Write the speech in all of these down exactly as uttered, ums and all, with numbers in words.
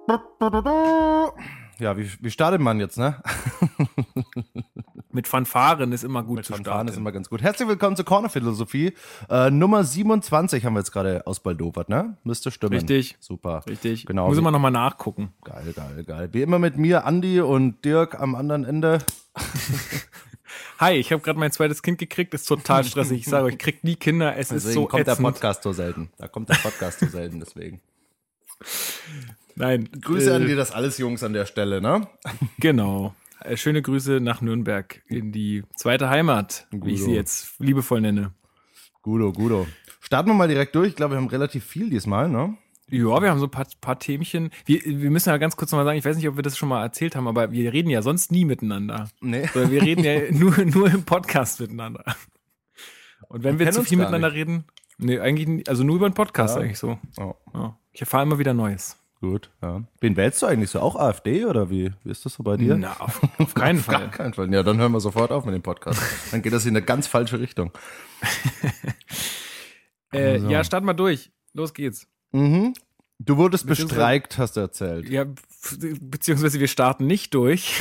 Ja, wie, wie startet man jetzt, ne? Mit Fanfaren ist immer gut Mit zu Fanfaren starten. ist immer ganz gut. Herzlich willkommen zur Corner-Philosophie. Äh, Nummer siebenundzwanzig haben wir jetzt gerade ausbaldowert, ne? Müsste stimmen. Richtig. Super. Richtig. Genau. Muss wie, immer nochmal nachgucken. Geil, geil, geil. Wie immer mit mir, Andi und Dirk am anderen Ende. Hi, ich habe gerade mein zweites Kind gekriegt, ist total stressig. Ich sage euch, ich krieg nie Kinder, es Deswegen ist so kommt ätzend. der Podcast so selten. Da kommt der Podcast so selten, deswegen. Nein. Grüße äh, an dir, das alles Jungs an der Stelle, ne? Genau. Äh, Schöne Grüße nach Nürnberg in die zweite Heimat, wie ich sie jetzt liebevoll nenne. Gudo, Gudo. Starten wir mal direkt durch. Ich glaube, wir haben relativ viel diesmal, ne? Ja, wir haben so ein paar, paar Themchen. Wir, wir müssen ja ganz kurz nochmal sagen, ich weiß nicht, ob wir das schon mal erzählt haben, aber wir reden ja sonst nie miteinander. Nee. Sondern wir reden ja nur, nur im Podcast miteinander. Und wenn Wir wir kennen zu uns viel gar miteinander nicht. reden, nee, eigentlich, nie- also nur über den Podcast Ja. eigentlich so. Oh, Ja. Ich erfahre immer wieder Neues. gut, ja. Wen wählst du eigentlich so? Auch AfD oder wie? Wie ist das so bei dir? Na, auf, auf keinen Gar Fall. keinen Fall. Ja, dann hören wir sofort auf mit dem Podcast. Dann geht das in eine ganz falsche Richtung. Äh, Also. Ja, start mal durch. Los geht's. Mhm. Du wurdest Beziehungsweise- bestreikt, hast du erzählt. Ja, f- beziehungsweise wir starten nicht durch.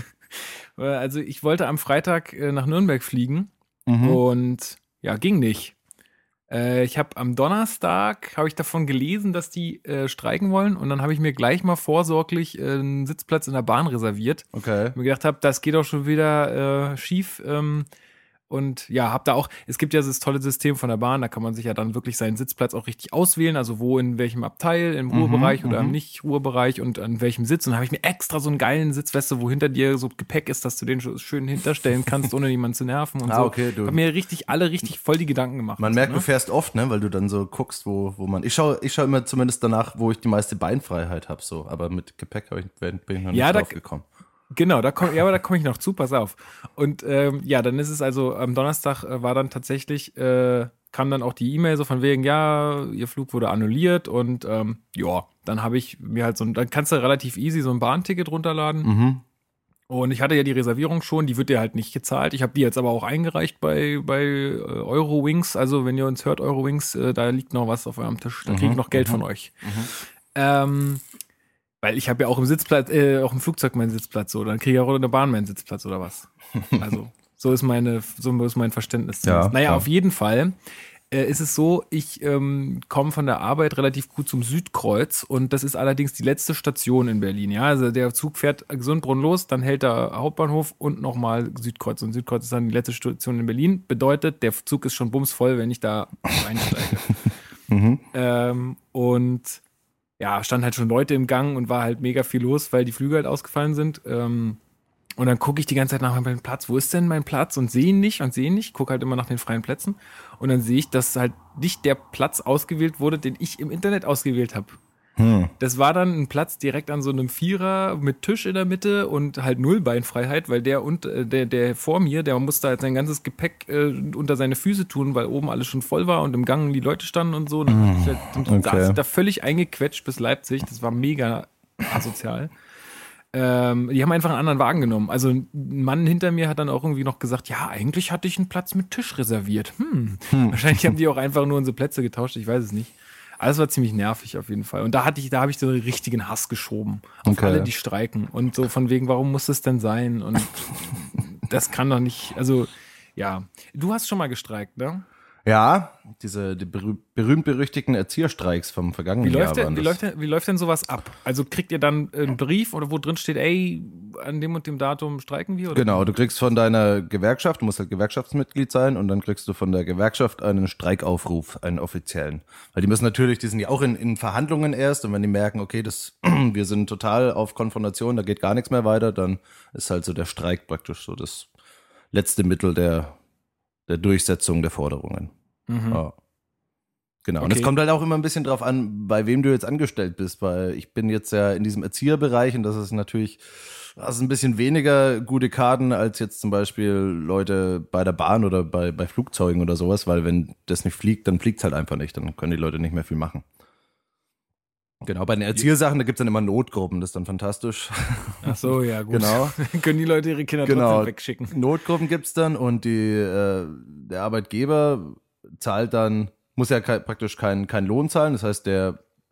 Also ich wollte am Freitag äh, nach Nürnberg fliegen Mhm. und ja, ging nicht. Äh, ich habe am Donnerstag, habe ich davon gelesen, dass die äh, streiken wollen und dann habe ich mir gleich mal vorsorglich äh, einen Sitzplatz in der Bahn reserviert. Okay. Mir gedacht habe, das geht auch schon wieder äh, schief. Ähm, und ja, hab da auch, es gibt ja das tolle System von der Bahn, da kann man sich ja dann wirklich seinen Sitzplatz auch richtig auswählen, also wo in welchem Abteil, im Ruhebereich oder im mhm. Nicht-Ruhebereich und an welchem Sitz. Und da habe ich mir extra so einen geilen Sitz, weißt du, wo hinter dir so Gepäck ist, dass du den schon schön hinterstellen kannst, ohne jemanden zu nerven und Ah, so. okay, du- Hab mir richtig alle richtig voll die Gedanken gemacht. Man merkt, ne? du fährst oft, ne, weil du dann so guckst, wo, wo man. Ich schaue ich schau immer zumindest danach, wo ich die meiste Beinfreiheit habe, so. Aber mit Gepäck hab ich, bin ich noch nicht Ja, da- drauf gekommen. Genau, da komm, ja, aber da komme ich noch zu, pass auf. Und ähm, ja, dann ist es also, am Donnerstag äh, war dann tatsächlich, äh, kam dann auch die E-Mail so von wegen, ja, ihr Flug wurde annulliert und ähm, ja, dann habe ich mir halt so, ein- dann kannst du relativ easy so ein Bahnticket runterladen. Mhm. Und ich hatte ja die Reservierung schon, die wird dir halt nicht gezahlt. Ich habe die jetzt aber auch eingereicht bei, bei äh, Eurowings. Also wenn ihr uns hört, Eurowings, äh, da liegt noch was auf eurem Tisch, da kriege ich noch Geld von euch. Ähm, weil ich habe ja auch im Sitzplatz, äh, auch im Flugzeug meinen Sitzplatz so, dann kriege ich auch in der Bahn meinen Sitzplatz oder was. Also so ist meine, so ist mein Verständnis. Ja, zumindest. naja, klar. auf jeden Fall äh, ist es so, ich ähm, komme von der Arbeit relativ gut zum Südkreuz und das ist allerdings die letzte Station in Berlin. Ja, also der Zug fährt Gesundbrunnen los, dann hält der Hauptbahnhof und nochmal Südkreuz. Und Südkreuz ist dann die letzte Station in Berlin. Bedeutet, der Zug ist schon bumsvoll, wenn ich da einsteige. ähm, und ja, stand halt schon Leute im Gang und war halt mega viel los, weil die Flüge halt ausgefallen sind. Ähm, und dann gucke ich die ganze Zeit nach meinem Platz. Wo ist denn mein Platz? Und sehe ihn nicht und sehe ihn nicht. Gucke halt immer nach den freien Plätzen. Und dann sehe ich, dass halt nicht der Platz ausgewählt wurde, den ich im Internet ausgewählt habe. Hm. Das war dann ein Platz direkt an so einem Vierer mit Tisch in der Mitte und halt null Beinfreiheit, weil der und äh, der, der vor mir, der musste halt sein ganzes Gepäck äh, unter seine Füße tun, weil oben alles schon voll war und im Gang die Leute standen und so. Und dann hab ich halt, dann okay. saß ich da völlig eingequetscht bis Leipzig. Das war mega asozial. Ähm, die haben einfach einen anderen Wagen genommen. Also ein Mann hinter mir hat dann auch irgendwie noch gesagt, ja, eigentlich hatte ich einen Platz mit Tisch reserviert. Hm. Wahrscheinlich haben die auch einfach nur unsere Plätze getauscht, ich weiß es nicht. Aber es war ziemlich nervig auf jeden Fall. Und da hatte ich, da habe ich so einen richtigen Hass geschoben auf Okay. alle, die streiken. Und so von wegen, warum muss das denn sein? Und das kann doch nicht, also ja. Du hast schon mal gestreikt, ne? Ja, diese die berüh- berühmt-berüchtigten Erzieherstreiks vom vergangenen Wie Jahr läuft, waren denn, wie, das. läuft denn, wie läuft denn sowas ab? Also kriegt ihr dann einen Brief oder wo drin steht, ey, an dem und dem Datum streiken wir? Oder? Genau, du kriegst von deiner Gewerkschaft, du musst halt Gewerkschaftsmitglied sein und dann kriegst du von der Gewerkschaft einen Streikaufruf, einen offiziellen. Weil die müssen natürlich, die sind ja auch in, in Verhandlungen erst und wenn die merken, okay, das, wir sind total auf Konfrontation, da geht gar nichts mehr weiter, dann ist halt so der Streik praktisch so das letzte Mittel der, der Durchsetzung der Forderungen. Mhm. Ja. Genau. Und Okay. es kommt halt auch immer ein bisschen drauf an, bei wem du jetzt angestellt bist, weil ich bin jetzt ja in diesem Erzieherbereich und das ist natürlich also ein bisschen weniger gute Karten als jetzt zum Beispiel Leute bei der Bahn oder bei, bei Flugzeugen oder sowas, weil wenn das nicht fliegt, dann fliegt es halt einfach nicht, dann können die Leute nicht mehr viel machen. Genau, bei den Erziehersachen, da gibt's dann immer Notgruppen, das ist dann fantastisch. Ach so, ja, gut. Genau. Dann können die Leute ihre Kinder Genau. trotzdem wegschicken. Notgruppen gibt's dann und die, äh, der Arbeitgeber zahlt dann, muss ja ke- praktisch keinen kein Lohn zahlen, das heißt, der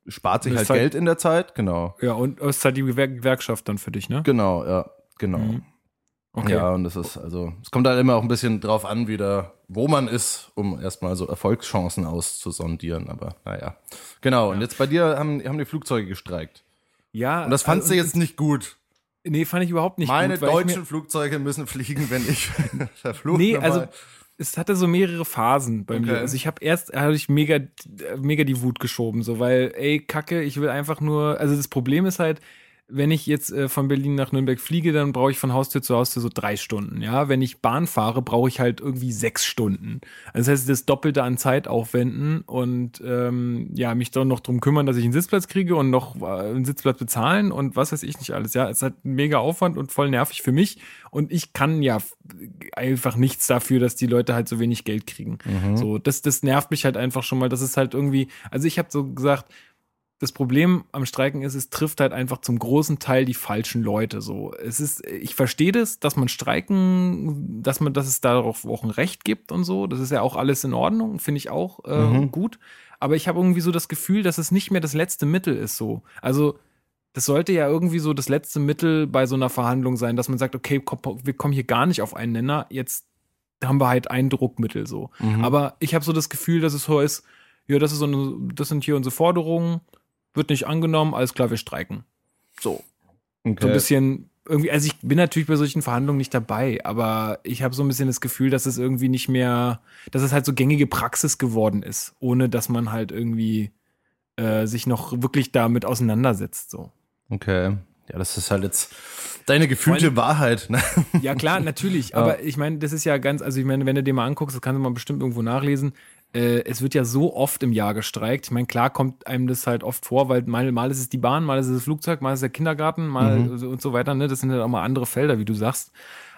spart sich Das halt ist halt- Geld in der Zeit, genau. Ja, und es ist halt die Gewer Gewerkschaft dann für dich, ne? Genau, ja, genau. Mhm. Okay. Ja, und das ist, also, es kommt halt immer auch ein bisschen drauf an, wieder, wo man ist, um erstmal so Erfolgschancen auszusondieren, aber naja. Genau, und jetzt bei dir haben, haben die Flugzeuge gestreikt. Ja. Und das fandst also, du jetzt nicht gut. Nee, fand ich überhaupt nicht Meine gut. weil ich deutschen mir, Flugzeuge müssen fliegen, wenn ich verflucht Nee, nochmal- also es hatte so mehrere Phasen bei mir. Okay. Also ich habe erst habe ich mega mega die Wut geschoben, so weil ey Kacke, ich will einfach nur, also das Problem ist halt, wenn ich jetzt äh, von Berlin nach Nürnberg fliege, dann brauche ich von Haustür zu Haustür so drei Stunden. Ja, wenn ich Bahn fahre, brauche ich halt irgendwie sechs Stunden. Also das heißt, das Doppelte an Zeit aufwenden und ähm, ja, mich dann noch drum kümmern, dass ich einen Sitzplatz kriege und noch äh, einen Sitzplatz bezahlen und was weiß ich nicht alles. Ja, es hat einen mega Aufwand und voll nervig für mich und ich kann ja f- einfach nichts dafür, dass die Leute halt so wenig Geld kriegen. So, das, das nervt mich halt einfach schon mal. Das ist halt irgendwie, also ich habe so gesagt, das Problem am Streiken ist, es trifft halt einfach zum großen Teil die falschen Leute. So, es ist, ich verstehe das, dass man streiken, dass man, dass es darauf auch ein Recht gibt und so. Das ist ja auch alles in Ordnung, finde ich auch äh, Mhm. gut. Aber ich habe irgendwie so das Gefühl, dass es nicht mehr das letzte Mittel ist. So, also das sollte ja irgendwie so das letzte Mittel bei so einer Verhandlung sein, dass man sagt, okay, komm, wir kommen hier gar nicht auf einen Nenner. Jetzt haben wir halt ein Druckmittel so. Mhm. Aber ich habe so das Gefühl, dass es so ist, ja, das ist so eine, das sind hier unsere Forderungen. Wird nicht angenommen, alles klar, wir streiken. So. Okay. So ein bisschen irgendwie, also ich bin natürlich bei solchen Verhandlungen nicht dabei, aber ich habe so ein bisschen das Gefühl, dass es irgendwie nicht mehr, dass es halt so gängige Praxis geworden ist, ohne dass man halt irgendwie äh, sich noch wirklich damit auseinandersetzt. So. Okay. Ja, das ist halt jetzt deine gefühlte Meine- Wahrheit. Ne? Ja, klar, natürlich, Ja. aber ich meine, das ist ja ganz, also ich meine, wenn du dir mal anguckst, das kannst du mal bestimmt irgendwo nachlesen, äh, es wird ja so oft im Jahr gestreikt. Ich meine, klar kommt einem das halt oft vor, weil mal, mal ist es die Bahn, mal ist es das Flugzeug, mal ist es der Kindergarten, mal Mhm. so und so weiter, ne? Das sind halt auch mal andere Felder, wie du sagst.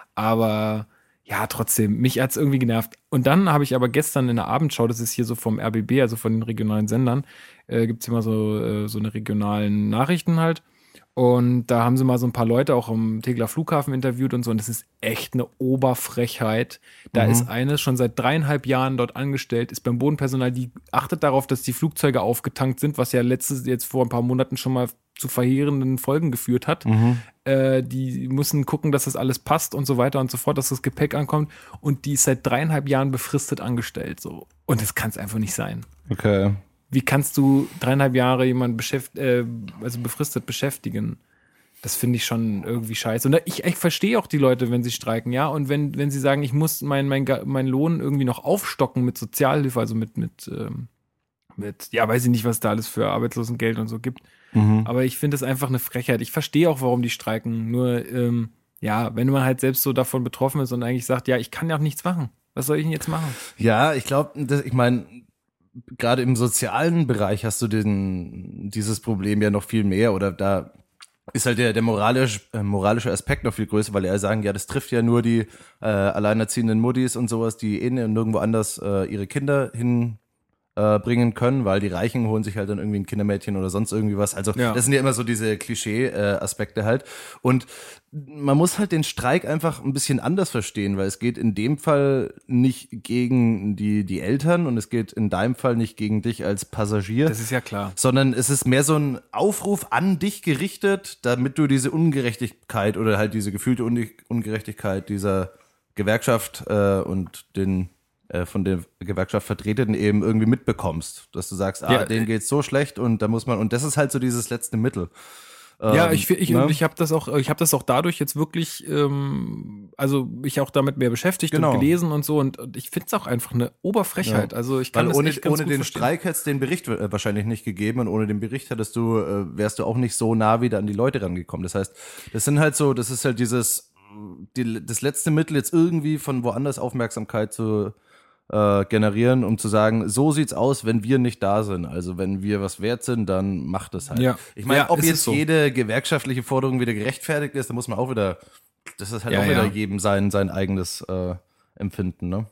Aber ja, trotzdem, mich hat's irgendwie genervt. Und dann habe ich aber gestern in der Abendschau, das ist hier so vom R B B, also von den regionalen Sendern, äh, gibt's immer so, äh, so eine regionalen Nachrichten halt. Und da haben sie mal so ein paar Leute auch am Tegeler Flughafen interviewt und so. Und das ist echt eine Oberfrechheit. Da Mhm. ist eine schon seit dreieinhalb Jahren dort angestellt, ist beim Bodenpersonal, die achtet darauf, dass die Flugzeuge aufgetankt sind, was ja letztes, jetzt vor ein paar Monaten schon mal zu verheerenden Folgen geführt hat. Mhm. Äh, die müssen gucken, dass das alles passt und so weiter und so fort, dass das Gepäck ankommt. Und die ist seit dreieinhalb Jahren befristet angestellt. So. Und das kann es einfach nicht sein. Okay. Wie kannst du dreieinhalb Jahre jemanden beschäft äh, also befristet beschäftigen? Das finde ich schon irgendwie scheiße. Und da- ich, ich verstehe auch die Leute, wenn sie streiken, ja. Und wenn, wenn sie sagen, ich muss meinen mein, Ge- mein Lohn irgendwie noch aufstocken mit Sozialhilfe, also mit, mit, ähm, mit, ja, weiß ich nicht, was da alles für Arbeitslosengeld und so gibt. Mhm. Aber ich finde es einfach eine Frechheit. Ich verstehe auch, warum die streiken. Nur, ähm, ja, wenn man halt selbst so davon betroffen ist und eigentlich sagt, ja, ich kann ja auch nichts machen. Was soll ich denn jetzt machen? Ja, ich glaube, ich meine, gerade im sozialen Bereich hast du den, dieses Problem ja noch viel mehr oder da ist halt der, der moralisch, äh, moralische Aspekt noch viel größer, weil er sagen, ja, das trifft ja nur die äh, alleinerziehenden Muttis und sowas, die eh nirgendwo anders äh, ihre Kinder hin äh, bringen können, weil die Reichen holen sich halt dann irgendwie ein Kindermädchen oder sonst irgendwie was. Also Ja. das sind ja immer so diese Klischee-Aspekte halt. Und man muss halt den Streik einfach ein bisschen anders verstehen, weil es geht in dem Fall nicht gegen die, die Eltern und es geht in deinem Fall nicht gegen dich als Passagier, Das ist ja klar. sondern es ist mehr so ein Aufruf an dich gerichtet, damit du diese Ungerechtigkeit oder halt diese gefühlte Un- Ungerechtigkeit dieser Gewerkschaft äh, und den äh, von der Gewerkschaft Vertretenen eben irgendwie mitbekommst, dass du sagst, ah, Ja, denen geht's so schlecht und da muss man, und das ist halt so dieses letzte Mittel. Ja, Ähm, ich, ich, ne? ich habe das auch, ich habe das auch dadurch jetzt wirklich, ähm, also mich auch damit mehr beschäftigt Genau. und gelesen und so und, und ich finde es auch einfach eine Oberfrechheit. Ja. Also ich kann Weil das ohne, echt ganz ohne gut den verstehen. Streik hätte es den Bericht äh, wahrscheinlich nicht gegeben und ohne den Bericht hättest du, äh, wärst du auch nicht so nah wieder an die Leute rangekommen. Das heißt, das sind halt so, das ist halt dieses, die, das letzte Mittel jetzt irgendwie von woanders Aufmerksamkeit zu äh, generieren, um zu sagen, so sieht's aus, wenn wir nicht da sind. Also wenn wir was wert sind, dann macht es halt. Ja. Ich meine, Ja, ob es jetzt ist so. jede gewerkschaftliche Forderung wieder gerechtfertigt ist, da muss man auch wieder, das ist halt Ja, auch wieder ja. jedem sein, sein eigenes äh, Empfinden, ne?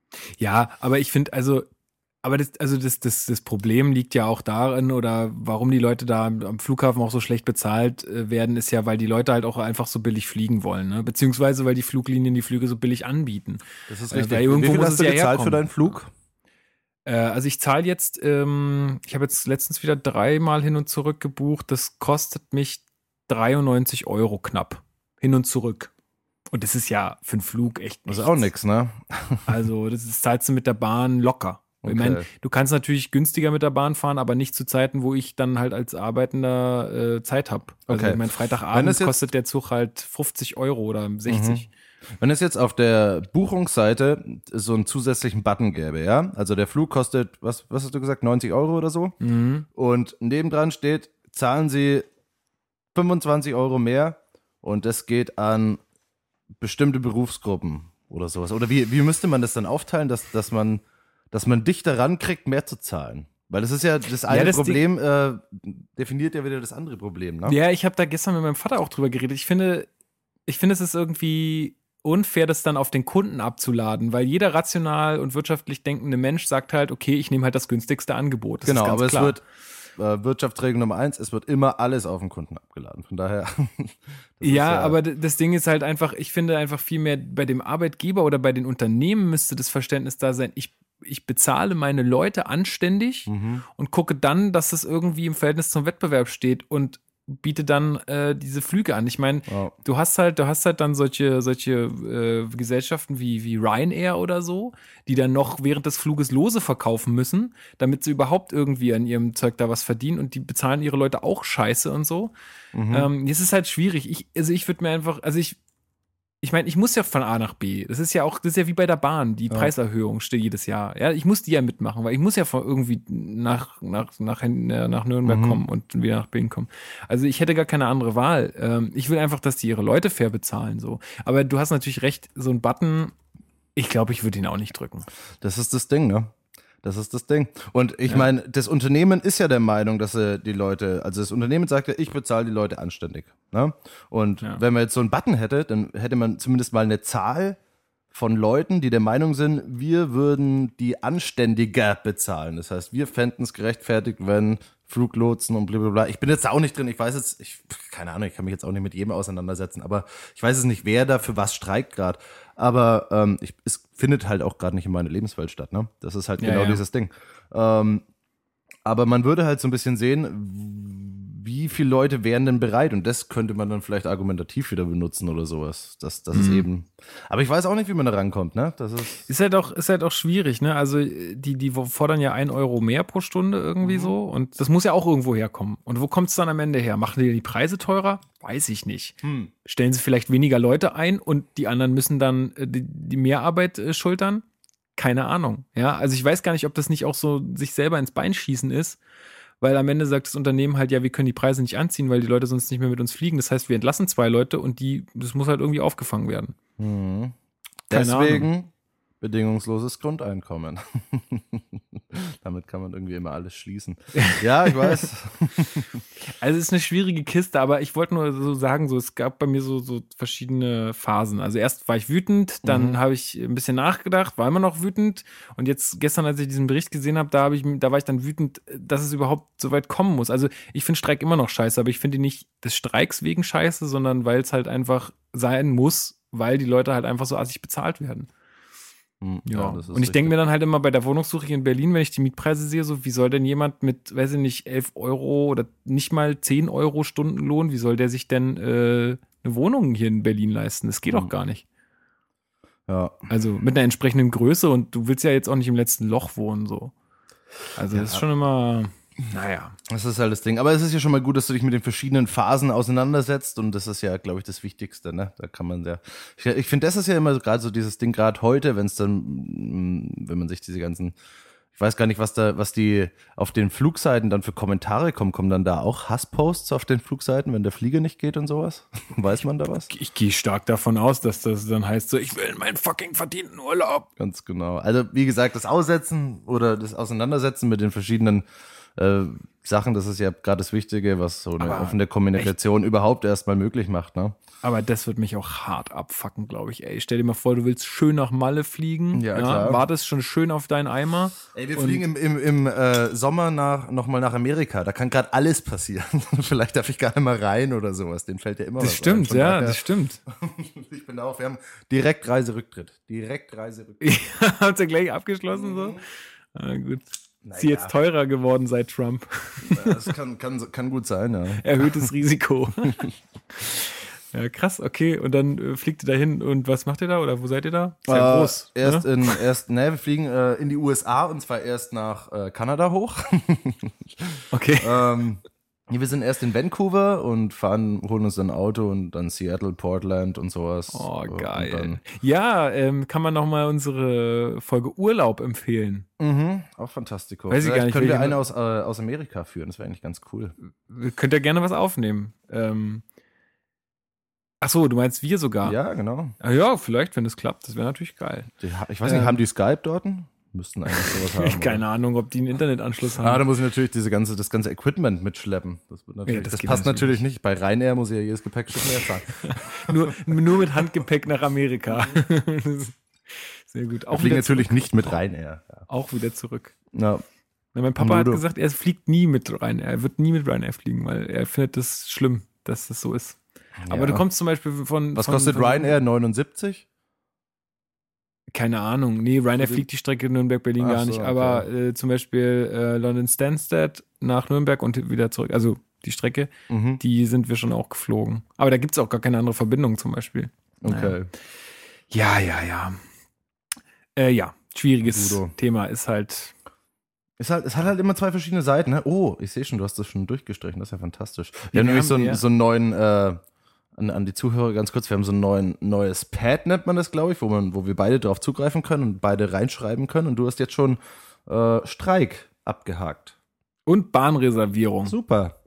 Ja, aber ich finde, also, aber das, also das, das, das Problem liegt ja auch darin, oder warum die Leute da am am Flughafen auch so schlecht bezahlt äh, werden, ist ja, weil die Leute halt auch einfach so billig fliegen wollen, ne? Beziehungsweise weil die Fluglinien die Flüge so billig anbieten. Das ist Äh, richtig. weil irgendwo Wie viel muss hast es du ja gezahlt für herkommen. deinen Flug? Äh, also ich zahle jetzt, ähm, ich habe jetzt letztens wieder dreimal hin und zurück gebucht. Das kostet mich dreiundneunzig Euro knapp. Hin und zurück. Und das ist ja für einen Flug echt Das nichts. ist auch nix, ne? Also das ist, zahlst du mit der Bahn locker. Okay. Ich meine, du kannst natürlich günstiger mit der Bahn fahren, aber nicht zu Zeiten, wo ich dann halt als Arbeitender äh, Zeit habe. Also Okay. ich meine, Wenn Freitagabend es jetzt- kostet der Zug halt fünfzig Euro oder sechzig. Wenn es jetzt auf der Buchungsseite so einen zusätzlichen Button gäbe, ja? Also der Flug kostet, was, was hast du gesagt, neunzig Euro oder so? Mhm. Und nebendran steht, zahlen Sie fünfundzwanzig Euro mehr und das geht an bestimmte Berufsgruppen oder sowas. Oder wie, wie müsste man das dann aufteilen, dass, dass man, dass man dich daran kriegt, mehr zu zahlen? Weil das ist ja das eine das Problem, äh, definiert ja wieder das andere Problem, ne? Ja, ich habe da gestern mit meinem Vater auch drüber geredet. Ich finde, ich finde, es ist irgendwie unfair, das dann auf den Kunden abzuladen, weil jeder rational und wirtschaftlich denkende Mensch sagt halt, okay, ich nehme halt das günstigste Angebot. Das Genau, ist ganz aber klar. es wird äh, Wirtschaftsregel Nummer eins, es wird immer alles auf den Kunden abgeladen. Von daher. das ist Ja, aber d- das Ding ist halt einfach, ich finde einfach viel mehr bei dem Arbeitgeber oder bei den Unternehmen müsste das Verständnis da sein, ich, ich bezahle meine Leute anständig Mhm. und gucke dann, dass das irgendwie im Verhältnis zum Wettbewerb steht und biete dann äh, diese Flüge an. Ich meine, Ja. du hast halt, du hast halt dann solche, solche äh, Gesellschaften wie, wie Ryanair oder so, die dann noch während des Fluges Lose verkaufen müssen, damit sie überhaupt irgendwie an ihrem Zeug da was verdienen und die bezahlen ihre Leute auch scheiße und so. Mhm. Ähm, es ist halt schwierig. Ich, also ich würde mir einfach, also ich, ich meine, ich muss ja von A nach B. Das ist ja auch, das ist ja wie bei der Bahn, die Ja. Preiserhöhung steht jedes Jahr. Ja, ich muss die ja mitmachen, weil ich muss ja von irgendwie nach, nach, nach, nach Nürnberg Mhm. kommen und wieder nach Berlin kommen. Also ich hätte gar keine andere Wahl. Ähm, ich will einfach, dass die ihre Leute fair bezahlen, so. Aber du hast natürlich recht, so ein Button, ich glaube, ich würde ihn auch nicht drücken. Das ist das Ding, ne? Das ist das Ding. Und ich Ja. meine, das Unternehmen ist ja der Meinung, dass er die Leute, also das Unternehmen sagt ja, ich bezahle die Leute anständig. Ne? Und Ja. wenn man jetzt so einen Button hätte, dann hätte man zumindest mal eine Zahl von Leuten, die der Meinung sind, wir würden die anständiger bezahlen. Das heißt, wir fänden es gerechtfertigt, wenn Fluglotsen und blablabla. Ich bin jetzt da auch nicht drin, ich weiß jetzt, ich, keine Ahnung, ich kann mich jetzt auch nicht mit jedem auseinandersetzen, aber ich weiß es nicht, wer da für was streikt gerade. Aber ähm, ich, es findet halt auch gerade nicht in meiner Lebenswelt statt, ne? Das ist halt Ja, genau ja. dieses Ding. Ähm, aber man würde halt so ein bisschen sehen, wie viele Leute wären denn bereit und das könnte man dann vielleicht argumentativ wieder benutzen oder sowas. Das, das ist Mhm. eben. Aber ich weiß auch nicht, wie man da rankommt, ne? Das ist. Ist halt auch, ist halt auch schwierig, ne? Also die, die fordern ja ein Euro mehr pro Stunde irgendwie so und das muss ja auch irgendwo herkommen. Und wo kommt es dann am Ende her? Machen die die Preise teurer? Weiß ich nicht. Hm. Stellen sie vielleicht weniger Leute ein und die anderen müssen dann äh, die, die Mehrarbeit äh, schultern? Keine Ahnung. Ja, also ich weiß gar nicht, ob das nicht auch so sich selber ins Bein schießen ist, weil am Ende sagt das Unternehmen halt, ja, wir können die Preise nicht anziehen, weil die Leute sonst nicht mehr mit uns fliegen. Das heißt, wir entlassen zwei Leute und die, das muss halt irgendwie aufgefangen werden. Hm. Keine Deswegen bedingungsloses Grundeinkommen. Damit kann man irgendwie immer alles schließen. Ja, ich weiß. Also es ist eine schwierige Kiste, aber ich wollte nur so sagen, so es gab bei mir so, so verschiedene Phasen. Also erst war ich wütend, dann Mhm. habe ich ein bisschen nachgedacht, war immer noch wütend und jetzt gestern, als ich diesen Bericht gesehen habe, da habe ich, da war ich dann wütend, dass es überhaupt so weit kommen muss. Also ich finde Streik immer noch scheiße, aber ich finde ihn nicht des Streiks wegen scheiße, sondern weil es halt einfach sein muss, weil die Leute halt einfach so assig bezahlt werden. Hm, Ja, das ist und ich denke mir richtig. dann halt immer bei der Wohnungssuche hier in Berlin, wenn ich die Mietpreise sehe, so wie soll denn jemand mit, weiß ich nicht, elf Euro oder nicht mal zehn Euro Stundenlohn, wie soll der sich denn äh, eine Wohnung hier in Berlin leisten? Das geht doch Hm. gar nicht. Ja. Also mit einer entsprechenden Größe und du willst ja jetzt auch nicht im letzten Loch wohnen, so. Also das ist schon immer, naja. Das ist halt das Ding. Aber es ist ja schon mal gut, dass du dich mit den verschiedenen Phasen auseinandersetzt und das ist ja, glaube ich, das Wichtigste, ne? Da kann man ja. Ich, ich finde, das ist ja immer so gerade so dieses Ding, gerade heute, wenn es dann, mm, wenn man sich diese ganzen, ich weiß gar nicht, was da, was die auf den Flugseiten dann für Kommentare kommen, kommen dann da auch Hassposts auf den Flugseiten, wenn der Flieger nicht geht und sowas? Weiß man da was? Ich gehe stark davon aus, dass das dann heißt so, ich will meinen fucking verdienten Urlaub. Ganz genau. Also, wie gesagt, das Aussetzen oder das Auseinandersetzen mit den verschiedenen äh, Sachen, das ist ja gerade das Wichtige, was so eine Aber offene Kommunikation überhaupt erstmal möglich macht, ne? Aber das wird mich auch hart abfucken, glaube ich. Ey, stell dir mal vor, du willst schön nach Malle fliegen. Ja, klar. Wartest schon schön auf deinen Eimer. Ey, wir Und- fliegen im, im, im äh, Sommer nach, nochmal nach Amerika. Da kann gerade alles passieren. Vielleicht darf ich gar nicht mal rein oder sowas. Den fällt ja immer Das was stimmt, ein. Von ja, daher- das stimmt. Ich bin da auch. Wir haben direkt Reiserücktritt. Direkt Reiserücktritt. Habt ihr gleich abgeschlossen so? Ah, gut. Naja. Ist sie jetzt teurer geworden seit Trump? Ja, das kann, kann, kann gut sein, ja. Erhöhtes Risiko. Ja, krass, okay. Und dann äh, fliegt ihr da hin und was macht ihr da oder wo seid ihr da? Ist ja äh, groß. Erst ne? in, erst, ne, wir fliegen äh, in die U S A und zwar erst nach äh, Kanada hoch. Okay. ähm, wir sind erst in Vancouver und fahren, holen uns ein Auto und dann Seattle, Portland und sowas. Oh, Und geil. dann, Ja, ähm, kann man nochmal unsere Folge Urlaub empfehlen. mhm, auch fantastico. Weiß ich Vielleicht gar nicht, können wir welche- eine aus, äh, aus Amerika führen, das wäre eigentlich ganz cool. Könnt ihr gerne was aufnehmen. Ähm, ach so, du meinst wir sogar? Ja, genau. Ah, ja, vielleicht, wenn es klappt. Das wäre natürlich geil. Die, ich weiß nicht, Ähm. haben die Skype dort? Müssten eigentlich sowas haben. Keine oder? Ahnung, ob die einen Internetanschluss haben. Ah, da muss ich natürlich diese ganze, das ganze Equipment mitschleppen. Das, wird natürlich, Ja, das das, geht passt natürlich natürlich nicht. Bei Ryanair muss ich ja jedes Gepäckstück mehr zahlen. nur, nur mit Handgepäck nach Amerika. Sehr gut. Auch Wir fliegen wieder, natürlich nicht mit Ryanair. Ja. auch wieder zurück. Ja. Na, mein Papa hat Ludo. gesagt, er fliegt nie mit Ryanair. Er wird nie mit Ryanair fliegen, weil er findet das schlimm, dass das so ist. Aber Ja. du kommst zum Beispiel von. Was von, kostet von, Ryanair? neunundsiebzig? Keine Ahnung. Nee, Ryanair fliegt die Strecke Nürnberg-Berlin Ach gar so, nicht. okay. Aber äh, zum Beispiel äh, London Stansted nach Nürnberg und wieder zurück. Also die Strecke, Mhm. die sind wir schon auch geflogen. Aber da gibt es auch gar keine andere Verbindung zum Beispiel. Okay. Ja, ja, ja. Äh, ja, schwieriges Udo. Thema ist halt. Es, halt, es hat halt immer zwei verschiedene Seiten. Ne? Oh, ich sehe schon, du hast das schon durchgestrichen. Das ist ja fantastisch. Wir Ja, haben wir nämlich haben- so, einen, ja. so einen neuen, äh, an, an die Zuhörer ganz kurz, wir haben so ein neuen, neues Pad, nennt man das, glaube ich, wo, man, wo wir beide drauf zugreifen können und beide reinschreiben können. Und du hast jetzt schon äh, Streik abgehakt. Und Bahnreservierung. Super.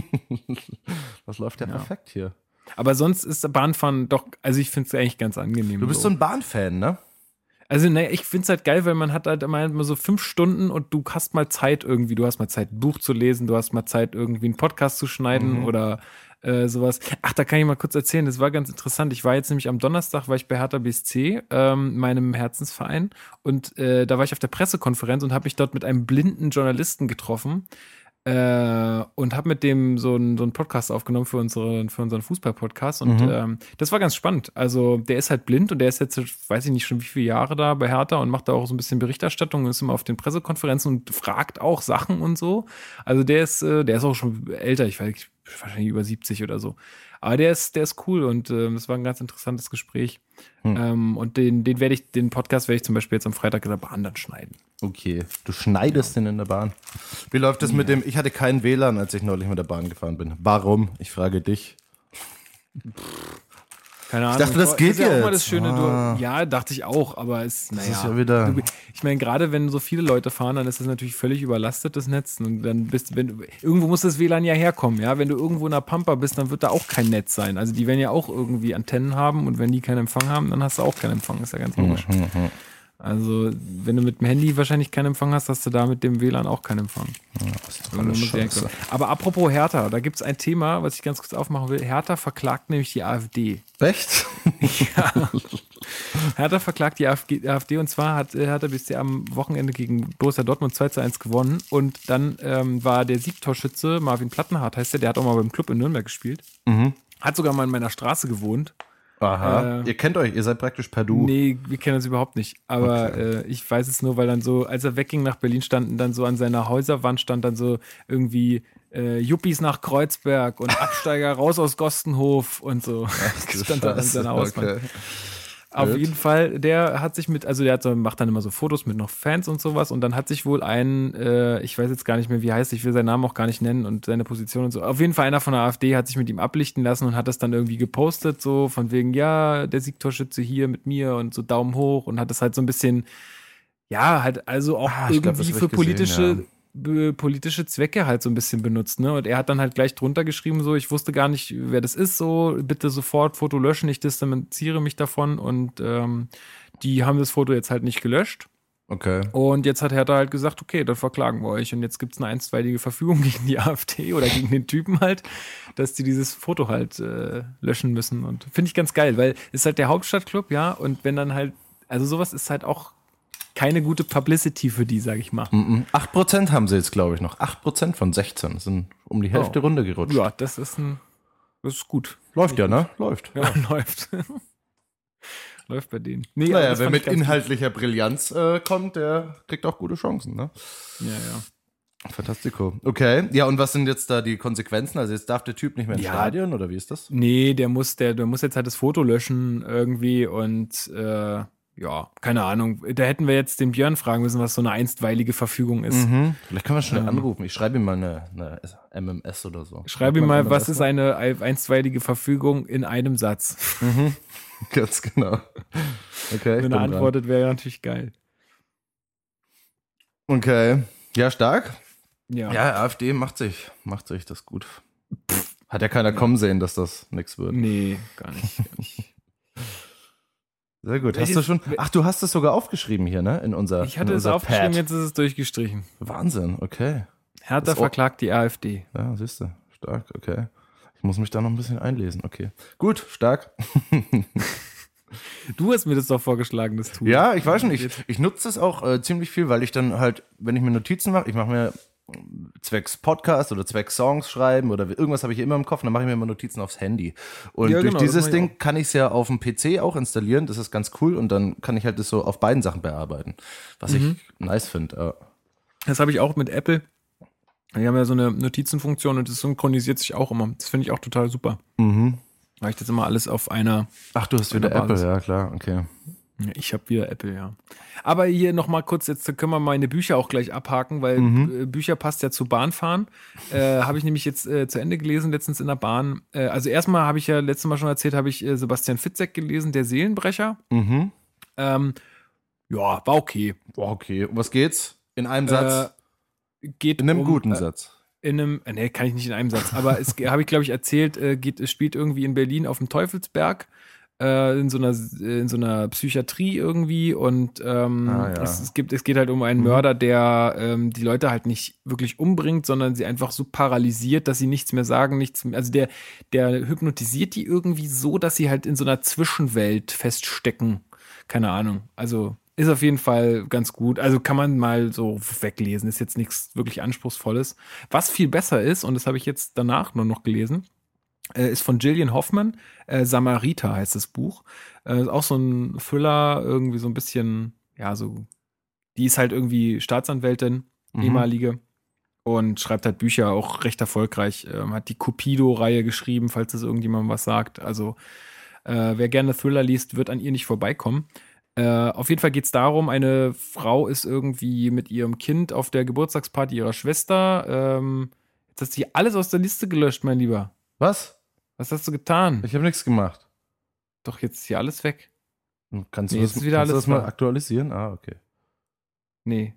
Das läuft ja, Ja. perfekt hier. Aber sonst ist Bahnfahren doch, also ich finde es eigentlich ganz angenehm. Du bist so so. ein Bahnfan, ne? Also, naja, ich finde es halt geil, weil man hat halt immer, immer so fünf Stunden und du hast mal Zeit irgendwie, du hast mal Zeit, ein Buch zu lesen, du hast mal Zeit, irgendwie einen Podcast zu schneiden Mhm. oder äh, sowas. Ach, da kann ich mal kurz erzählen, das war ganz interessant. Ich war jetzt nämlich am Donnerstag, war ich bei Hertha B S C, ähm, meinem Herzensverein, und äh, da war ich auf der Pressekonferenz und habe mich dort mit einem blinden Journalisten getroffen. Äh, und habe mit dem so einen so einen Podcast aufgenommen für, unsere, für unseren Fußball-Podcast. Und Mhm. ähm, das war ganz spannend. Also der ist halt blind und der ist jetzt, weiß ich nicht, schon wie viele Jahre da bei Hertha und macht da auch so ein bisschen Berichterstattung und ist immer auf den Pressekonferenzen und fragt auch Sachen und so. Also der ist, äh, der ist auch schon älter, ich weiß nicht, wahrscheinlich über siebzig oder so. Aber der ist, der ist cool und äh, das war ein ganz interessantes Gespräch. Hm. Ähm, und den, den werde ich, den Podcast werde ich zum Beispiel jetzt am Freitag in der Bahn dann schneiden. Okay, du schneidest den in der Bahn. Wie läuft das mit dem, ich hatte keinen W L A N, als ich neulich mit der Bahn gefahren bin. Warum? Ich frage dich. Keine Ahnung. dachte, das geht ist ja auch mal jetzt. das Schöne. Ah. Du, ja, dachte ich auch, aber es, naja. ist ja wieder- Du, ich meine, gerade wenn so viele Leute fahren, dann ist das natürlich völlig überlastet, das Netz. Und dann bist wenn du, irgendwo muss das W L A N ja herkommen, ja. Wenn du irgendwo in der Pampa bist, dann wird da auch kein Netz sein. Also die werden ja auch irgendwie Antennen haben und wenn die keinen Empfang haben, dann hast du auch keinen Empfang. Ist ja ganz logisch. Also, wenn du mit dem Handy wahrscheinlich keinen Empfang hast, hast du da mit dem W L A N auch keinen Empfang. Das ist Irgendwo muss der herkommen. Aber apropos Hertha, da gibt es ein Thema, was ich ganz kurz aufmachen will. Hertha verklagt nämlich die AfD. Echt? Ja. Hertha verklagt die AfD und zwar hat äh, Hertha B S C am Wochenende gegen Borussia Dortmund zwei zu eins gewonnen und dann ähm, war der Siegtorschütze, Marvin Plattenhardt heißt der, der hat auch mal beim Club in Nürnberg gespielt, Mhm. hat sogar mal in meiner Straße gewohnt. Aha. Äh, ihr kennt euch, ihr seid praktisch per Du. Nee, wir kennen uns überhaupt nicht. Aber äh, ich weiß es nur, weil dann so, als er wegging nach Berlin, standen dann so an seiner Häuserwand, stand dann so irgendwie äh, Yuppies nach Kreuzberg und Absteiger raus aus Gostenhof und so. du stand da an Scheiße, seiner Hauswand. okay. Auf Gut. jeden Fall, der hat sich mit, also der hat so, macht dann immer so Fotos mit noch Fans und sowas und dann hat sich wohl ein, äh, ich weiß jetzt gar nicht mehr, wie er heißt, ich will seinen Namen auch gar nicht nennen und seine Position und so. Auf jeden Fall einer von der AfD hat sich mit ihm ablichten lassen und hat das dann irgendwie gepostet, so von wegen, ja, der Siegtorschütze hier mit mir und so Daumen hoch und hat das halt so ein bisschen, ja, halt also auch Ah, ich glaub, irgendwie das hab für ich gesehen, politische ja. be- politische Zwecke halt so ein bisschen benutzt, ne? Und er hat dann halt gleich drunter geschrieben, so, ich wusste gar nicht, wer das ist, so, bitte sofort Foto löschen, ich distanziere mich davon und ähm, die haben das Foto jetzt halt nicht gelöscht. Okay. Und jetzt hat Hertha halt gesagt, okay, dann verklagen wir euch. Und jetzt gibt es eine einstweilige Verfügung gegen die AfD oder gegen den Typen halt, dass die dieses Foto halt äh, löschen müssen. Und finde ich ganz geil, weil es ist halt der Hauptstadtclub, ja, und wenn dann halt, also sowas ist halt auch keine gute Publicity für die, sag ich mal. Mhm. acht Prozent haben sie jetzt, glaube ich, noch. acht Prozent von sechzehn. Das sind um die Hälfte Oh. runtergerutscht. Ja, das ist ein, das ist gut. Läuft ja, ne? Läuft. Ja, läuft. Läuft bei denen. Nee, naja, wer mit inhaltlicher Brillanz äh, kommt, der kriegt auch gute Chancen, ne? Ja, ja. Fantastico. Okay. Ja, und was sind jetzt da die Konsequenzen? Also jetzt darf der Typ nicht mehr ins Ja. Stadion oder wie ist das? Nee, der muss, der, der muss jetzt halt das Foto löschen irgendwie und äh, ja, keine Ahnung. Da hätten wir jetzt den Björn fragen müssen, was so eine einstweilige Verfügung ist. Mhm. Vielleicht können wir schnell Ähm. anrufen. Ich schreibe ihm mal eine, eine M M S oder so. Schreib ihm mal, was ist eine einstweilige Verfügung in einem Satz? Mhm. Ganz genau. Okay. Wenn er antwortet, wäre natürlich geil. Okay. Ja, stark. Ja. Ja, AfD macht sich, macht sich das gut. Pff, hat ja keiner ja. kommen sehen, dass das nichts wird. Nee, gar nicht. Gar nicht. Sehr gut. Hast du schon? Ach, du hast es sogar aufgeschrieben hier, ne? In unser Ich hatte in es aufgeschrieben, jetzt ist es durchgestrichen. Wahnsinn, okay. Hertha verklagt die AfD. Ja, siehst du. Stark, okay. Ich muss mich da noch ein bisschen einlesen, okay. Gut, stark. Du hast mir das doch vorgeschlagen, das tun. Ja, ich weiß schon, ich, ich nutze es auch äh, ziemlich viel, weil ich dann halt, wenn ich mir Notizen mache, ich mache mir zwecks Podcast oder zwecks Songs schreiben oder irgendwas habe ich immer im Kopf, dann mache ich mir immer Notizen aufs Handy. Und ja, durch genau, dieses Ding auch. kann ich es ja auf dem P C auch installieren, das ist ganz cool und dann kann ich halt das so auf beiden Sachen bearbeiten, was mhm. ich nice finde. Ja. Das habe ich auch mit Apple. Die haben ja so eine Notizenfunktion und das synchronisiert sich auch immer. Das finde ich auch total super. Mhm. Weil ich das immer alles auf einer. Ach, du hast wieder Apple, ja klar, okay. Ich habe wieder Apple, ja. Aber hier nochmal kurz, jetzt können wir meine Bücher auch gleich abhaken, weil mhm. Bücher passt ja zu Bahnfahren. Äh, habe ich nämlich jetzt äh, zu Ende gelesen, letztens in der Bahn. Äh, also erstmal habe ich ja letztes Mal schon erzählt, habe ich äh, Sebastian Fitzek gelesen, Der Seelenbrecher. Mhm. Ähm, ja, war okay. War okay. Um was geht's? In einem Satz? Äh, geht in einem um, guten äh, Satz. In einem, nee, kann ich nicht in einem Satz, aber es habe ich, glaube ich, erzählt, äh, geht, es spielt irgendwie in Berlin auf dem Teufelsberg. In so einer in so einer Psychiatrie irgendwie und ähm, ah, ja. es, es gibt es geht halt um einen Mörder, der ähm, die Leute halt nicht wirklich umbringt, sondern sie einfach so paralysiert, dass sie nichts mehr sagen, nichts mehr, also der der hypnotisiert die irgendwie so, dass sie halt in so einer Zwischenwelt feststecken. Keine Ahnung. Also ist auf jeden Fall ganz gut. Also kann man mal so weglesen. Ist jetzt nichts wirklich Anspruchsvolles. Was viel besser ist, und das habe ich jetzt danach nur noch gelesen, ist von Gillian Hoffman, äh, Samariter heißt das Buch. Äh, ist auch so ein Thriller, irgendwie so ein bisschen, ja, so, die ist halt irgendwie Staatsanwältin, mhm. ehemalige, und schreibt halt Bücher, auch recht erfolgreich. Ähm, hat die Cupido-Reihe geschrieben, falls das irgendjemand was sagt. Also, äh, wer gerne Thriller liest, wird an ihr nicht vorbeikommen. Äh, auf jeden Fall geht es darum, eine Frau ist irgendwie mit ihrem Kind auf der Geburtstagsparty ihrer Schwester. Ähm, jetzt hast du hier alles aus der Liste gelöscht, mein Lieber. Was? Was hast du getan? Ich habe nichts gemacht. Doch, jetzt ist hier alles weg. Kannst nee, du das, ist wieder kannst alles du das mal aktualisieren? Ah, okay. Nee.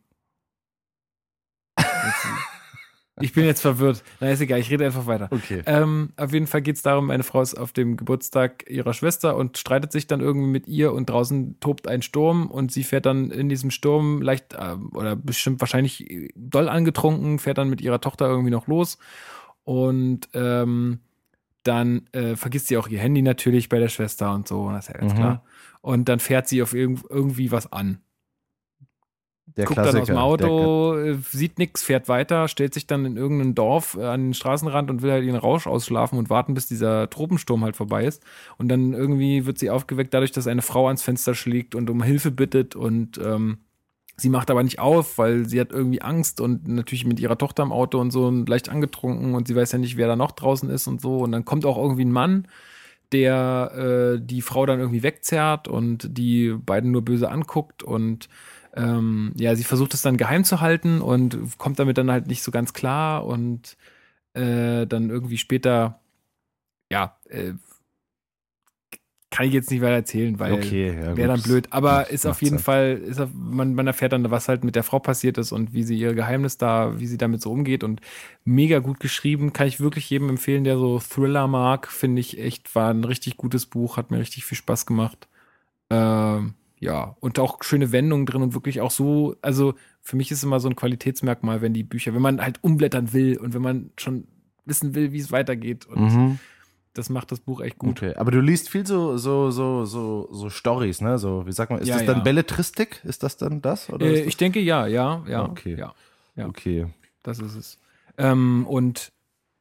Ich bin jetzt verwirrt. Na, ist egal, ich rede einfach weiter. Okay. Ähm, auf jeden Fall geht es darum, eine Frau ist auf dem Geburtstag ihrer Schwester und streitet sich dann irgendwie mit ihr und draußen tobt ein Sturm und sie fährt dann in diesem Sturm leicht äh, oder bestimmt wahrscheinlich doll angetrunken, fährt dann mit ihrer Tochter irgendwie noch los und ähm, dann äh, vergisst sie auch ihr Handy natürlich bei der Schwester und so, das ist ja ganz mhm. klar. Und dann fährt sie auf irg- irgendwie was an. Der Guckt Klassiker, dann aus dem Auto, äh, sieht nichts, fährt weiter, stellt sich dann in irgendein Dorf äh, an den Straßenrand und will halt ihren Rausch ausschlafen und warten, bis dieser Tropensturm halt vorbei ist. Und dann irgendwie wird sie aufgeweckt dadurch, dass eine Frau ans Fenster schlägt und um Hilfe bittet und ähm, sie macht aber nicht auf, weil sie hat irgendwie Angst und natürlich mit ihrer Tochter im Auto und so und leicht angetrunken und sie weiß ja nicht, wer da noch draußen ist und so. Und dann kommt auch irgendwie ein Mann, der äh, die Frau dann irgendwie wegzerrt und die beiden nur böse anguckt und ähm, ja, sie versucht es dann geheim zu halten und kommt damit dann halt nicht so ganz klar und äh, dann irgendwie später, ja, äh, kann ich jetzt nicht weiter erzählen, weil okay, ja, wäre dann blöd. Aber ist auf jeden Sinn. Fall, ist auf, man, man erfährt dann, was halt mit der Frau passiert ist und wie sie ihr Geheimnis da, wie sie damit so umgeht und mega gut geschrieben. Kann ich wirklich jedem empfehlen, der so Thriller mag. Finde ich echt, war ein richtig gutes Buch, hat mir richtig viel Spaß gemacht. Ähm, ja, und auch schöne Wendungen drin und wirklich auch so, also für mich ist immer so ein Qualitätsmerkmal, wenn die Bücher, wenn man halt umblättern will und wenn man schon wissen will, wie es weitergeht und mhm. das macht das Buch echt gut. Okay, aber du liest viel so so so so so Storys, ne? So, wie sagt man, ist ja, das dann ja. Belletristik? Ist das dann das oder? Äh, das? Ich denke ja, ja, ja. Okay. Ja, ja. Okay. Das ist es. Ähm, und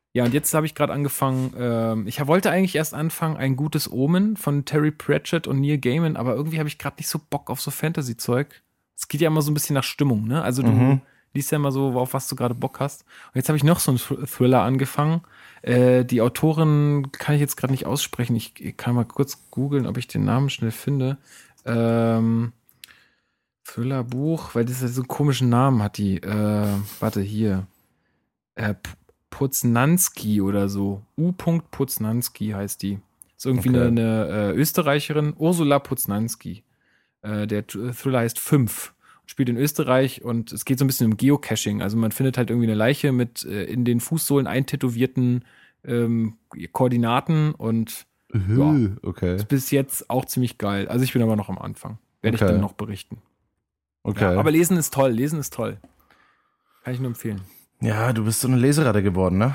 Ja, und jetzt habe ich gerade angefangen, ähm, ich wollte eigentlich erst anfangen, ein gutes Omen von Terry Pratchett und Neil Gaiman, aber irgendwie habe ich gerade nicht so Bock auf so Fantasy-Zeug. Es geht ja immer so ein bisschen nach Stimmung, ne? Also du Mhm. liest ja immer so, auf was du gerade Bock hast. Und jetzt habe ich noch so einen Thr- Thriller angefangen. Äh, die Autorin kann ich jetzt gerade nicht aussprechen. Ich, ich kann mal kurz googeln, ob ich den Namen schnell finde. Ähm, Thriller-Buch, weil das ja so einen komischen Namen hat, die. Äh, warte, hier. Äh, P- Poznanski oder so. U. Poznanski heißt die. Ist irgendwie Okay. eine, eine äh, Österreicherin, Ursula Poznanski. Äh, der T- Thriller heißt fünf. Spielt in Österreich und es geht so ein bisschen um Geocaching. Also man findet halt irgendwie eine Leiche mit äh, in den Fußsohlen eintätowierten ähm, Koordinaten und ja, Ühü, okay. ist bis jetzt auch ziemlich geil. Also ich bin aber noch am Anfang. Werde ich Okay. dann noch berichten. Okay. Ja, aber lesen ist toll, lesen ist toll. Kann ich nur empfehlen. Ja, du bist so eine Leseratte geworden, ne?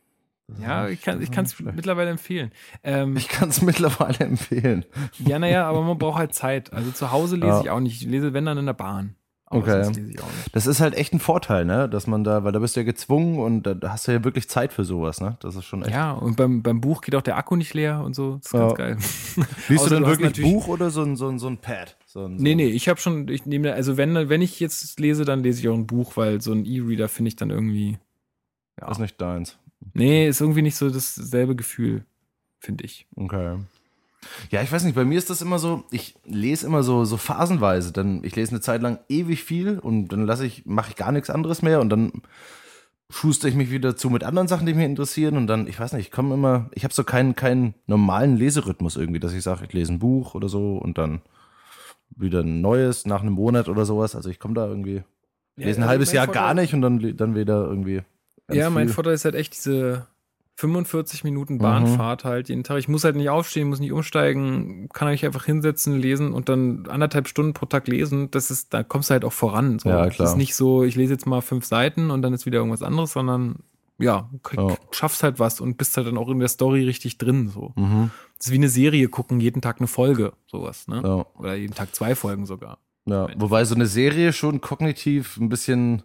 Ja, ich kann das ich ist kann es nicht schlecht. mittlerweile empfehlen. Ähm, Ich kann es mittlerweile empfehlen. ja, naja, aber man braucht halt Zeit. Also zu Hause lese Ja. ich auch nicht. Ich lese, wenn dann in der Bahn. Aber Okay. sonst lese ich auch nicht. Das ist halt echt ein Vorteil, ne? Dass man da, weil da bist du ja gezwungen und da da hast du ja wirklich Zeit für sowas, ne? Das ist schon echt. Ja, und beim, beim Buch geht auch der Akku nicht leer und so. Das ist Ja. ganz geil. Liest Außer du denn hast wirklich natürlich- Buch oder so ein, so ein, so ein Pad? So ein, so Nee, nee, ich habe schon, ich nehme, also wenn, wenn ich jetzt lese, dann lese ich auch ein Buch, weil so ein E-Reader finde ich dann irgendwie, ja. Das ist nicht deins. Nee, ist irgendwie nicht so dasselbe Gefühl, finde ich. Okay. Ja, ich weiß nicht, bei mir ist das immer so, ich lese immer so, so phasenweise. Dann, ich lese eine Zeit lang ewig viel und dann lasse ich, mache ich gar nichts anderes mehr und dann schuster ich mich wieder zu mit anderen Sachen, die mich interessieren und dann, ich weiß nicht, ich komme immer, ich habe so keinen, keinen normalen Leserhythmus irgendwie, dass ich sage, ich lese ein Buch oder so und dann wieder ein neues nach einem Monat oder sowas. Also ich komme da irgendwie, ich Ja, lese ein also halbes mein Jahr Vorteil- gar nicht und dann, dann wieder irgendwie. ganz Ja, mein viel. Vorteil ist halt echt diese fünfundvierzig Minuten Bahnfahrt halt jeden Tag. Ich muss halt nicht aufstehen, muss nicht umsteigen, kann ich einfach hinsetzen, lesen und dann anderthalb Stunden pro Tag lesen. Das ist, da kommst du halt auch voran. So. Ja, Das klar. ist nicht so, ich lese jetzt mal fünf Seiten und dann ist wieder irgendwas anderes, sondern ja, krieg, Ja. schaffst halt was und bist halt dann auch in der Story richtig drin. So. Mhm. Das ist wie eine Serie gucken, jeden Tag eine Folge, sowas, ne? Ja. Oder jeden Tag zwei Folgen sogar. Ja, wobei so eine Serie schon kognitiv ein bisschen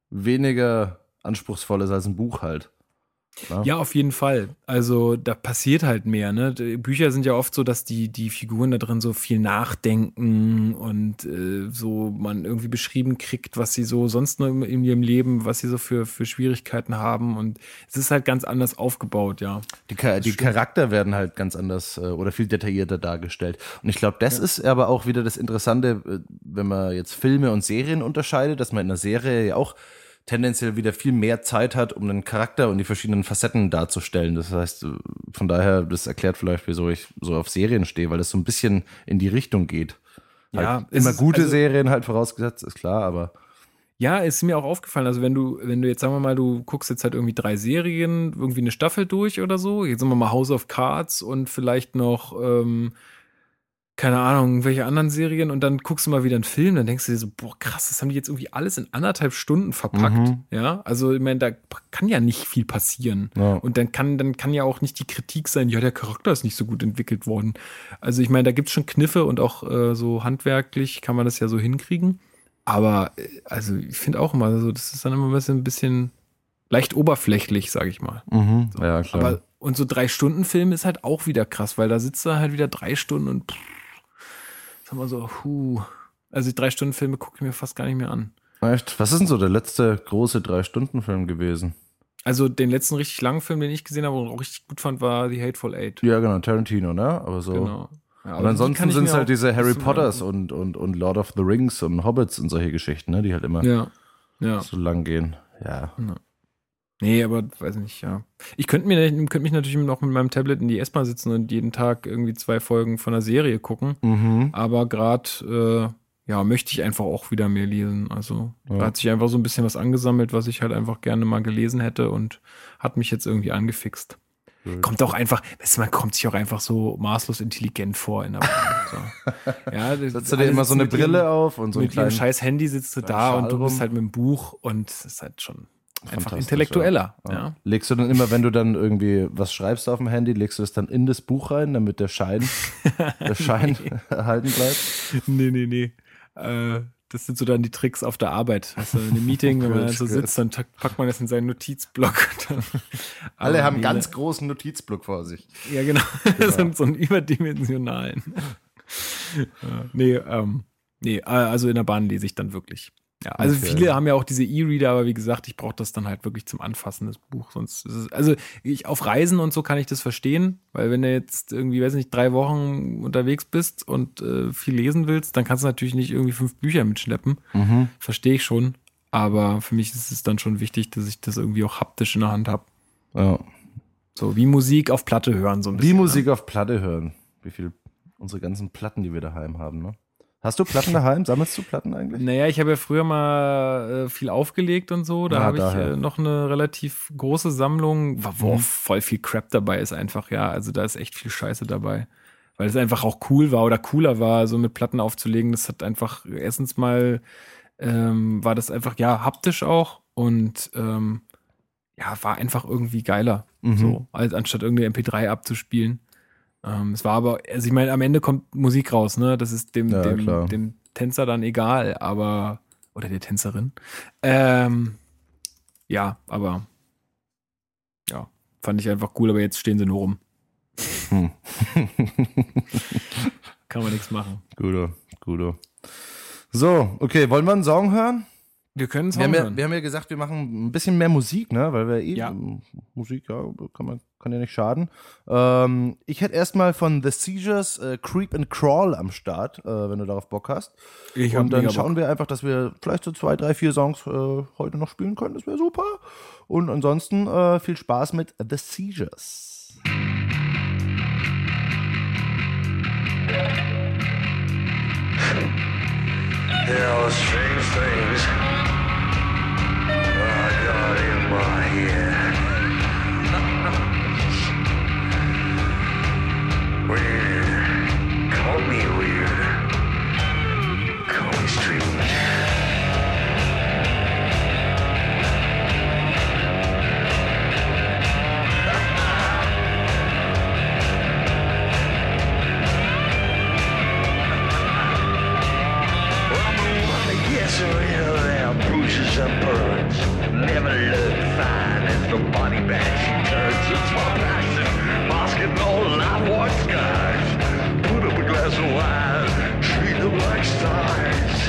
weniger anspruchsvoll ist als ein Buch halt. Ja. Ja, auf jeden Fall. Also da passiert halt mehr. Ne? Die Bücher sind ja oft so, dass die, die Figuren da drin so viel nachdenken und äh, so man irgendwie beschrieben kriegt, was sie so sonst noch in, in ihrem Leben, was sie so für, für Schwierigkeiten haben. Und es ist halt ganz anders aufgebaut, ja. Die, Cha- die Charakter werden halt ganz anders äh, oder viel detaillierter dargestellt. Und ich glaube, das ist aber auch wieder das Interessante, äh, wenn man jetzt Filme und Serien unterscheidet, dass man in einer Serie ja auch tendenziell wieder viel mehr Zeit hat, um den Charakter und die verschiedenen Facetten darzustellen. Das heißt, äh, von daher, das erklärt vielleicht, wieso ich so auf Serien stehe, weil das so ein bisschen in die Richtung geht. Ja, Halt es immer ist- gute also- Serien halt vorausgesetzt, ist klar, aber Ja, ist mir auch aufgefallen. Also wenn du, wenn du jetzt, sagen wir mal, du guckst jetzt halt irgendwie drei Serien, irgendwie eine Staffel durch oder so, jetzt sagen wir mal House of Cards und vielleicht noch, ähm, keine Ahnung, welche anderen Serien und dann guckst du mal wieder einen Film, dann denkst du dir so, boah, krass, das haben die jetzt irgendwie alles in anderthalb Stunden verpackt. Mhm. Ja, also ich meine, da kann ja nicht viel passieren. Ja. Und dann kann, dann kann ja auch nicht die Kritik sein, ja, der Charakter ist nicht so gut entwickelt worden. Also ich meine, da gibt's schon Kniffe und auch äh, so handwerklich kann man das ja so hinkriegen. Aber äh, also ich finde auch immer so, das ist dann immer ein bisschen, ein bisschen leicht oberflächlich, sage ich mal. mhm. ja, klar. Aber und so drei Stunden Film ist halt auch wieder krass, weil da sitzt er halt wieder drei Stunden und pff, sag mal so, huh. Also die drei Stunden Filme gucke ich mir fast gar nicht mehr an. Echt? Was ist denn so der letzte große Drei-Stunden-Film gewesen? Also den letzten richtig langen Film, den ich gesehen habe und auch richtig gut fand, war The Hateful Eight. Ja, genau, Tarantino, ne? Aber so. Genau. Ja, aber Und die ansonsten kann ich sind mir es halt auch diese Harry bis zum Potters Angucken. und, und, und Lord of the Rings und Hobbits und solche Geschichten, ne? Die halt immer Ja. Ja. so lang gehen. Ja. Nee, aber weiß nicht, ja. Ich könnte mir könnte mich natürlich noch mit meinem Tablet in die S-Bahn sitzen und jeden Tag irgendwie zwei Folgen von einer Serie gucken. Mhm. Aber gerade, äh, ja, möchte ich einfach auch wieder mehr lesen. Also Ja. da hat sich einfach so ein bisschen was angesammelt, was ich halt einfach gerne mal gelesen hätte und hat mich jetzt irgendwie angefixt. Kommt auch einfach, weißt du, man kommt sich auch einfach so maßlos intelligent vor in der Bahn. So. Ja, Setzt du dir immer so eine Brille auf und so einen mit ihrem kleinen. scheiß Handy sitzt du da Schal und du bist rum. halt mit dem Buch und es ist halt schon einfach Fantastisch, intellektueller. Ja. Ja. Legst du dann immer, wenn du dann irgendwie was schreibst auf dem Handy, legst du das dann in das Buch rein, damit der Schein, der Schein erhalten bleibt? Nee, nee, nee. Äh, Das sind so dann die Tricks auf der Arbeit. Also in einem Meeting, wenn man dann so sitzt, dann packt man das in seinen Notizblock. Dann, Alle haben einen ganz großen Notizblock vor sich. Ja, genau. genau. so, so einen überdimensionalen. ja, nee, ähm, nee, also in der Bahn lese ich dann wirklich. Ja, also okay. Viele haben ja auch diese E-Reader, aber wie gesagt, ich brauche das dann halt wirklich zum Anfassen des Buch. Sonst ist es, also ich auf Reisen und so kann ich das verstehen, weil wenn du jetzt irgendwie, weiß nicht, drei Wochen unterwegs bist und äh, viel lesen willst, dann kannst du natürlich nicht irgendwie fünf Bücher mitschleppen. Mhm. Verstehe ich schon. Aber für mich ist es dann schon wichtig, dass ich das irgendwie auch haptisch in der Hand habe. Ja. So wie Musik auf Platte hören, so ein bisschen. Wie Musik ne? auf Platte hören. Wie viel unsere ganzen Platten, die wir daheim haben, ne? Hast du Platten daheim? Sammelst du Platten eigentlich? Naja, ich habe ja früher mal äh, viel aufgelegt und so. Da ja, habe ich äh, noch eine relativ große Sammlung, wo mhm. voll viel Crap dabei ist einfach, ja. Also da ist echt viel Scheiße dabei. Weil es einfach auch cool war oder cooler war, so mit Platten aufzulegen. Das hat einfach, erstens mal ähm, war das einfach, ja, haptisch auch und ähm, ja, war einfach irgendwie geiler. Mhm. So, als anstatt irgendwie M P drei abzuspielen. Ähm, es war aber, also ich meine, am Ende kommt Musik raus, ne? Das ist dem, ja, dem, dem Tänzer dann egal, aber, oder der Tänzerin. Ähm, ja, aber, ja, fand ich einfach cool, aber jetzt stehen sie nur rum. Hm. Kann man nichts machen. Guter, guter. So, okay, wollen wir einen Song hören? Wir können es wir, hören. Ja, wir haben ja gesagt, wir machen ein bisschen mehr Musik, ne? Weil wir eh ja. Musik, ja, kann man kann ja nicht schaden. Ähm, ich hätte erstmal von The Seizures äh, Creep and Crawl am Start, äh, wenn du darauf Bock hast. Ich Und dann schauen Bock. wir einfach, dass wir vielleicht so zwei, drei, vier Songs äh, heute noch spielen können. Das wäre super. Und ansonsten äh, viel Spaß mit The Seizures. Yeah, strange things I got in my head. Weird, call me weird, call me strange. Yes, real there, bruises and burns. Never looked fine as the body bag she turns. It's my passion, masking all life white skies. Put up a glass of wine, treat them like stars.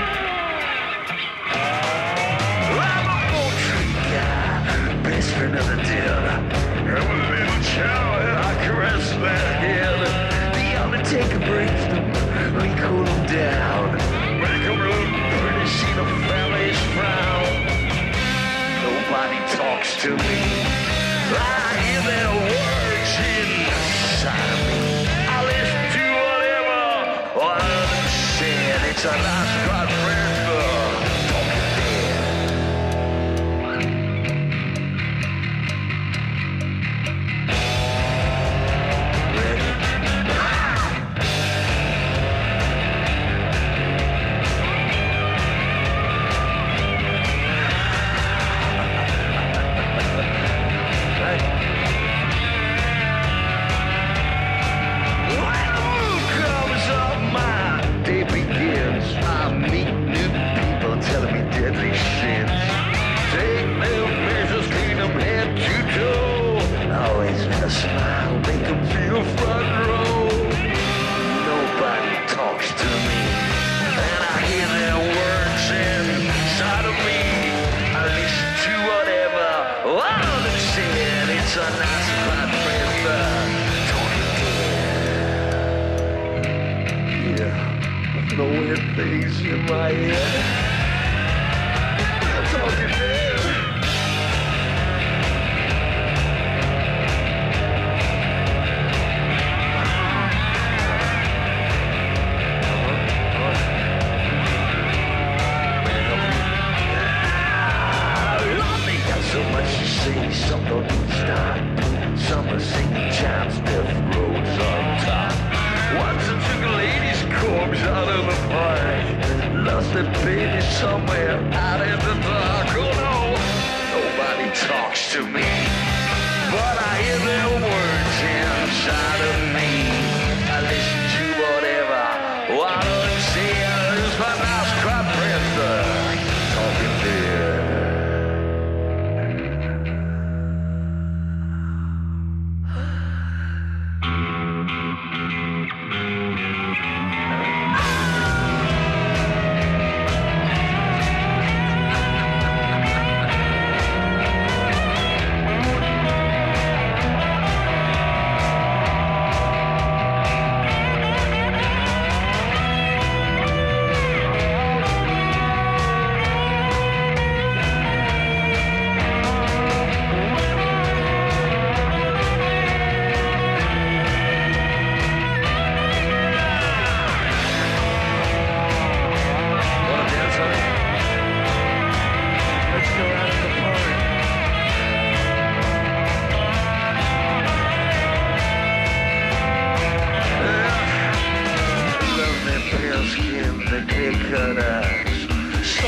I'm a poultry guy, best friend of the dead. Have a little chow and I caress that head. The Undertaker breaks them, we cool them down. Make them look pretty, see the family's frown. Nobody talks to me. I hear their words inside of me. I listen to whatever one of them said. It's a nice God friend for talking dead. Ready? Smile, make them feel front row. Nobody talks to me, and I hear their words inside of me. I listen to whatever one of them said. It's a nice flat friend, yeah. No weird things in my head. I'm talking dead. So much to say, some don't even stop. Some are singing chimes, death rows on top. Once I took a lady's corpse out of the park. Lost that baby somewhere out in the dark. Oh no, nobody talks to me, but I hear their words inside of me. I listen to whatever one of them says, but now scrap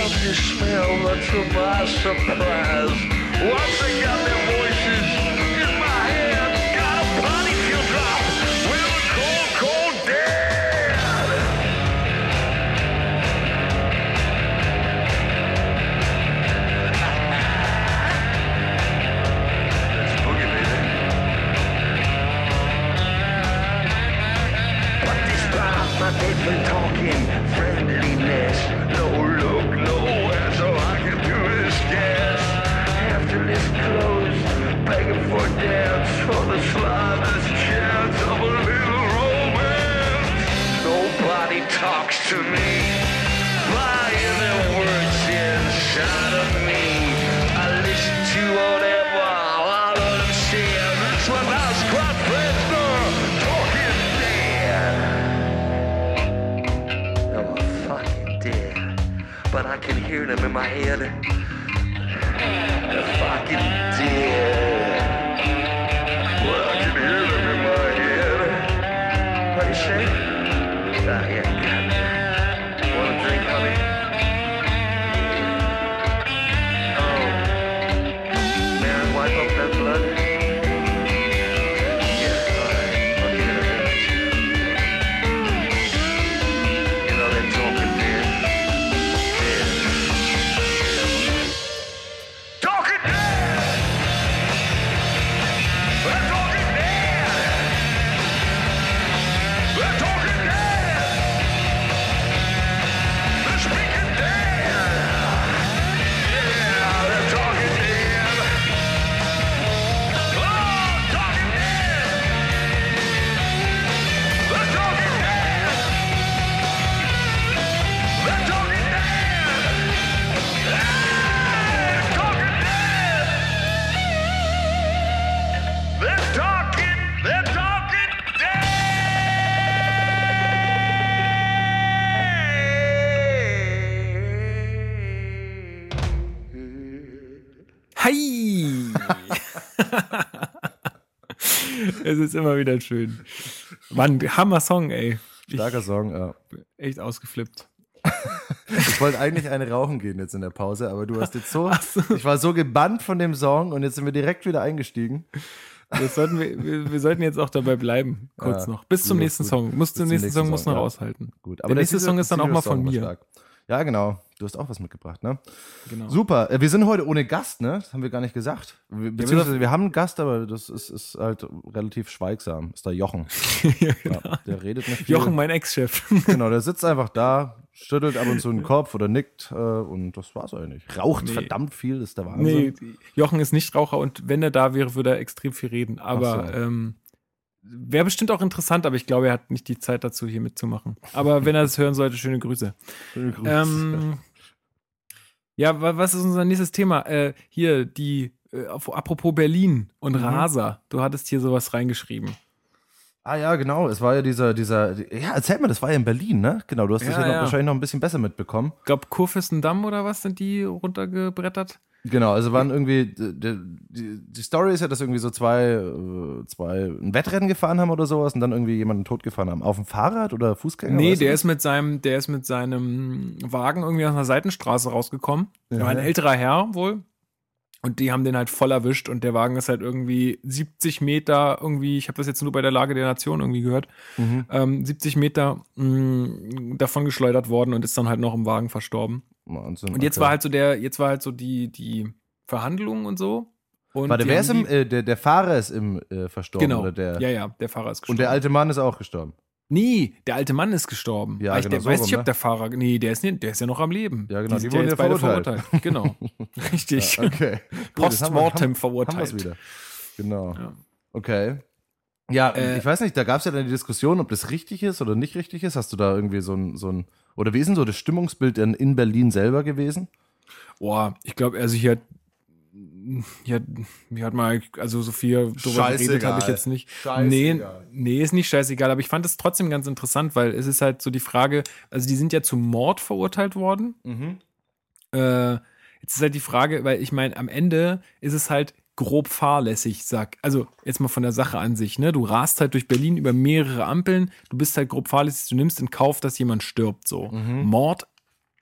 love to smell, but to my surprise, once I got their voices in my head, got a body feel drop with a cold, cold dead. That's boogie, baby. But despite my different talking, friendliness, no look, no answer, I can do is guess. After this close, begging for dance, for the slightest chance of a little romance. Nobody talks to me, buying their words inside of me. I listen to whatever I let them say. That's when I squat Fresno, talking dead. I'm a fucking dead, but I can hear them in my head. They're fucking dead. Well, I can hear them in my head. What do you say? Ah, yeah, God. Want a drink, honey? Oh. May I wipe up that blood? Yeah, all right. I'll give it a minute. You know, they're talking dead. Dead. Talking dead! They're talking dead! They're talking dead! They're speaking dead! Yeah, they're talking dead! Oh, talking dead! They're talking dead! They're talking dead! They're talking dead! They're talking, they're talking dead! Hi! Es ist immer wieder schön. Mann, Hammer-Song, ey. Ich Starker Song, ja. echt ausgeflippt. Ich wollte eigentlich eine rauchen gehen jetzt in der Pause, aber du hast jetzt so, ich war so gebannt von dem Song und jetzt sind wir direkt wieder eingestiegen. Das sollten wir, wir, wir sollten jetzt auch dabei bleiben, kurz Ja, noch. Bis zum gut, nächsten gut. Song. Muss Bis zum zum nächsten nächsten Song muss Song, noch ja. aushalten. Gut, Der nächste Caesar- Song ist dann auch mal Caesar-Song von war mir. stark. Ja, genau. Du hast auch was mitgebracht, ne? Genau. Super. Äh, Wir sind heute ohne Gast, ne? Das haben wir gar nicht gesagt. Wir- Beziehungsweise wir haben einen Gast, aber das ist, ist halt relativ schweigsam. Ist der Jochen. Ja, genau. Ja, der redet nicht viel. Jochen, mein Ex-Chef. Genau, der sitzt einfach da, schüttelt ab und zu den Kopf oder nickt äh, und das war's eigentlich. Raucht Nee. verdammt viel, das ist der Wahnsinn. Nee, Jochen ist nicht Raucher und wenn er da wäre, würde er extrem viel reden. Aber Ach so. ähm, wäre bestimmt auch interessant, aber ich glaube, er hat nicht die Zeit dazu, hier mitzumachen. Aber wenn er das hören sollte, schöne Grüße. Schöne Grüße. Ähm, ja, wa- was ist unser nächstes Thema? Äh, hier, die, äh, auf- apropos Berlin und Mhm. Rasa. Du hattest hier sowas reingeschrieben. Ah ja, genau. Es war ja dieser, dieser, ja, erzähl mal, das war ja in Berlin, ne? Genau, du hast das Ja, ja, noch, ja. wahrscheinlich noch ein bisschen besser mitbekommen. Ich glaube, Kurfürstendamm oder was sind die runtergebrettert? Genau, also waren irgendwie, die, die, die Story ist ja, dass irgendwie so zwei, äh, zwei ein Wettrennen gefahren haben oder sowas und dann irgendwie jemanden totgefahren haben. Auf dem Fahrrad oder Fußgänger? Nee, weißt du der das? ist mit seinem, der ist mit seinem Wagen irgendwie aus einer Seitenstraße rausgekommen. Der Ja. war ein älterer Herr wohl. Und die haben den halt voll erwischt und der Wagen ist halt irgendwie siebzig Meter irgendwie, ich habe das jetzt nur bei der Lage der Nation irgendwie gehört, Mhm. ähm, siebzig Meter mh, davon geschleudert worden und ist dann halt noch im Wagen verstorben. Wahnsinn, Und jetzt okay. war halt so der, jetzt war halt so die, die Verhandlung und so. Und Warte, die wer haben ist im, die- äh, der, der Fahrer ist im äh, verstorben Genau, oder der, ja, ja, der Fahrer ist gestorben. und der alte Mann ist auch gestorben. Nee, der alte Mann ist gestorben. Ja, Aber ich genau, der, so weiß rum, nicht, ob ne? der Fahrer. Nee, der ist, nicht, der ist ja noch am Leben. Ja, genau, die sind wurden jetzt ja beide verurteilt. Genau. Richtig. Ja, okay. Gut, jetzt haben wir- Postmortem haben- verurteilt. Haben wir's wieder. Genau. Ja. Okay. Ja, Äh, ich weiß nicht, da gab es ja dann die Diskussion, ob das richtig ist oder nicht richtig ist. Hast du da irgendwie so ein, so ein oder wie ist denn so das Stimmungsbild in, in Berlin selber gewesen? Boah, ich glaube, also hier hat, hier, hat- hier hat mal, also so viel darüber Scheißegal. geredet habe ich jetzt nicht. Nee, Scheißegal. nee, ist nicht scheißegal, aber ich fand es trotzdem ganz interessant, weil es ist halt so die Frage, also die sind ja zum Mord verurteilt worden. Mhm. Äh, jetzt ist halt die Frage, weil ich meine, am Ende ist es halt grob fahrlässig, sag. Also jetzt mal von der Sache an sich, ne? Du rast halt durch Berlin über mehrere Ampeln, du bist halt grob fahrlässig, du nimmst in Kauf, dass jemand stirbt, so. Mhm. Mord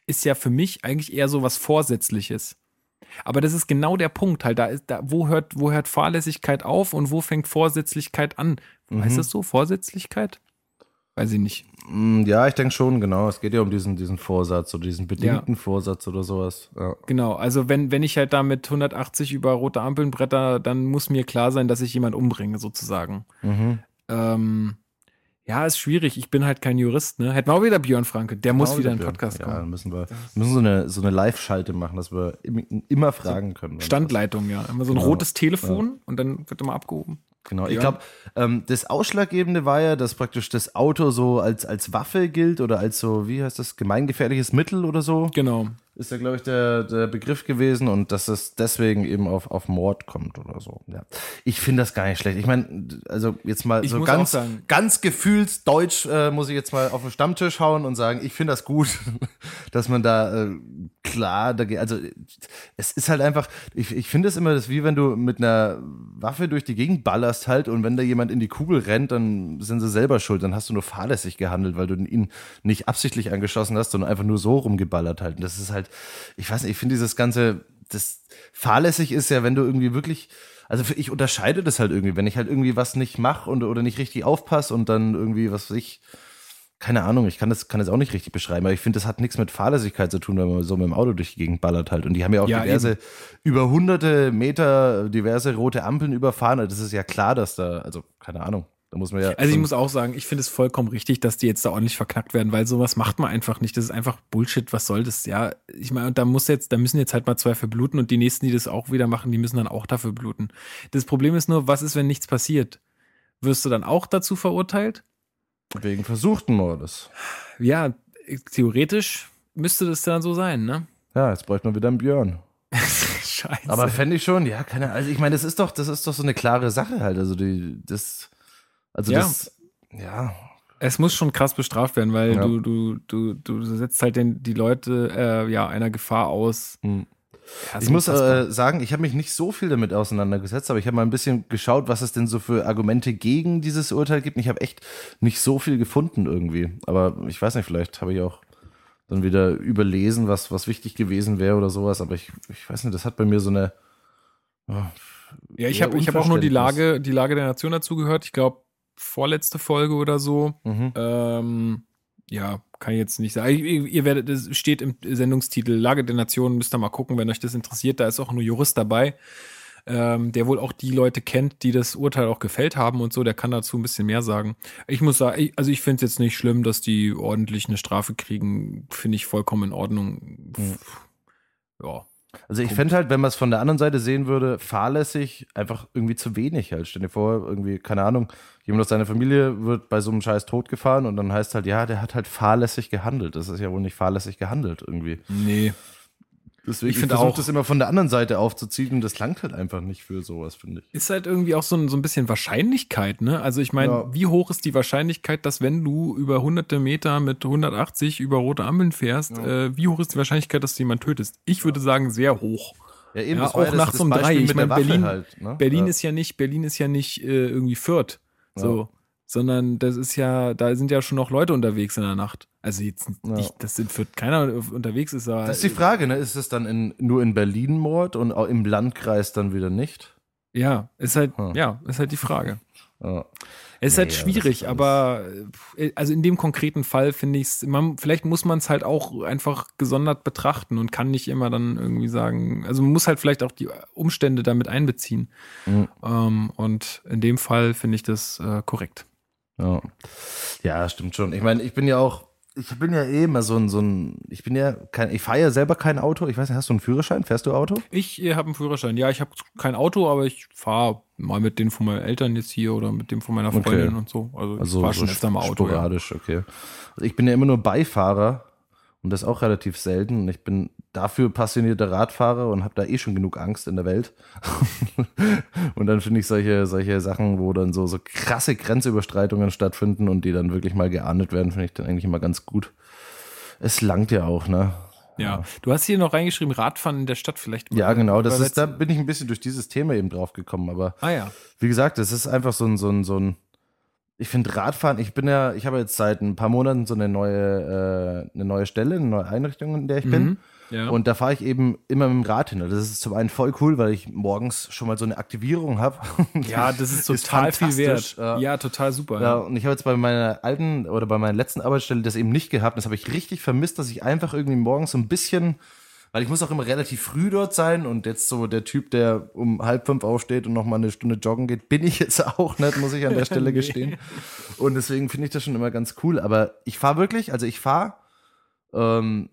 ist ja für mich eigentlich eher so was Vorsätzliches. Aber das ist genau der Punkt halt. Da ist, da, wo hört, wo hört Fahrlässigkeit auf und wo fängt Vorsätzlichkeit an? Mhm. Heißt das so? Vorsätzlichkeit? Weiß ich nicht. Mm, Ja, ich denke schon, genau. Es geht ja um diesen, diesen Vorsatz oder diesen bedingten Vorsatz oder sowas. Ja. Genau, also wenn, wenn ich halt da mit hundertachtzig über rote Ampeln bretter, dann muss mir klar sein, dass ich jemand umbringe, sozusagen. Mhm. Ähm, ja, ist schwierig. Ich bin halt kein Jurist, ne? Hätten wir auch wieder Björn Franke. Der muss wieder in den Podcast Ja, kommen. dann müssen wir müssen so eine, so eine Live-Schalte machen, dass wir im, immer fragen können. Standleitung, ja. Immer so ein Genau. rotes Telefon und dann wird immer abgehoben. Genau, ich Ja. glaube, ähm, das Ausschlaggebende war ja, dass praktisch das Auto so als, als Waffe gilt oder als so, wie heißt das, gemeingefährliches Mittel oder so. Genau. Ist ja, glaube ich, der, der Begriff gewesen und dass es deswegen eben auf, auf Mord kommt oder so. Ja. Ich finde das gar nicht schlecht. Ich meine, also jetzt mal Ich so muss ganz, auch sagen- ganz gefühlsdeutsch äh, muss ich jetzt mal auf den Stammtisch hauen und sagen, ich finde das gut, dass man da äh, klar dagegen, also es ist halt einfach, ich, ich finde es immer, das ist wie wenn du mit einer Waffe durch die Gegend ballerst halt und wenn da jemand in die Kugel rennt, dann sind sie selber schuld, dann hast du nur fahrlässig gehandelt, weil du ihn nicht absichtlich angeschossen hast, sondern einfach nur so rumgeballert halt. Und das ist halt, ich weiß nicht, ich finde dieses ganze, das fahrlässig ist ja, wenn du irgendwie wirklich, also für, ich unterscheide das halt irgendwie, wenn ich halt irgendwie was nicht mache und oder nicht richtig aufpasse und dann irgendwie, was weiß ich, keine Ahnung, ich kann das, kann das auch nicht richtig beschreiben, aber ich finde, das hat nichts mit Fahrlässigkeit zu tun, wenn man so mit dem Auto durch die Gegend ballert halt. Und die haben ja auch Ja, diverse, eben. über hunderte Meter, diverse rote Ampeln überfahren. Also das ist ja klar, dass da, also keine Ahnung, da muss man ja. Also ich schon- muss auch sagen, ich finde es vollkommen richtig, dass die jetzt da ordentlich verknackt werden, weil sowas macht man einfach nicht. Das ist einfach Bullshit. Was soll das? Ja, ich meine, und da muss jetzt, da müssen jetzt halt mal zwei verbluten und die nächsten, die das auch wieder machen, die müssen dann auch dafür bluten. Das Problem ist nur, was ist, wenn nichts passiert? Wirst du dann auch dazu verurteilt? wegen versuchten Mordes. Ja, theoretisch müsste das dann so sein, ne? Ja, jetzt bräuchte man wieder einen Björn. Scheiße. Aber fände ich schon, ja, keine Ahnung. Also ich meine, das ist doch, das ist doch so eine klare Sache halt. Also die, das, also Ja. das, ja. Es muss schon krass bestraft werden, weil Ja. du, du, du, du setzt halt den, die Leute äh, ja einer Gefahr aus. Hm. Ja, ist Ich muss unfassbar. äh, sagen, ich habe mich nicht so viel damit auseinandergesetzt, aber ich habe mal ein bisschen geschaut, was es denn so für Argumente gegen dieses Urteil gibt. Und ich habe echt nicht so viel gefunden irgendwie. Aber ich weiß nicht, vielleicht habe ich auch dann wieder überlesen, was, was wichtig gewesen wäre oder sowas. Aber ich, ich weiß nicht, das hat bei mir so eine. Oh, Ja, ich eher habe ich hab auch nur die Unverständnis. Lage, die Lage der Nation dazu gehört. Ich glaube, vorletzte Folge oder so. Mhm. Ähm, ja, kann ich jetzt nicht sagen. Ihr, ihr werdet, es steht im Sendungstitel Lage der Nation, müsst ihr mal gucken, wenn euch das interessiert. Da ist auch ein Jurist dabei, ähm, der wohl auch die Leute kennt, die das Urteil auch gefällt haben und so. Der kann dazu ein bisschen mehr sagen. Ich muss sagen, ich, also ich finde es jetzt nicht schlimm, dass die ordentlich eine Strafe kriegen. Finde ich vollkommen in Ordnung. Ja. Also ich fände halt, wenn man es von der anderen Seite sehen würde, fahrlässig einfach irgendwie zu wenig halt. Stell dir vor, irgendwie, keine Ahnung, jemand aus seiner Familie wird bei so einem Scheiß totgefahren und dann heißt halt, ja, der hat halt fahrlässig gehandelt. Das ist ja wohl nicht fahrlässig gehandelt irgendwie. Nee. Deswegen, Ich ich finde versuche auch- das immer von der anderen Seite aufzuziehen und das langt halt einfach nicht für sowas, finde ich. Ist halt irgendwie auch so ein, so ein bisschen Wahrscheinlichkeit, ne? Also ich meine, Ja. wie hoch ist die Wahrscheinlichkeit, dass wenn du über hunderte Meter mit hundertachtzig über rote Ampeln fährst, äh, wie hoch ist die Wahrscheinlichkeit, dass du jemanden tötest? Ich würde sagen, sehr hoch. Ja, eben, Ja, das war auch ja nachts um drei. Beispiel Ich mit meine, der Waffe Berlin- halt, ne? Berlin ja. ist ja nicht, Berlin ist ja nicht äh, irgendwie Fürth. So. Sondern das ist ja, da sind ja schon noch Leute unterwegs in der Nacht. Also jetzt nicht, das sind für keiner unterwegs ist, aber Das ist die Frage, ne? Ist es dann in, nur in Berlin Mord und auch im Landkreis dann wieder nicht? ja, ist halt, Hm. ja, ist halt die Frage. Ja. Es ist Nee, halt aber das schwierig, ist alles- aber äh, also in dem konkreten Fall finde ich es, vielleicht muss man es halt auch einfach gesondert betrachten und kann nicht immer dann irgendwie sagen, also man muss halt vielleicht auch die Umstände damit einbeziehen. Mhm. Ähm, und in dem Fall finde ich das äh, korrekt. Ja. Ja, stimmt schon. Ich meine, ich bin ja auch, ich bin ja eh immer so ein, so ein, ich bin ja kein, ich fahre ja selber kein Auto. Ich weiß nicht, hast du einen Führerschein? Fährst du Auto? Ich äh, habe einen Führerschein. Ja, ich habe kein Auto, aber ich fahre mal mit denen von meinen Eltern jetzt hier oder mit dem von meiner Okay. Freundin und so. Also, ich Also fahre so schon öfter mal Auto. Ja. sporadisch, okay. Also ich bin ja immer nur Beifahrer und das auch relativ selten. Und ich bin dafür passionierter Radfahrer und habe da eh schon genug Angst in der Welt. Und dann finde ich solche, solche Sachen, wo dann so, so krasse Grenzüberschreitungen stattfinden und die dann wirklich mal geahndet werden, finde ich dann eigentlich immer ganz gut. Es langt ja auch, ne? Ja. Du hast hier noch reingeschrieben, Radfahren in der Stadt vielleicht. Ja, genau. Das Übersetzt- ist, da bin ich ein bisschen durch dieses Thema eben drauf gekommen. Aber Ah ja. wie gesagt, es ist einfach so ein, so ein, so ein, Ich finde Radfahren, ich bin ja, ich habe jetzt seit ein paar Monaten so eine neue, äh, eine neue Stelle, eine neue Einrichtung, in der ich bin. Mhm. Ja. Und da fahre ich eben immer mit dem Rad hin. Das ist zum einen voll cool, weil ich morgens schon mal so eine Aktivierung habe. Ja, das ist total viel wert. Ja. Ja, total super. Ja, und ich habe jetzt bei meiner alten oder bei meiner letzten Arbeitsstelle das eben nicht gehabt. Das habe ich richtig vermisst, dass ich einfach irgendwie morgens so ein bisschen, weil ich muss auch immer relativ früh dort sein und jetzt so der Typ, der um halb fünf aufsteht und noch mal eine Stunde joggen geht, bin ich jetzt auch nicht, muss ich an der Stelle gestehen. Und deswegen finde ich das schon immer ganz cool. Aber ich fahre wirklich, also ich fahre ähm,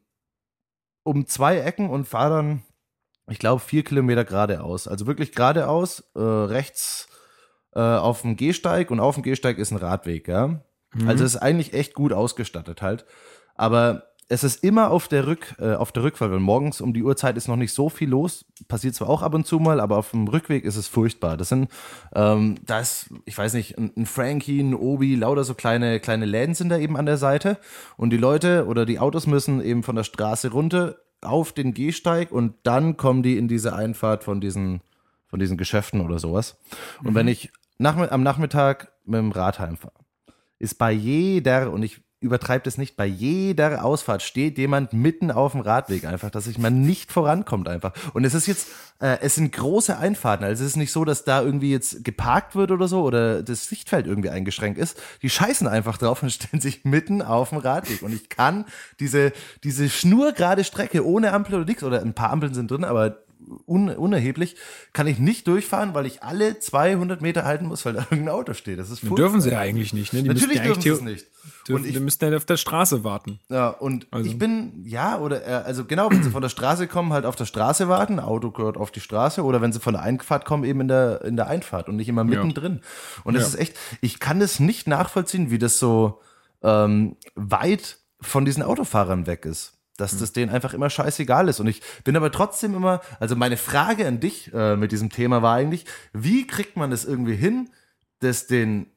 um zwei Ecken und fahre dann, ich glaube, vier Kilometer geradeaus. Also wirklich geradeaus, äh, rechts äh, auf dem Gehsteig und auf dem Gehsteig ist ein Radweg, ja. Mhm. Also es ist eigentlich echt gut ausgestattet halt. Aber es ist immer auf der Rück, äh, auf der Rückfahrt, weil morgens um die Uhrzeit ist noch nicht so viel los. Passiert zwar auch ab und zu mal, aber auf dem Rückweg ist es furchtbar. Das sind, ähm, da ist, ich weiß nicht, ein, ein Frankie, ein Obi, lauter so kleine, kleine Läden sind da eben an der Seite. Und die Leute oder die Autos müssen eben von der Straße runter auf den Gehsteig und dann kommen die in diese Einfahrt von diesen, von diesen Geschäften oder sowas. Und mhm. wenn ich nach, am Nachmittag mit dem Rad heimfahre, ist bei jeder, und ich übertreibe das nicht, bei jeder Ausfahrt steht jemand mitten auf dem Radweg einfach, dass sich man nicht vorankommt einfach. Und es ist jetzt, äh, es sind große Einfahrten, also es ist nicht so, dass da irgendwie jetzt geparkt wird oder so oder das Sichtfeld irgendwie eingeschränkt ist. Die scheißen einfach drauf und stellen sich mitten auf dem Radweg. Und ich kann diese, diese schnurgerade Strecke ohne Ampel oder nichts, oder ein paar Ampeln sind drin, aber Un, unerheblich, kann ich nicht durchfahren, weil ich alle zweihundert Meter halten muss, weil da irgendein Auto steht. Das ist furchtbar. Dürfen sie ja eigentlich nicht, ne? Die Natürlich dürfen sie es nicht. Dürfen, und ich, die müssten ja auf der Straße warten. Ja, und also. ich bin, ja, oder, äh, also genau, wenn sie von der Straße kommen, halt auf der Straße warten, Auto gehört auf die Straße, oder wenn sie von der Einfahrt kommen, eben in der, in der Einfahrt und nicht immer mittendrin. Ja. Und das ja. ist echt, ich kann das nicht nachvollziehen, wie das so ähm, weit von diesen Autofahrern weg ist. Dass das denen einfach immer scheißegal ist. Und ich bin aber trotzdem immer, also meine Frage an dich äh, mit diesem Thema war eigentlich, wie kriegt man das irgendwie hin, das den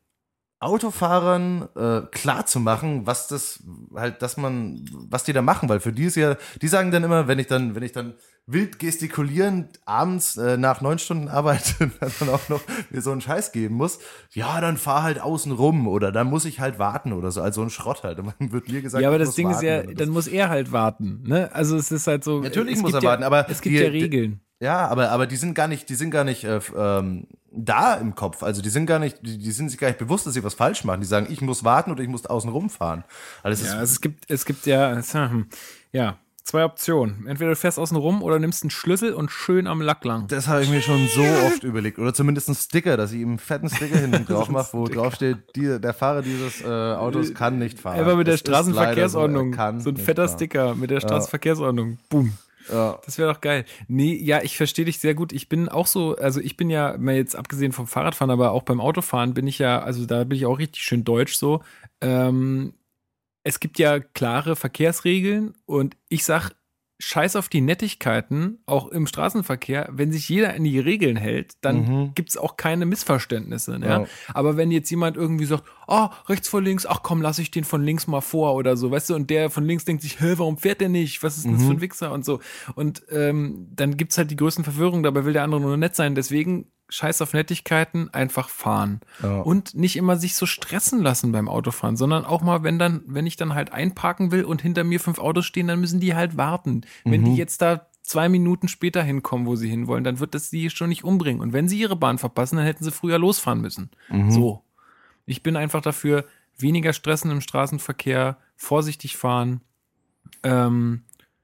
Autofahrern äh, klar zu machen, was das halt, dass man, was die da machen, weil für die ist ja, die sagen dann immer, wenn ich dann, wenn ich dann wild gestikulierend abends äh, nach neun Stunden Arbeit dann auch noch mir so einen Scheiß geben muss, ja, dann fahr halt außen rum oder dann muss ich halt warten oder so, also ein Schrott halt. Und dann wird mir gesagt, ja, aber das Ding ist ja, dann muss er halt warten, ne? Also es ist halt so. Natürlich muss er warten, ja, aber es gibt die, ja Regeln. Ja, aber, aber die sind gar nicht, die sind gar nicht äh, ähm, da im Kopf. Also die sind gar nicht, die, die sind sich gar nicht bewusst, dass sie was falsch machen. Die sagen, ich muss warten oder ich muss außen rumfahren. Also ja, also es gibt, es gibt ja, ja, zwei Optionen. Entweder du fährst außen rum oder nimmst einen Schlüssel und schön am Lack lang. Das habe ich mir schon so oft überlegt. Oder zumindest einen Sticker, dass ich ihm einen fetten Sticker hinten drauf mache, wo drauf steht, die, der Fahrer dieses äh, Autos kann nicht fahren. Einfach mit der das Straßenverkehrsordnung. So, so ein fetter fahren. Sticker mit der Straßenverkehrsordnung. Boom. Ja. Das wäre doch geil. Nee, ja, ich verstehe dich sehr gut. Ich bin auch so, also ich bin ja, mal jetzt abgesehen vom Fahrradfahren, aber auch beim Autofahren bin ich ja, also da bin ich auch richtig schön deutsch so. Ähm, es gibt ja klare Verkehrsregeln und ich sag, scheiß auf die Nettigkeiten, auch im Straßenverkehr. Wenn sich jeder an die Regeln hält, dann mhm. gibt's auch keine Missverständnisse. Ne? Ja. Aber wenn jetzt jemand irgendwie sagt, oh, rechts vor links, ach komm, lass ich den von links mal vor oder so, weißt du, und der von links denkt sich, hä, warum fährt der nicht? Was ist denn das mhm. für ein Wichser und so. Und ähm, dann gibt's halt die größten Verwirrungen, dabei will der andere nur nett sein. Deswegen scheiß auf Nettigkeiten, einfach fahren. Ja. Und nicht immer sich so stressen lassen beim Autofahren, sondern auch mal, wenn dann, wenn ich dann halt einparken will und hinter mir fünf Autos stehen, dann müssen die halt warten. Mhm. Wenn die jetzt da zwei Minuten später hinkommen, wo sie hinwollen, dann wird das sie schon nicht umbringen. Und wenn sie ihre Bahn verpassen, dann hätten sie früher losfahren müssen. Mhm. So. Ich bin einfach dafür, weniger stressen im Straßenverkehr, vorsichtig fahren. Ähm,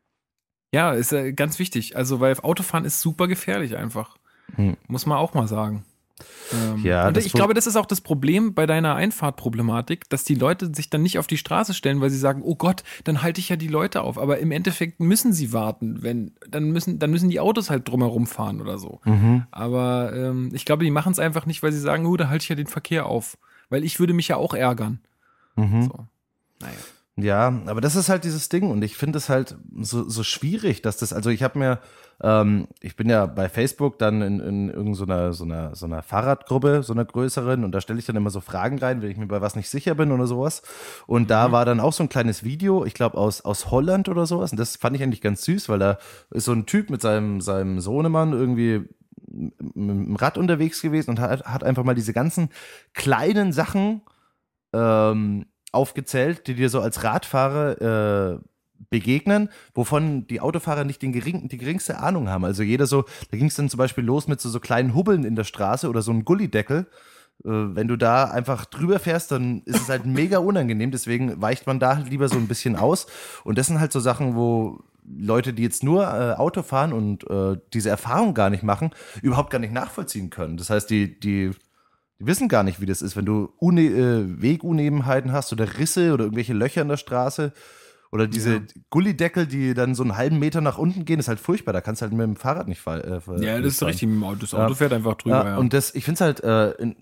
ja, ist äh, ganz wichtig. Also, weil Autofahren ist super gefährlich einfach. Hm. Muss man auch mal sagen. Ähm, ja, und ich glaube, das ist auch das Problem bei deiner Einfahrtproblematik, dass die Leute sich dann nicht auf die Straße stellen, weil sie sagen, oh Gott, dann halte ich ja die Leute auf. Aber im Endeffekt müssen sie warten, wenn dann müssen dann müssen die Autos halt drumherum fahren oder so. Mhm. Aber ähm, ich glaube, die machen es einfach nicht, weil sie sagen, oh, da halte ich ja den Verkehr auf. Weil ich würde mich ja auch ärgern. Mhm. So. Naja. Ja, aber das ist halt dieses Ding und ich finde es halt so, so schwierig, dass das, also ich habe mir, ähm, ich bin ja bei Facebook dann in, in irgendeiner so einer, so einer Fahrradgruppe, so einer größeren und da stelle ich dann immer so Fragen rein, wenn ich mir bei was nicht sicher bin oder sowas und da mhm. war dann auch so ein kleines Video, ich glaube aus, aus Holland oder sowas und das fand ich eigentlich ganz süß, weil da ist so ein Typ mit seinem, seinem Sohnemann irgendwie mit dem Rad unterwegs gewesen und hat, hat einfach mal diese ganzen kleinen Sachen ähm, aufgezählt, die dir so als Radfahrer äh, begegnen, wovon die Autofahrer nicht den gering, die geringste Ahnung haben. Also jeder so, da ging es dann zum Beispiel los mit so, so kleinen Hubbeln in der Straße oder so einem Gullideckel. Äh, wenn du da einfach drüber fährst, dann ist es halt mega unangenehm, deswegen weicht man da halt lieber so ein bisschen aus. Und das sind halt so Sachen, wo Leute, die jetzt nur äh, Auto fahren und äh, diese Erfahrung gar nicht machen, überhaupt gar nicht nachvollziehen können. Das heißt, die, die Die wissen gar nicht, wie das ist, wenn du Une äh, Wegunebenheiten hast oder Risse oder irgendwelche Löcher in der Straße oder diese ja. Gullideckel, die dann so einen halben Meter nach unten gehen, ist halt furchtbar. Da kannst du halt mit dem Fahrrad nicht fahren. Äh, ja, das ist richtig. Das Auto ja. fährt einfach drüber. Ja, ja. Und das, ich finde es halt äh, in,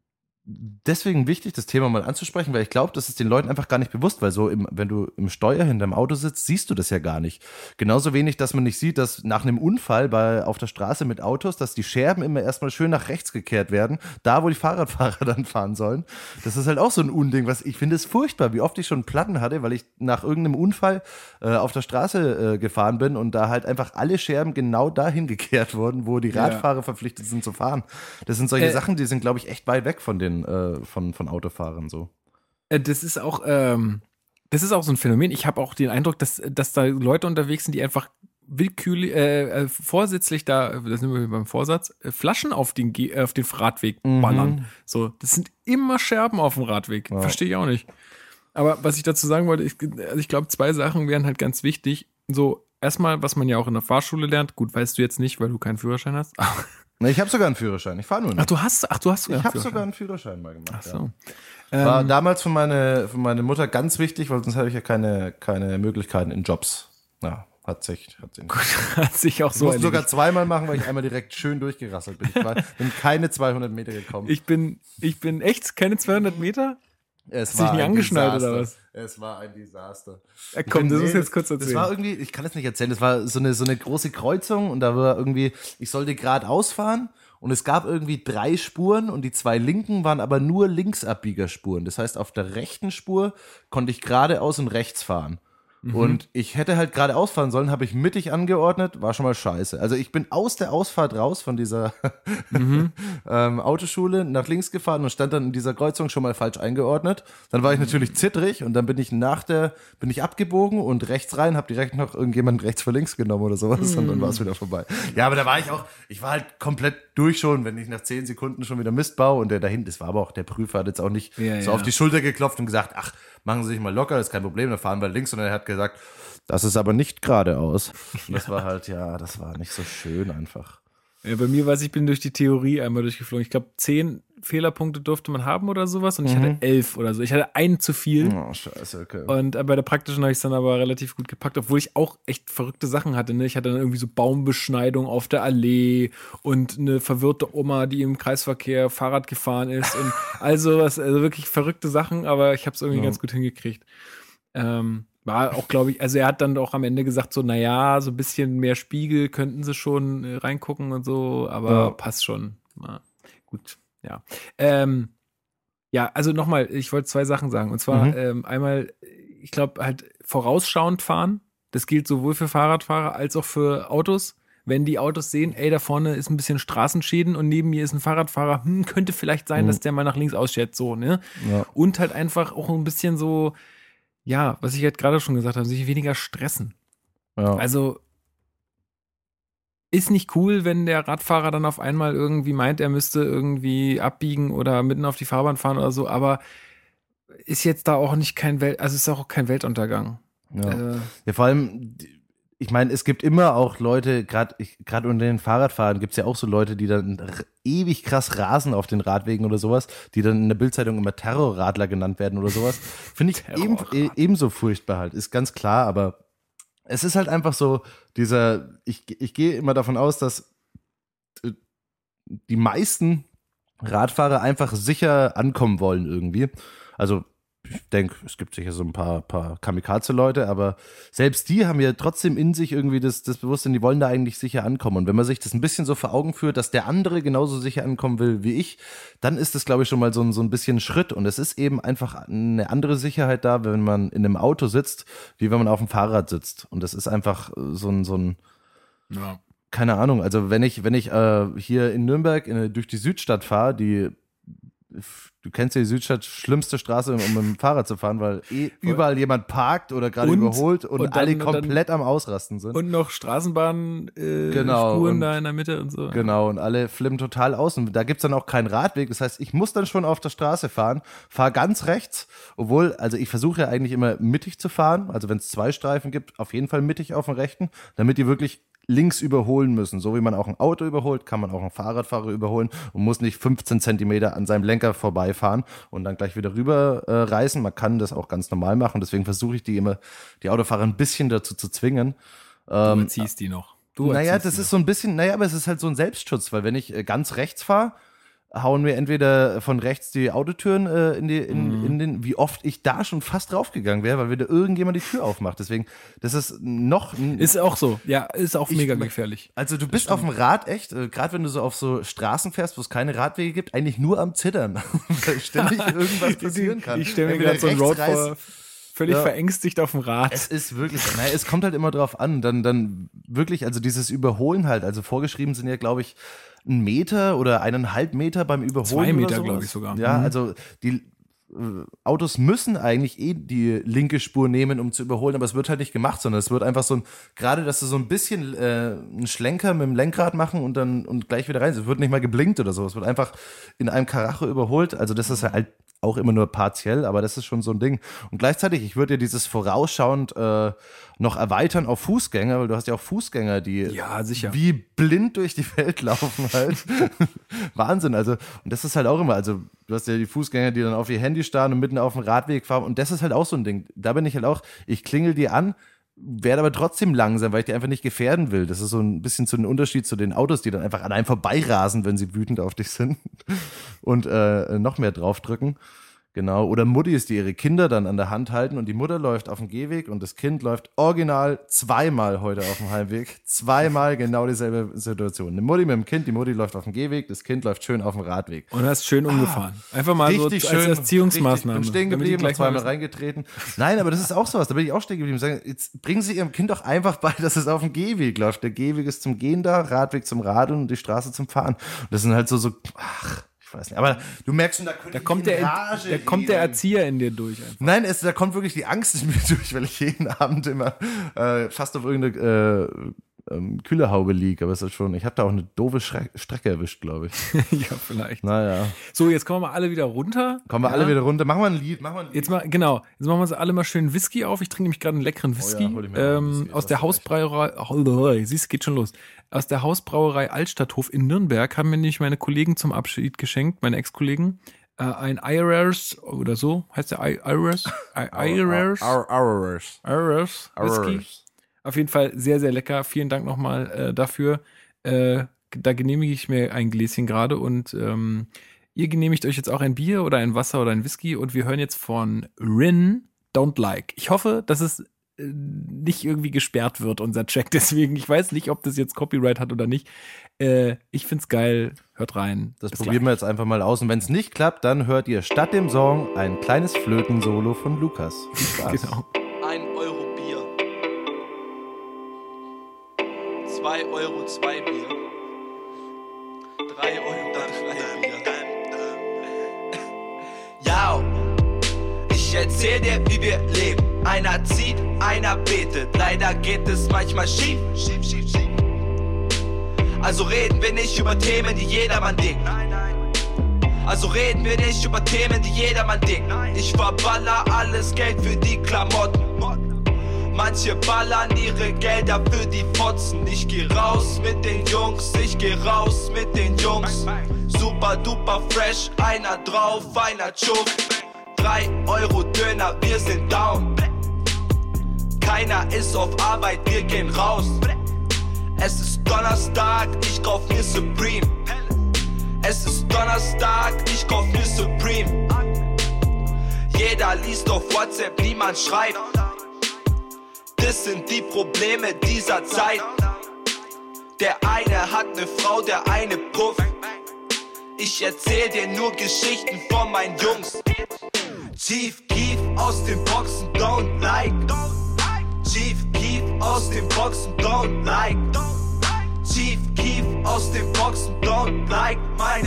deswegen wichtig, das Thema mal anzusprechen, weil ich glaube, das ist den Leuten einfach gar nicht bewusst, weil so, im, wenn du im Steuer hinterm Auto sitzt, siehst du das ja gar nicht. Genauso wenig, dass man nicht sieht, dass nach einem Unfall bei, auf der Straße mit Autos, dass die Scherben immer erstmal schön nach rechts gekehrt werden, da wo die Fahrradfahrer dann fahren sollen. Das ist halt auch so ein Unding, was ich finde, ist furchtbar, wie oft ich schon Platten hatte, weil ich nach irgendeinem Unfall äh, auf der Straße äh, gefahren bin und da halt einfach alle Scherben genau dahin gekehrt wurden, wo die Radfahrer ja. verpflichtet sind zu fahren. Das sind solche äh, Sachen, die sind, glaube ich, echt weit weg von den Von, von Autofahrern so. Das ist auch, ähm, das ist auch so ein Phänomen. Ich habe auch den Eindruck, dass, dass da Leute unterwegs sind, die einfach willkürlich, äh, vorsätzlich da, das nehmen wir beim Vorsatz, äh, Flaschen auf den, auf den Radweg ballern. Mhm. So, das sind immer Scherben auf dem Radweg. Ja. Verstehe ich auch nicht. Aber was ich dazu sagen wollte, ich, also ich glaube, zwei Sachen wären halt ganz wichtig. So, erstmal, was man ja auch in der Fahrschule lernt. Gut, weißt du jetzt nicht, weil du keinen Führerschein hast. Na, ich habe sogar einen Führerschein. Ich fahre nur nicht. Ach, du hast, ach, du hast sogar Ich habe sogar einen Führerschein mal gemacht. Ach so. Ja. War ähm, damals für meine, für meine Mutter ganz wichtig, weil sonst hatte ich ja keine, keine Möglichkeiten in Jobs. Ja, hat sich, hat sich, gut, hat sich auch ich so. Ich musste sogar zweimal machen, weil ich einmal direkt schön durchgerasselt bin. Ich war, bin keine zweihundert Meter gekommen. Ich bin, ich bin echt keine zweihundert Meter? Es Hast du dich nicht angeschnallt oder was? Es war ein Desaster. Ja, komm, das muss jetzt kurz erzählen. Das war irgendwie, ich kann es nicht erzählen, das war so eine, so eine große Kreuzung und da war irgendwie, ich sollte geradeaus fahren und es gab irgendwie drei Spuren und die zwei linken waren aber nur Linksabbiegerspuren. Das heißt, auf der rechten Spur konnte ich geradeaus und rechts fahren. Mhm. Und ich hätte halt geradeaus fahren sollen, habe ich mittig angeordnet, war schon mal scheiße. Also ich bin aus der Ausfahrt raus von dieser mhm. ähm, Autoschule nach links gefahren und stand dann in dieser Kreuzung schon mal falsch eingeordnet. Dann war ich natürlich zittrig und dann bin ich nach der, bin ich abgebogen und rechts rein, habe direkt noch irgendjemand rechts vor links genommen oder sowas mhm. und dann war es wieder vorbei. Ja, aber da war ich auch, ich war halt komplett durch schon, wenn ich nach zehn Sekunden schon wieder Mist baue und der dahin, das war aber auch, der Prüfer hat jetzt auch nicht ja, so ja. auf die Schulter geklopft und gesagt, ach, machen Sie sich mal locker, das ist kein Problem, dann fahren wir links, sondern er hat gesagt, das ist aber nicht geradeaus. Und das war halt, ja, das war nicht so schön einfach. Ja, bei mir war es, ich bin durch die Theorie einmal durchgeflogen. Ich glaube, zehn Fehlerpunkte durfte man haben oder sowas und ich mhm. hatte elf oder so. Ich hatte einen zu viel. Oh, scheiße, okay. Und bei der praktischen habe ich es dann aber relativ gut gepackt, obwohl ich auch echt verrückte Sachen hatte. Ne? Ich hatte dann irgendwie so Baumbeschneidung auf der Allee und eine verwirrte Oma, die im Kreisverkehr Fahrrad gefahren ist und also was, also wirklich verrückte Sachen, aber ich habe es irgendwie ja. ganz gut hingekriegt. Ähm, war auch, glaube ich, also er hat dann auch am Ende gesagt so, naja, so ein bisschen mehr Spiegel könnten sie schon äh, reingucken und so, aber ja. passt schon. Na, gut, ja. Ähm, ja, also nochmal, ich wollte zwei Sachen sagen. Und zwar mhm. ähm, einmal, ich glaube halt vorausschauend fahren. Das gilt sowohl für Fahrradfahrer als auch für Autos. Wenn die Autos sehen, ey, da vorne ist ein bisschen Straßenschäden und neben mir ist ein Fahrradfahrer, hm, könnte vielleicht sein, mhm. dass der mal nach links ausschert, so, ne? Ja. Und halt einfach auch ein bisschen so, ja, was ich halt gerade schon gesagt habe, sich weniger stressen. Ja. Also ist nicht cool, wenn der Radfahrer dann auf einmal irgendwie meint, er müsste irgendwie abbiegen oder mitten auf die Fahrbahn fahren oder so, aber ist jetzt da auch nicht kein Welt, also ist auch kein Weltuntergang. Ja, äh, ja vor allem, ich meine, es gibt immer auch Leute, gerade gerade unter den Fahrradfahrern gibt es ja auch so Leute, die dann r- ewig krass rasen auf den Radwegen oder sowas, die dann in der Bildzeitung immer Terrorradler genannt werden oder sowas. Finde ich eben, e- ebenso furchtbar halt, ist ganz klar, aber es ist halt einfach so, dieser, ich, ich gehe immer davon aus, dass die meisten Radfahrer einfach sicher ankommen wollen irgendwie. Also ich denke, es gibt sicher so ein paar, paar Kamikaze-Leute, aber selbst die haben ja trotzdem in sich irgendwie das, das Bewusstsein, die wollen da eigentlich sicher ankommen. Und wenn man sich das ein bisschen so vor Augen führt, dass der andere genauso sicher ankommen will wie ich, dann ist das, glaube ich, schon mal so ein, so ein bisschen Schritt. Und es ist eben einfach eine andere Sicherheit da, wenn man in einem Auto sitzt, wie wenn man auf dem Fahrrad sitzt. Und das ist einfach so ein, so ein ja. keine Ahnung. Also wenn ich, wenn ich äh, hier in Nürnberg in, durch die Südstadt fahre, die du kennst ja die Südstadt, schlimmste Straße, um mit dem Fahrrad zu fahren, weil eh überall jemand parkt oder gerade Und- überholt und, und dann- alle und dann- komplett am Ausrasten sind. Und noch Straßenbahnen, äh, Genau, Spuren und- da in der Mitte und so. Genau, und alle flippen total aus. Und da gibt's dann auch keinen Radweg. Das heißt, ich muss dann schon auf der Straße fahren, fahre ganz rechts, obwohl, also ich versuche ja eigentlich immer mittig zu fahren. Also wenn es zwei Streifen gibt, auf jeden Fall mittig auf dem rechten, damit die wirklich links überholen müssen. So wie man auch ein Auto überholt, kann man auch einen Fahrradfahrer überholen und muss nicht fünfzehn Zentimeter an seinem Lenker vorbeifahren und dann gleich wieder rüber äh, reißen. Man kann das auch ganz normal machen. Deswegen versuche ich die immer, die Autofahrer ein bisschen dazu zu zwingen. Du erziehst die noch. Du Naja, erziehst das die ist so ein bisschen, naja, aber es ist halt so ein Selbstschutz, weil wenn ich äh, ganz rechts fahre, hauen mir entweder von rechts die Autotüren äh, in, die, in, Mhm. in den, wie oft ich da schon fast draufgegangen wäre, weil wieder irgendjemand die Tür aufmacht. Deswegen, das ist noch... noch. Ist auch so. Ja, ist auch Ich- mega gefährlich. Also du bist auf dem Rad echt, äh, gerade wenn du so auf so Straßen fährst, wo es keine Radwege gibt, eigentlich nur am Zittern, weil ständig irgendwas passieren kann. Ich stelle mir Entweder gerade so einen rechts Road vor, reißt- völlig Ja. verängstigt auf dem Rad. Es ist wirklich, naja, es kommt halt immer drauf an, dann, dann wirklich, also dieses Überholen halt, also vorgeschrieben sind ja, glaube ich, ein Meter oder eineinhalb Meter beim Überholen. Zwei Meter, oder sowas. glaube ich sogar. Ja, Mhm. also die äh, Autos müssen eigentlich eh die linke Spur nehmen, um zu überholen, aber es wird halt nicht gemacht, sondern es wird einfach so ein, gerade, dass du so ein bisschen äh, einen Schlenker mit dem Lenkrad machen und dann und gleich wieder rein. Es wird nicht mal geblinkt oder so. Es wird einfach in einem Karacho überholt. Also das ist ja halt auch immer nur partiell, aber das ist schon so ein Ding. Und gleichzeitig, ich würde dir dieses vorausschauend äh, noch erweitern auf Fußgänger, weil du hast ja auch Fußgänger, die Ja, sicher. wie blind durch die Welt laufen halt. Wahnsinn, also und das ist halt auch immer, also du hast ja die Fußgänger, die dann auf ihr Handy starren und mitten auf dem Radweg fahren und das ist halt auch so ein Ding. Da bin ich halt auch, ich klingel die an, werde aber trotzdem langsam, weil ich die einfach nicht gefährden will. Das ist so ein bisschen so ein Unterschied zu den Autos, die dann einfach an einem vorbeirasen, wenn sie wütend auf dich sind und äh, noch mehr draufdrücken. Genau. Oder Muttis, die ihre Kinder dann an der Hand halten und die Mutter läuft auf dem Gehweg und das Kind läuft original zweimal heute auf dem Heimweg. Zweimal genau dieselbe Situation. Eine Mutti mit dem Kind, die Mutti läuft auf dem Gehweg, das Kind läuft schön auf dem Radweg. Und hast schön umgefahren. Einfach mal so als Erziehungsmaßnahme. Richtig, bin stehen damit die geblieben, noch gleich mal zweimal wissen. reingetreten. Nein, aber das ist auch sowas, da bin ich auch stehen geblieben. Sagen, jetzt bringen Sie Ihrem Kind doch einfach bei, dass es auf dem Gehweg läuft. Der Gehweg ist zum Gehen da, Radweg zum Radeln und die Straße zum Fahren. Und das sind halt so, so, ach, ich weiß nicht. Aber du merkst schon, da könnte Da ich kommt in der, Rage da kommt der reden. Erzieher in dir durch. Einfach. Nein, es, da kommt wirklich die Angst in mir durch, weil ich jeden Abend immer äh, fast auf irgendeine äh, ähm, Kühlerhaube liege. Aber es ist schon, ich habe da auch eine doofe Schre Strecke erwischt, glaube ich. Ja, vielleicht. Naja, So, jetzt kommen wir mal alle wieder runter. kommen wir ja. alle wieder runter. Machen wir ein Lied, machen wir ein Lied. Jetzt mal, genau, jetzt machen wir uns alle mal schön Whisky auf. Ich trinke nämlich gerade einen leckeren Whisky, hol ich mir mal einen ähm, Whisky, aus du der hast recht. Hausbrauerei. Siehst, geht schon los. Aus der Hausbrauerei Altstadthof in Nürnberg haben mir nämlich meine Kollegen zum Abschied geschenkt, meine Ex-Kollegen, äh, ein Irish oder so, heißt der I- Irish? I- Irish? Our, ours. Irish Whisky. Ours. Auf jeden Fall sehr, sehr lecker. Vielen Dank nochmal äh, dafür. Äh, da genehmige ich mir ein Gläschen gerade und ähm, ihr genehmigt euch jetzt auch ein Bier oder ein Wasser oder ein Whisky und wir hören jetzt von Rin Don't Like. Ich hoffe, dass es äh, nicht irgendwie gesperrt wird, unser Track. Deswegen, ich weiß nicht, ob das jetzt Copyright hat oder nicht. Äh, ich find's geil. Hört rein. Das Bis probieren wir jetzt einfach mal aus. Und wenn es nicht klappt, dann hört ihr statt dem Song ein kleines Flötensolo von Lukas. Viel Spaß. gleich. Genau. Ein Euro Bier. Zwei Euro zwei Bier. Drei Euro drei Bier. Ja, ich erzähl dir, wie wir leben. Einer zieht, einer betet. Leider geht es manchmal schief, schief, schief, schief. Also reden wir nicht über Themen, die jedermann denkt. Nein, nein. Also reden wir nicht über Themen, die jedermann denkt. Ich verballer alles Geld für die Klamotten. Manche ballern ihre Gelder für die Fotzen. Ich geh raus mit den Jungs, ich geh raus mit den Jungs. Super duper fresh, einer drauf, einer Chuk. Drei Euro Döner, wir sind down. Keiner ist auf Arbeit, wir gehen raus. Es ist Donnerstag, ich kauf mir Supreme. Es ist Donnerstag, ich kauf mir Supreme. Jeder liest auf WhatsApp, niemand schreibt. Das sind die Probleme dieser Zeit. Der eine hat ne Frau, der eine Puff. Ich erzähl dir nur Geschichten von meinen Jungs. Chief Keef aus den Boxen, don't like. Chief Keef aus den Boxen, don't like. Chief Keef aus den Boxen, don't like. Meine Brüder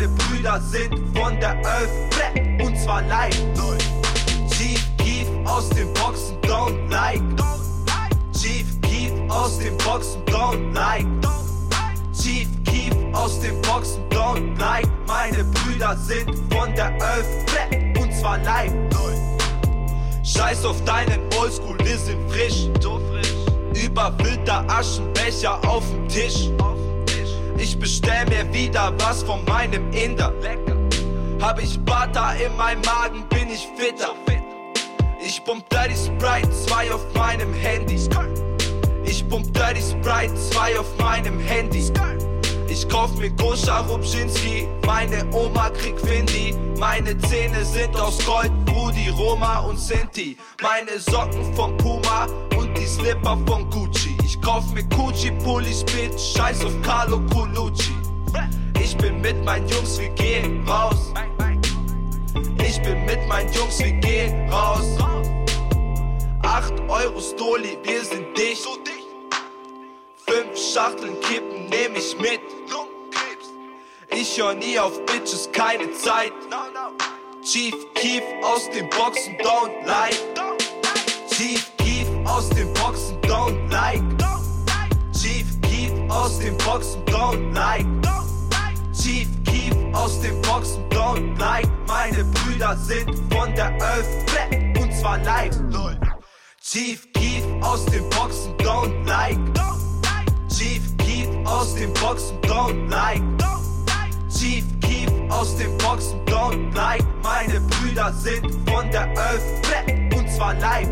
Brüder sind von der Elf, und zwar live. Chief Keef aus den Boxen, don't like. Chief Keef aus den Boxen, don't like. Chief Keef aus den Boxen, don't like. Meine Brüder sind von der Elf, und zwar live. Scheiß auf deinen Oldschool, wir sind frisch. So frisch. Überfüllter Aschenbecher auf dem Tisch. Ich bestell mir wieder was von meinem Inder. Lecker. Hab ich Butter in meinem Magen, bin ich fitter. Ich pump Dirty Sprite zwei auf meinem Handy. Ich pump Dirty Sprite zwei auf meinem Handy. Ich kauf mir Goscha Rubschinski, meine Oma kriegt Findi. Meine Zähne sind aus Gold, Brudi, Roma und Sinti. Meine Socken von Puma und die Slipper von Gucci. Ich kauf mir Gucci-Pullis, Bitch, scheiß auf Carlo Colucci. Ich bin mit meinen Jungs, wir gehen raus. Ich bin mit meinen Jungs, wir gehen raus. acht Euro Stoli, wir sind dicht. Fünf Schachteln Kippen nehm ich mit. Ich hör nie auf Bitches, keine Zeit. Chief Keef aus den Boxen, don't like. Chief Keef aus den Boxen, don't like. Chief Keef aus den Boxen, don't like. Chief Keef aus den Boxen, don't like. Meine Brüder sind von der Elf, und zwar live. Chief Keef aus den Boxen, don't like. Chief Keef aus den Boxen, don't like. Chief Keef aus den Boxen, don't like. Meine Brüder sind von der Elf, und zwar live.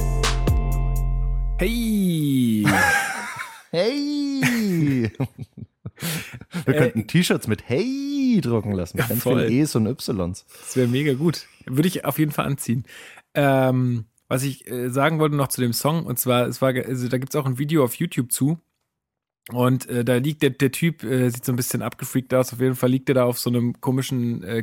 Hey! Hey! Wir könnten T-Shirts mit Hey drucken lassen. Mit Ja, ganz voll. vielen E's und Ys. Das wäre mega gut. Würde ich auf jeden Fall anziehen. Ähm, was ich äh, sagen wollte noch zu dem Song, und zwar, es war, also da gibt es auch ein Video auf YouTube zu. Und äh, da liegt der, der Typ, äh, sieht so ein bisschen abgefreakt aus. Auf jeden Fall liegt er da auf so einem komischen äh,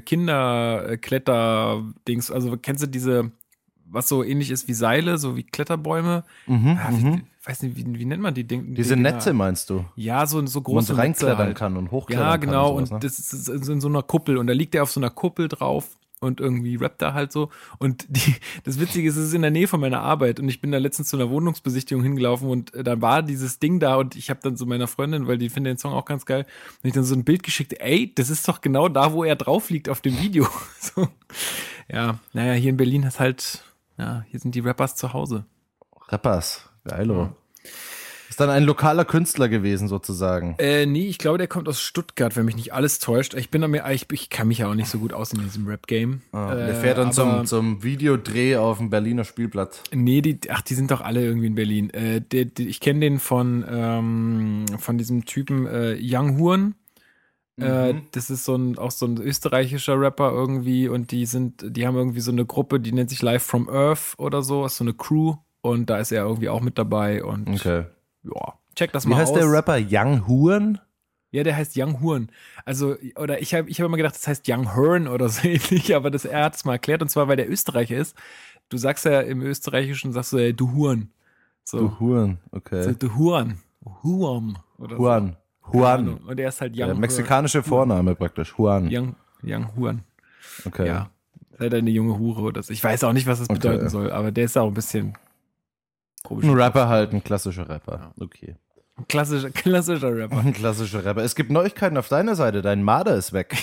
Kinderkletter-Dings. Also kennst du diese, was so ähnlich ist wie Seile, so wie Kletterbäume? Mhm, Ja, wie, weiß nicht, wie, wie nennt man die Dinge? Diese Netze meinst du? Ja, so, so Wo man große so reinklettern Netze halt. kann und hochklettern Ja, kann. genau. Und, sowas, Und ne? das ist in so einer Kuppel. Und da liegt er auf so einer Kuppel drauf und irgendwie rappt er halt so. Und die, das Witzige ist, es ist in der Nähe von meiner Arbeit. Und ich bin da letztens zu einer Wohnungsbesichtigung hingelaufen und äh, da war dieses Ding da. Und ich habe dann so meiner Freundin, weil die findet den Song auch ganz geil, und ich dann so ein Bild geschickt. Ey, das ist doch genau da, wo er drauf liegt auf dem Video. So. Ja, naja, hier in Berlin ist halt, ja, hier sind die Rappers zu Hause. Rappers. Geilo. Ist dann ein lokaler Künstler gewesen, sozusagen. Äh, nee, ich glaube, der kommt aus Stuttgart, wenn mich nicht alles täuscht. Ich bin da mir, ich, ich kann mich ja auch nicht so gut aus in diesem Rap-Game. Ah, äh, der fährt dann zum, aber- zum Videodreh auf dem Berliner Spielplatz. Nee, die, ach, die sind doch alle irgendwie in Berlin. Äh, der, der, ich kenne den von, ähm, von diesem Typen äh, Young Huren. Äh, das ist so ein, auch so ein österreichischer Rapper irgendwie, und die sind, die haben irgendwie so eine Gruppe, die nennt sich Live from Earth oder so, ist so eine Crew, und da ist er irgendwie auch mit dabei, und Okay. ja, check das Wie mal heißt aus. der Rapper? Young Huren? Ja, der heißt Young Huren. Also, oder ich habe ich hab immer gedacht, das heißt Young Hearn oder so ähnlich, aber das, er hat es mal erklärt, und zwar, weil der Österreicher ist. Du sagst ja im Österreichischen, sagst du ja, du Huren. So, Du Huren, so okay. du Huren. Huam. Oder Juan. so. Juan. Und er ist halt Young Der Huren. mexikanische Vorname praktisch. Juan. Young, Young Huren. Okay. Ja. Sei deine junge Hure oder so. Ich weiß auch nicht, was das Okay. bedeuten soll, aber der ist auch ein bisschen komisch. Ein Rapper halt, ein klassischer Rapper. Okay. Klassischer, klassischer Rapper. Ein klassischer Rapper. Es gibt Neuigkeiten auf deiner Seite. Dein Marder ist weg.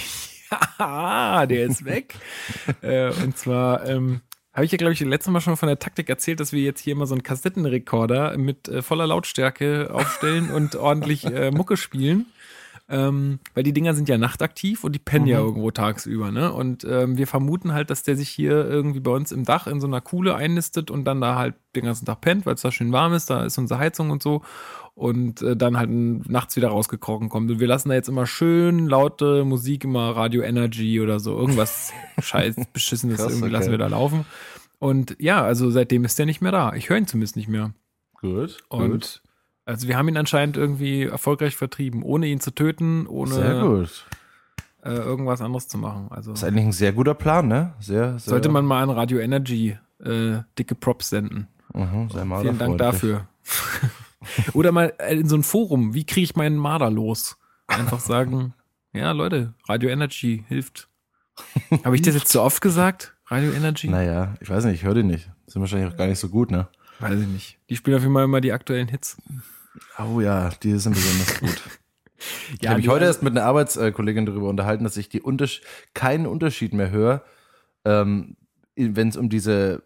Ah, der ist weg. äh, und zwar ähm, habe ich ja, glaube ich, letztes Mal schon von der Taktik erzählt, dass wir jetzt hier immer so einen Kassettenrekorder mit äh, voller Lautstärke aufstellen und ordentlich äh, Mucke spielen. Ähm, weil die Dinger sind ja nachtaktiv und die pennen ja irgendwo tagsüber, ne? Und ähm, wir vermuten halt, dass der sich hier irgendwie bei uns im Dach in so einer Kuhle einnistet und dann da halt den ganzen Tag pennt, weil es da schön warm ist, da ist unsere Heizung und so. Und äh, dann halt nachts wieder rausgekrochen kommt. Und wir lassen da jetzt immer schön laute Musik, immer Radio Energy oder so, irgendwas scheiß Beschissenes Krass, irgendwie okay. lassen wir da laufen. Und ja, also seitdem ist der nicht mehr da. Ich höre ihn zumindest nicht mehr. Gut. Und gut. also wir haben ihn anscheinend irgendwie erfolgreich vertrieben, ohne ihn zu töten, ohne Sehr gut. äh, irgendwas anderes zu machen. Also Das ist eigentlich ein sehr guter Plan, ne? Sehr, sehr. sollte man mal an Radio Energy äh, dicke Props senden. Mhm, sehr Vielen Dank marderfreundlich. dafür. Oder mal in so ein Forum, wie kriege ich meinen Marder los? Einfach sagen, Ja, Leute, Radio Energy hilft. Habe ich das jetzt so oft gesagt? Radio Energy? Naja, ich weiß nicht, ich höre die nicht. Sind wahrscheinlich auch gar nicht so gut, ne? Weiß ich nicht. Die spielen auf jeden Fall immer die aktuellen Hits. Oh ja, die sind besonders gut. Ich Ja, habe mich die- heute erst mit einer Arbeitskollegin darüber unterhalten, dass ich die Unters- keinen Unterschied mehr höre, ähm, wenn es um diese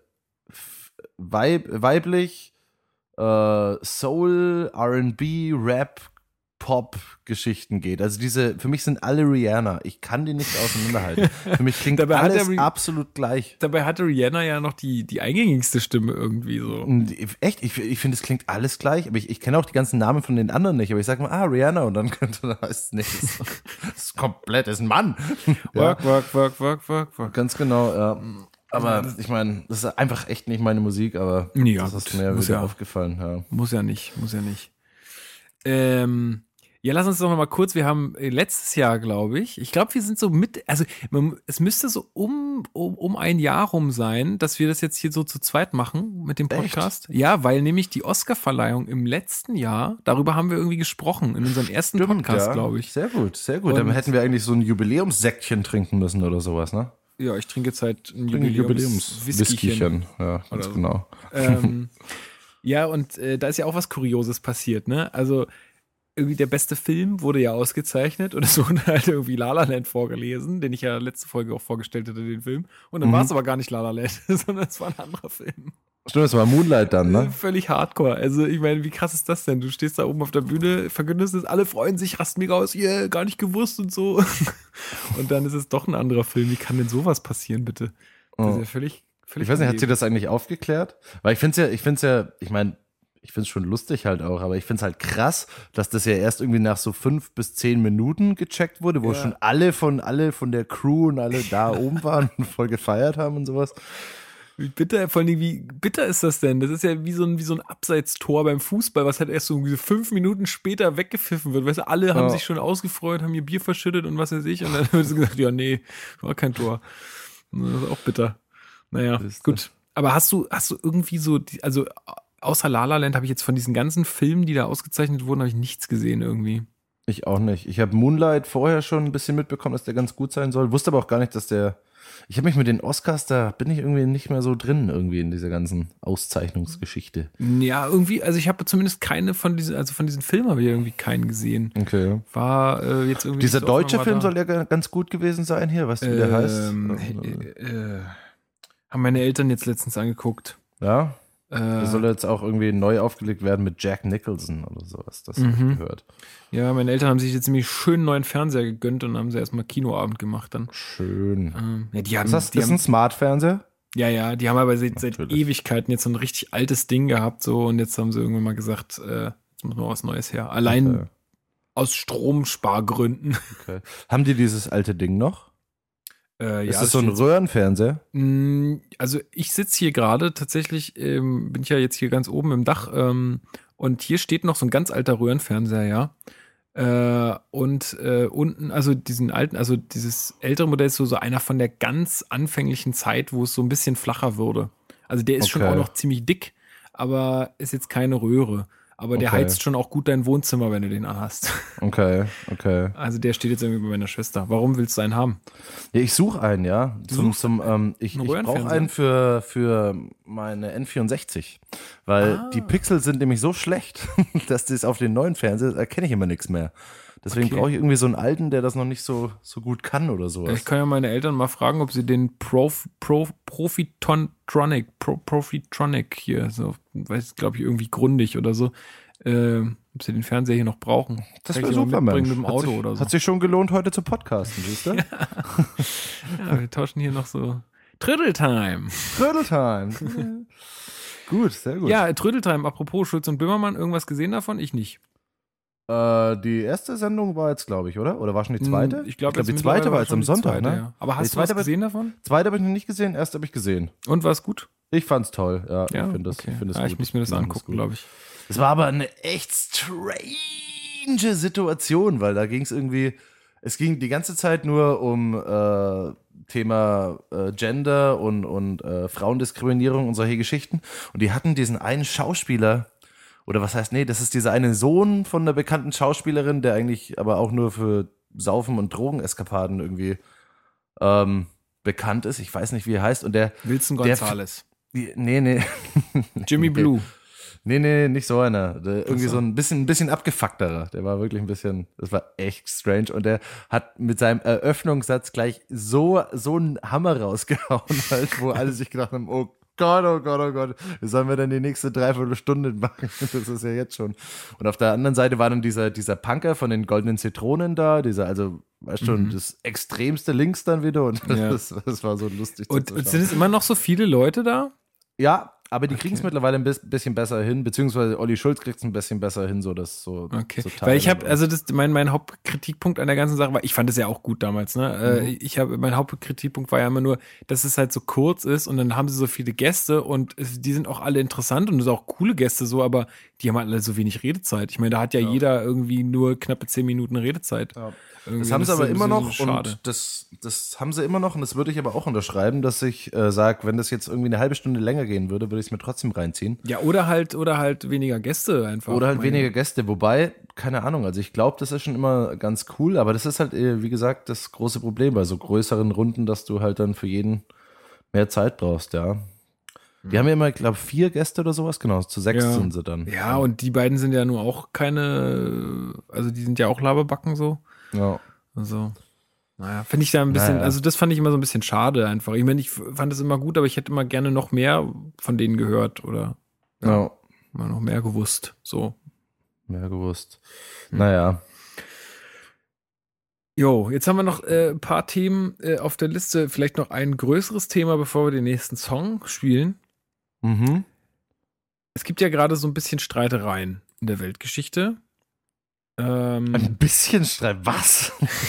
Weib weiblich äh, Soul, R and B, Rap, Pop-Geschichten geht. Also diese, für mich sind alle Rihanna. Ich kann die nicht auseinanderhalten. Für mich klingt Dabei hat alles der Ri- absolut gleich. Dabei hatte Rihanna ja noch die, die eingängigste Stimme irgendwie so. Und echt, ich, ich finde, es klingt alles gleich, aber ich, ich kenne auch die ganzen Namen von den anderen nicht, aber ich sage mal, ah, Rihanna, und dann könnte das heißt es nicht. Das ist, das ist komplett, das ist ein Mann. Ja, Work, work, work, work, work, work. ganz genau, ja. Aber ich meine, das ist einfach echt nicht meine Musik, aber Ja, das ist gut, mir muss wieder ja. aufgefallen, ja. Muss ja nicht, muss ja nicht. Ähm, ja, lass uns doch noch mal kurz, wir haben äh, letztes Jahr, glaube ich, ich glaube, wir sind so mit, also man, es müsste so um, um, um ein Jahr rum sein, dass wir das jetzt hier so zu zweit machen mit dem Podcast. Ja, weil nämlich die Oscar-Verleihung im letzten Jahr, darüber haben wir irgendwie gesprochen, in unserem ersten Podcast, ja. glaube ich. Sehr gut, sehr gut. Und- Dann hätten wir eigentlich so ein Jubiläumssäckchen trinken müssen oder sowas, ne? Ja, ich trinke jetzt halt ein Jubiläums-Whiskychen. Jubiläums-Whiskychen. Ja, ganz Oder so. genau. ähm, ja, und äh, da ist ja auch was Kurioses passiert, ne? Also irgendwie der beste Film wurde ja ausgezeichnet und es wurde halt irgendwie La La Land vorgelesen, den ich ja letzte Folge auch vorgestellt hatte, den Film. Und dann Mhm. war es aber gar nicht La La Land, sondern es war ein anderer Film. Stimmt, das war Moonlight dann, ne? Völlig hardcore. Also ich meine, wie krass ist das denn? Du stehst da oben auf der Bühne, verkündest es, alle freuen sich, rasten mega aus, yeah, gar nicht gewusst und so. Und dann ist es doch ein anderer Film. Wie kann denn sowas passieren, bitte? Das ist Oh. ja völlig, völlig Ich weiß nicht, hat sie daneben. das eigentlich aufgeklärt? Weil ich finde es ja, ich finde es ja, ich meine, ich finde es schon lustig halt auch, aber ich finde es halt krass, dass das ja erst irgendwie nach so fünf bis zehn Minuten gecheckt wurde, wo Ja. schon alle von alle von der Crew und alle da oben waren und voll gefeiert haben und sowas. Wie bitter, vor allem, wie bitter ist das denn? Das ist ja wie so ein, wie so ein Abseitstor beim Fußball, was halt erst so irgendwie so fünf Minuten später weggepfiffen wird. Weißt du, alle haben Ja. sich schon ausgefreut, haben ihr Bier verschüttet und was weiß ich. Und dann haben sie gesagt, ja, nee, war kein Tor. Das ist auch bitter. Naja, Das ist gut. Aber hast du, hast du irgendwie so, die, also außer La La Land habe ich jetzt von diesen ganzen Filmen, die da ausgezeichnet wurden, habe ich nichts gesehen irgendwie. Ich auch nicht. Ich habe Moonlight vorher schon ein bisschen mitbekommen, dass der ganz gut sein soll. Wusste aber auch gar nicht, dass der. Ich habe mich mit den Oscars, da bin ich irgendwie nicht mehr so drin, irgendwie in dieser ganzen Auszeichnungsgeschichte. Ja, irgendwie, also ich habe zumindest keine von diesen, also von diesen Filmen habe ich irgendwie keinen gesehen. Okay. War äh, jetzt irgendwie. Dieser nicht so auf deutsche meinem Film Radar. soll ja ga- ganz gut gewesen sein hier. Weißt du, wie der Ähm, heißt? äh, äh, haben meine Eltern jetzt letztens angeguckt. Ja. Äh, Der soll jetzt auch irgendwie neu aufgelegt werden mit Jack Nicholson oder sowas. Das habe Mhm. ich gehört. ja, meine Eltern haben sich jetzt ziemlich schön neuen Fernseher gegönnt und haben sie erstmal Kinoabend gemacht dann. Schön. Ähm, ja, die haben, Ist das, die das ist ein haben, Smart-Fernseher? ja, ja, die haben aber seit, seit Natürlich. Ewigkeiten jetzt so ein richtig altes Ding gehabt so und jetzt haben sie irgendwann mal gesagt, äh, jetzt muss mal was Neues her. Allein Okay. aus Stromspargründen. Okay. Haben die dieses alte Ding noch? Äh, ist ja, das so ein steht- Röhrenfernseher? Mm, Also ich sitze hier gerade tatsächlich, ähm, bin ich ja jetzt hier ganz oben im Dach ähm, und hier steht noch so ein ganz alter Röhrenfernseher, ja. Äh, und äh, unten, also diesen alten, also dieses ältere Modell ist so, so einer von der ganz anfänglichen Zeit, wo es so ein bisschen flacher würde. Also der ist schon Okay. auch noch ziemlich dick, aber ist jetzt keine Röhre. Aber der Okay. heizt schon auch gut dein Wohnzimmer, wenn du den anhast. Okay, okay. Also der steht jetzt irgendwie bei meiner Schwester. Warum willst du einen haben? Ja, ich suche einen, ja. Du Zum, suchst zum, ähm, ich einen ich brauche Röhrenfernseher? einen für, für meine N vierundsechzig. Weil Ah. die Pixel sind nämlich so schlecht, dass das auf den neuen Fernseher erkenne ich immer nichts mehr. Deswegen Okay. brauche ich irgendwie so einen alten, der das noch nicht so, so gut kann oder sowas. Ich kann ja meine Eltern mal fragen, ob sie den Prof, Prof, Profitronic, Pro, Profitronic hier, so, weiß, glaube ich, irgendwie grundig oder so, äh, ob sie den Fernseher hier noch brauchen. Das Kann wäre ich den mal super, mitbringen Mensch. mit dem Hat Auto sich, oder so. Hat sich schon gelohnt, heute zu podcasten, siehst du? Ja, wir tauschen hier noch so Trödeltime. Trödeltime. Gut, sehr gut. Ja, Trödeltime, apropos Schulz und Böhmermann, irgendwas gesehen davon? Ich nicht. Äh, die erste Sendung war jetzt, glaube ich, oder? Oder war schon die zweite? Hm, Ich glaube, die zweite war jetzt am Sonntag, ne? Ja. Aber Die hast du was zweite war- gesehen davon? Zweite habe ich noch nicht gesehen, erste habe ich gesehen. Und war es gut? Ich fand's toll, ja. Ja, ich finde das, okay. ich find das ja, gut. ich muss mir das Die machen angucken, gut. glaube ich. Es war aber eine echt strange Situation, weil da ging es irgendwie, es ging die ganze Zeit nur um äh, Thema äh, Gender und, und äh, Frauendiskriminierung und solche Geschichten. Und die hatten diesen einen Schauspieler, oder was heißt, nee, das ist dieser eine Sohn von einer bekannten Schauspielerin, der eigentlich aber auch nur für Saufen und Drogeneskapaden irgendwie ähm, bekannt ist. Ich weiß nicht, wie er heißt. Und der Wilson der, Gonzales. Nee, nee. Jimmy Blue. Nee, nee, nicht so einer. Der, irgendwie so. so ein bisschen, ein bisschen abgefuckterer. Der war wirklich ein bisschen, das war echt strange. Und der hat mit seinem Eröffnungssatz gleich so, so einen Hammer rausgehauen, halt, wo alle sich gedacht haben, oh Gott, oh Gott, oh Gott, wie sollen wir denn die nächste Dreiviertelstunde machen? Das ist ja jetzt schon. Und auf der anderen Seite war dann dieser, dieser Punker von den Goldenen Zitronen da, dieser, also, weißt schon, mhm. das extremste Links dann wieder. Und ja. das, das war so lustig. Und, und sind es immer noch so viele Leute da? Ja, aber die Okay. kriegen es mittlerweile ein bisschen besser hin, beziehungsweise Olli Schulz kriegt es ein bisschen besser hin, so dass so. Okay, so weil ich habe, teilen. also das, mein, mein Hauptkritikpunkt an der ganzen Sache war, ich fand es ja auch gut damals, ne? Mhm. Äh, Ich habe, mein Hauptkritikpunkt war ja immer nur, dass es halt so kurz ist und dann haben sie so viele Gäste und es, die sind auch alle interessant und es sind auch coole Gäste so, aber die haben halt alle so wenig Redezeit. Ich meine, da hat ja, Ja. jeder irgendwie nur knappe zehn Minuten Redezeit. Ja. Irgendwie, Das haben sie ist aber so- immer so- noch so schade. und das, das haben sie immer noch und das würde ich aber auch unterschreiben, dass ich äh, sage, wenn das jetzt irgendwie eine halbe Stunde länger gehen würde, würde ich es mir trotzdem reinziehen. Ja, oder halt, oder halt weniger Gäste einfach. Oder halt Meine- weniger Gäste, wobei, keine Ahnung, also ich glaube, das ist schon immer ganz cool, aber das ist halt, äh, wie gesagt, das große Problem bei so größeren Runden, dass du halt dann für jeden mehr Zeit brauchst, ja. Die haben ja immer, ich glaube, vier Gäste oder sowas, genau, zu sechs Ja. sind sie dann. Ja, und die beiden sind ja nur auch keine, also die sind ja auch Laberbacken so. Ja. Also, naja, finde ich da ein bisschen, Naja. also das fand ich immer so ein bisschen schade einfach. Ich meine, ich fand es immer gut, aber ich hätte immer gerne noch mehr von denen gehört oder Ja. mal noch mehr gewusst. So. Mehr gewusst. Hm. Naja. Jo, jetzt haben wir noch äh, ein paar Themen äh, auf der Liste. Vielleicht noch ein größeres Thema, bevor wir den nächsten Song spielen. Mhm. Es gibt ja gerade so ein bisschen Streitereien in der Weltgeschichte. Ähm, Ein bisschen Streit. Was?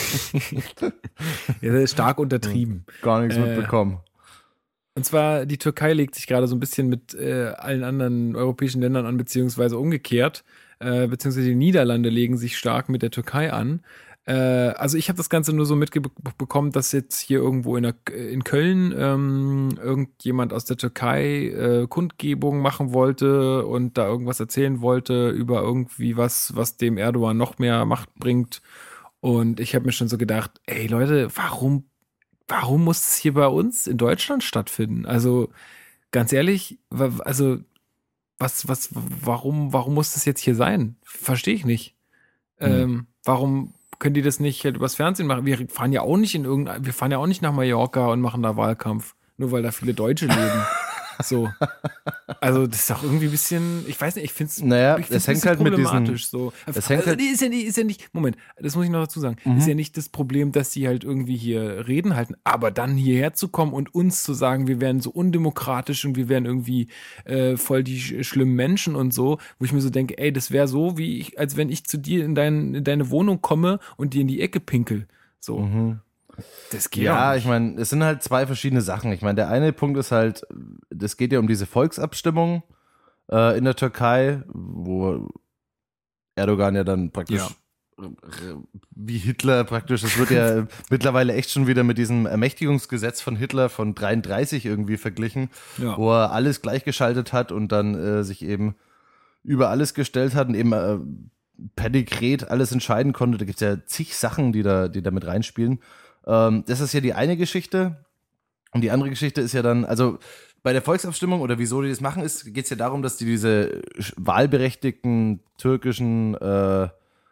ja, das ist stark untertrieben. Gar nichts Äh, mitbekommen. Und zwar, die Türkei legt sich gerade so ein bisschen mit äh, allen anderen europäischen Ländern an, beziehungsweise umgekehrt. Äh, beziehungsweise die Niederlande legen sich stark mit der Türkei an. Äh, also ich habe das Ganze nur so mitbekommen, dass jetzt hier irgendwo in, der, in Köln ähm, irgendjemand aus der Türkei äh, Kundgebung machen wollte und da irgendwas erzählen wollte über irgendwie was, was dem Erdogan noch mehr Macht bringt. Und ich habe mir schon so gedacht, ey Leute, warum Warum muss es hier bei uns in Deutschland stattfinden? Also ganz ehrlich, wa- also was, was, warum, warum muss das jetzt hier sein? Verstehe ich nicht. Hm. Ähm, warum können die das nicht halt übers Fernsehen machen? Wir fahren ja auch nicht in irgendein, wir fahren ja auch nicht nach Mallorca und machen da Wahlkampf, nur weil da viele Deutsche leben. So. Also, das ist doch irgendwie ein bisschen, ich weiß nicht, ich finde es Naja, ich find's es ein hängt bisschen halt mit diesen- problematisch so. es hängt also, halt- nee, ist ja nicht, ist ja nicht, Moment, das muss ich noch dazu sagen. Mhm. Ist ja nicht das Problem, dass sie halt irgendwie hier Reden halten, aber dann hierher zu kommen und uns zu sagen, wir wären so undemokratisch und wir wären irgendwie äh, voll die sch schlimmen Menschen und so, wo ich mir so denke, ey, das wäre so, wie ich, als wenn ich zu dir in, dein, in deine Wohnung komme und dir in die Ecke pinkel. So. Mhm. Das geht Ja, auch ich meine, es sind halt zwei verschiedene Sachen. Ich meine, der eine Punkt ist halt, das geht ja um diese Volksabstimmung äh, in der Türkei, wo Erdogan ja dann praktisch Ja. äh, wie Hitler praktisch, es wird ja mittlerweile echt schon wieder mit diesem Ermächtigungsgesetz von Hitler von dreiunddreißig irgendwie verglichen, Ja. wo er alles gleichgeschaltet hat und dann äh, sich eben über alles gestellt hat und eben äh, per Dekret alles entscheiden konnte. Da gibt es ja zig Sachen, die da, die da mit reinspielen. Ähm, das ist ja die eine Geschichte. Und die andere Geschichte ist ja dann, also bei der Volksabstimmung oder wieso die das machen, geht es ja darum, dass die diese wahlberechtigten türkischen, äh,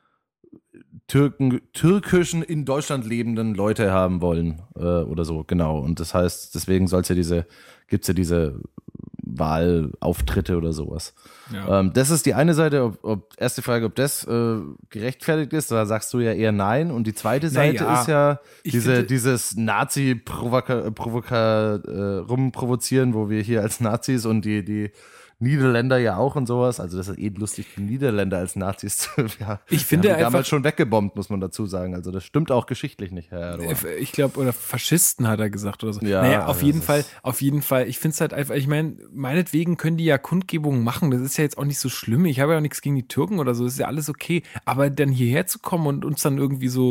Türken, türkischen in Deutschland lebenden Leute haben wollen äh, oder so, genau. Und das heißt, deswegen soll es ja diese, gibt es ja diese Wahlauftritte oder sowas. Ja. Ähm, das ist die eine Seite, ob, ob erste Frage, ob das äh, gerechtfertigt ist, da sagst du ja eher nein. Und die zweite Seite Naja, ist ja ich diese, finde- dieses Nazi-Provoka äh, rumprovozieren, wo wir hier als Nazis und die, die Niederländer ja auch und sowas. Also das ist eh lustig, die Niederländer als Nazis zu, ja, Ich finde wir haben die einfach- damals schon weggebombt, muss man dazu sagen. Also das stimmt auch geschichtlich nicht, Herr Erdogan. Ich glaube, oder Faschisten hat er gesagt oder so. Ja, naja, auf das jeden ist- Fall, auf jeden Fall. Ich finde es halt einfach, ich meine, meinetwegen können die ja Kundgebungen machen. Das ist ja jetzt auch nicht so schlimm. Ich habe ja auch nichts gegen die Türken oder so. Das ist ja alles okay. Aber dann hierher zu kommen und uns dann irgendwie so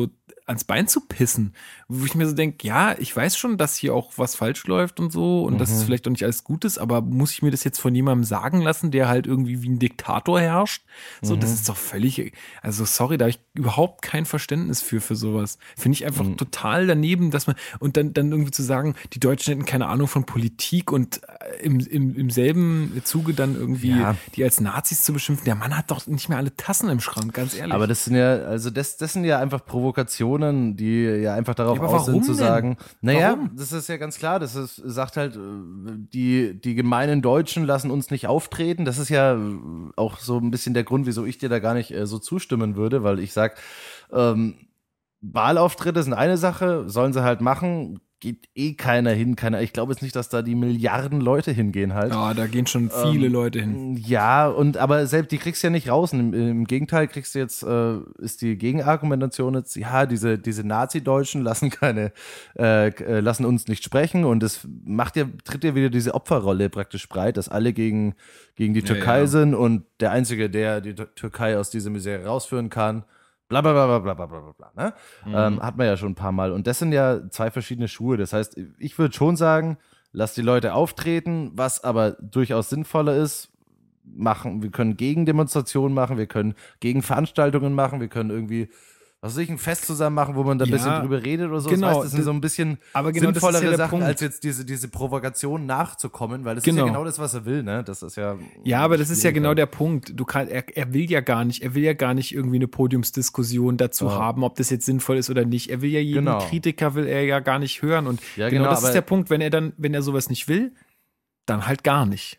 ans Bein zu pissen. Wo ich mir so denke, ja, ich weiß schon, dass hier auch was falsch läuft und so und mhm. dass es vielleicht auch nicht alles gut ist, aber muss ich mir das jetzt von jemandem sagen lassen, der halt irgendwie wie ein Diktator herrscht? So, mhm. das ist doch völlig, also sorry, da habe ich überhaupt kein Verständnis für, für sowas. Finde ich einfach mhm. total daneben, dass man, und dann, dann irgendwie zu sagen, die Deutschen hätten keine Ahnung von Politik und im, im, im selben Zuge dann irgendwie ja. die als Nazis zu beschimpfen. Der Mann hat doch nicht mehr alle Tassen im Schrank, ganz ehrlich. Aber das sind ja, also das, das sind ja einfach Provokationen, die ja einfach darauf ja, aus sind zu denn? sagen, naja, warum? das ist ja ganz klar, das ist, sagt halt, die, die gemeinen Deutschen lassen uns nicht auftreten. Das ist ja auch so ein bisschen der Grund, wieso ich dir da gar nicht äh, so zustimmen würde, weil ich sag, ähm, Wahlauftritte sind eine Sache, sollen sie halt machen, geht eh keiner hin, keiner. Ich glaube jetzt nicht, dass da die Milliarden Leute hingehen halt. Ja, da gehen schon viele ähm, Leute hin. Ja, und aber selbst die kriegst du ja nicht raus. Im, im Gegenteil kriegst du jetzt, äh, ist die Gegenargumentation jetzt, ja, diese, diese Nazi-Deutschen lassen keine, äh, lassen uns nicht sprechen und es macht ja, tritt ja wieder diese Opferrolle praktisch breit, dass alle gegen, gegen die Türkei ja, ja. sind und der Einzige, der die Türkei aus dieser Misere rausführen kann, bla bla bla bla bla bla bla bla, ne? Mhm. Ähm, hat man ja schon ein paar Mal. Und das sind ja zwei verschiedene Schuhe. Das heißt, ich würde schon sagen, lass die Leute auftreten, was aber durchaus sinnvoller ist, machen. Wir können Gegendemonstrationen machen, wir können Gegenveranstaltungen machen, wir können irgendwie, was weiß ich, ein Fest zusammen machen, wo man da ein ja, bisschen drüber redet oder so. Genau, das heißt, das sind so ein bisschen aber genau sinnvollere ja Sachen, Punkt. als jetzt diese, diese Provokation nachzukommen, weil das genau. ist ja genau das, was er will, ne? Das ist ja. Ja, aber das ist ja genau der Punkt. Du kann, er, er will ja gar nicht, er will ja gar nicht irgendwie eine Podiumsdiskussion dazu ja. haben, ob das jetzt sinnvoll ist oder nicht. Er will ja jeden genau. Kritiker will er ja gar nicht hören. Und ja, genau, genau das ist der Punkt, wenn er dann, wenn er sowas nicht will, dann halt gar nicht.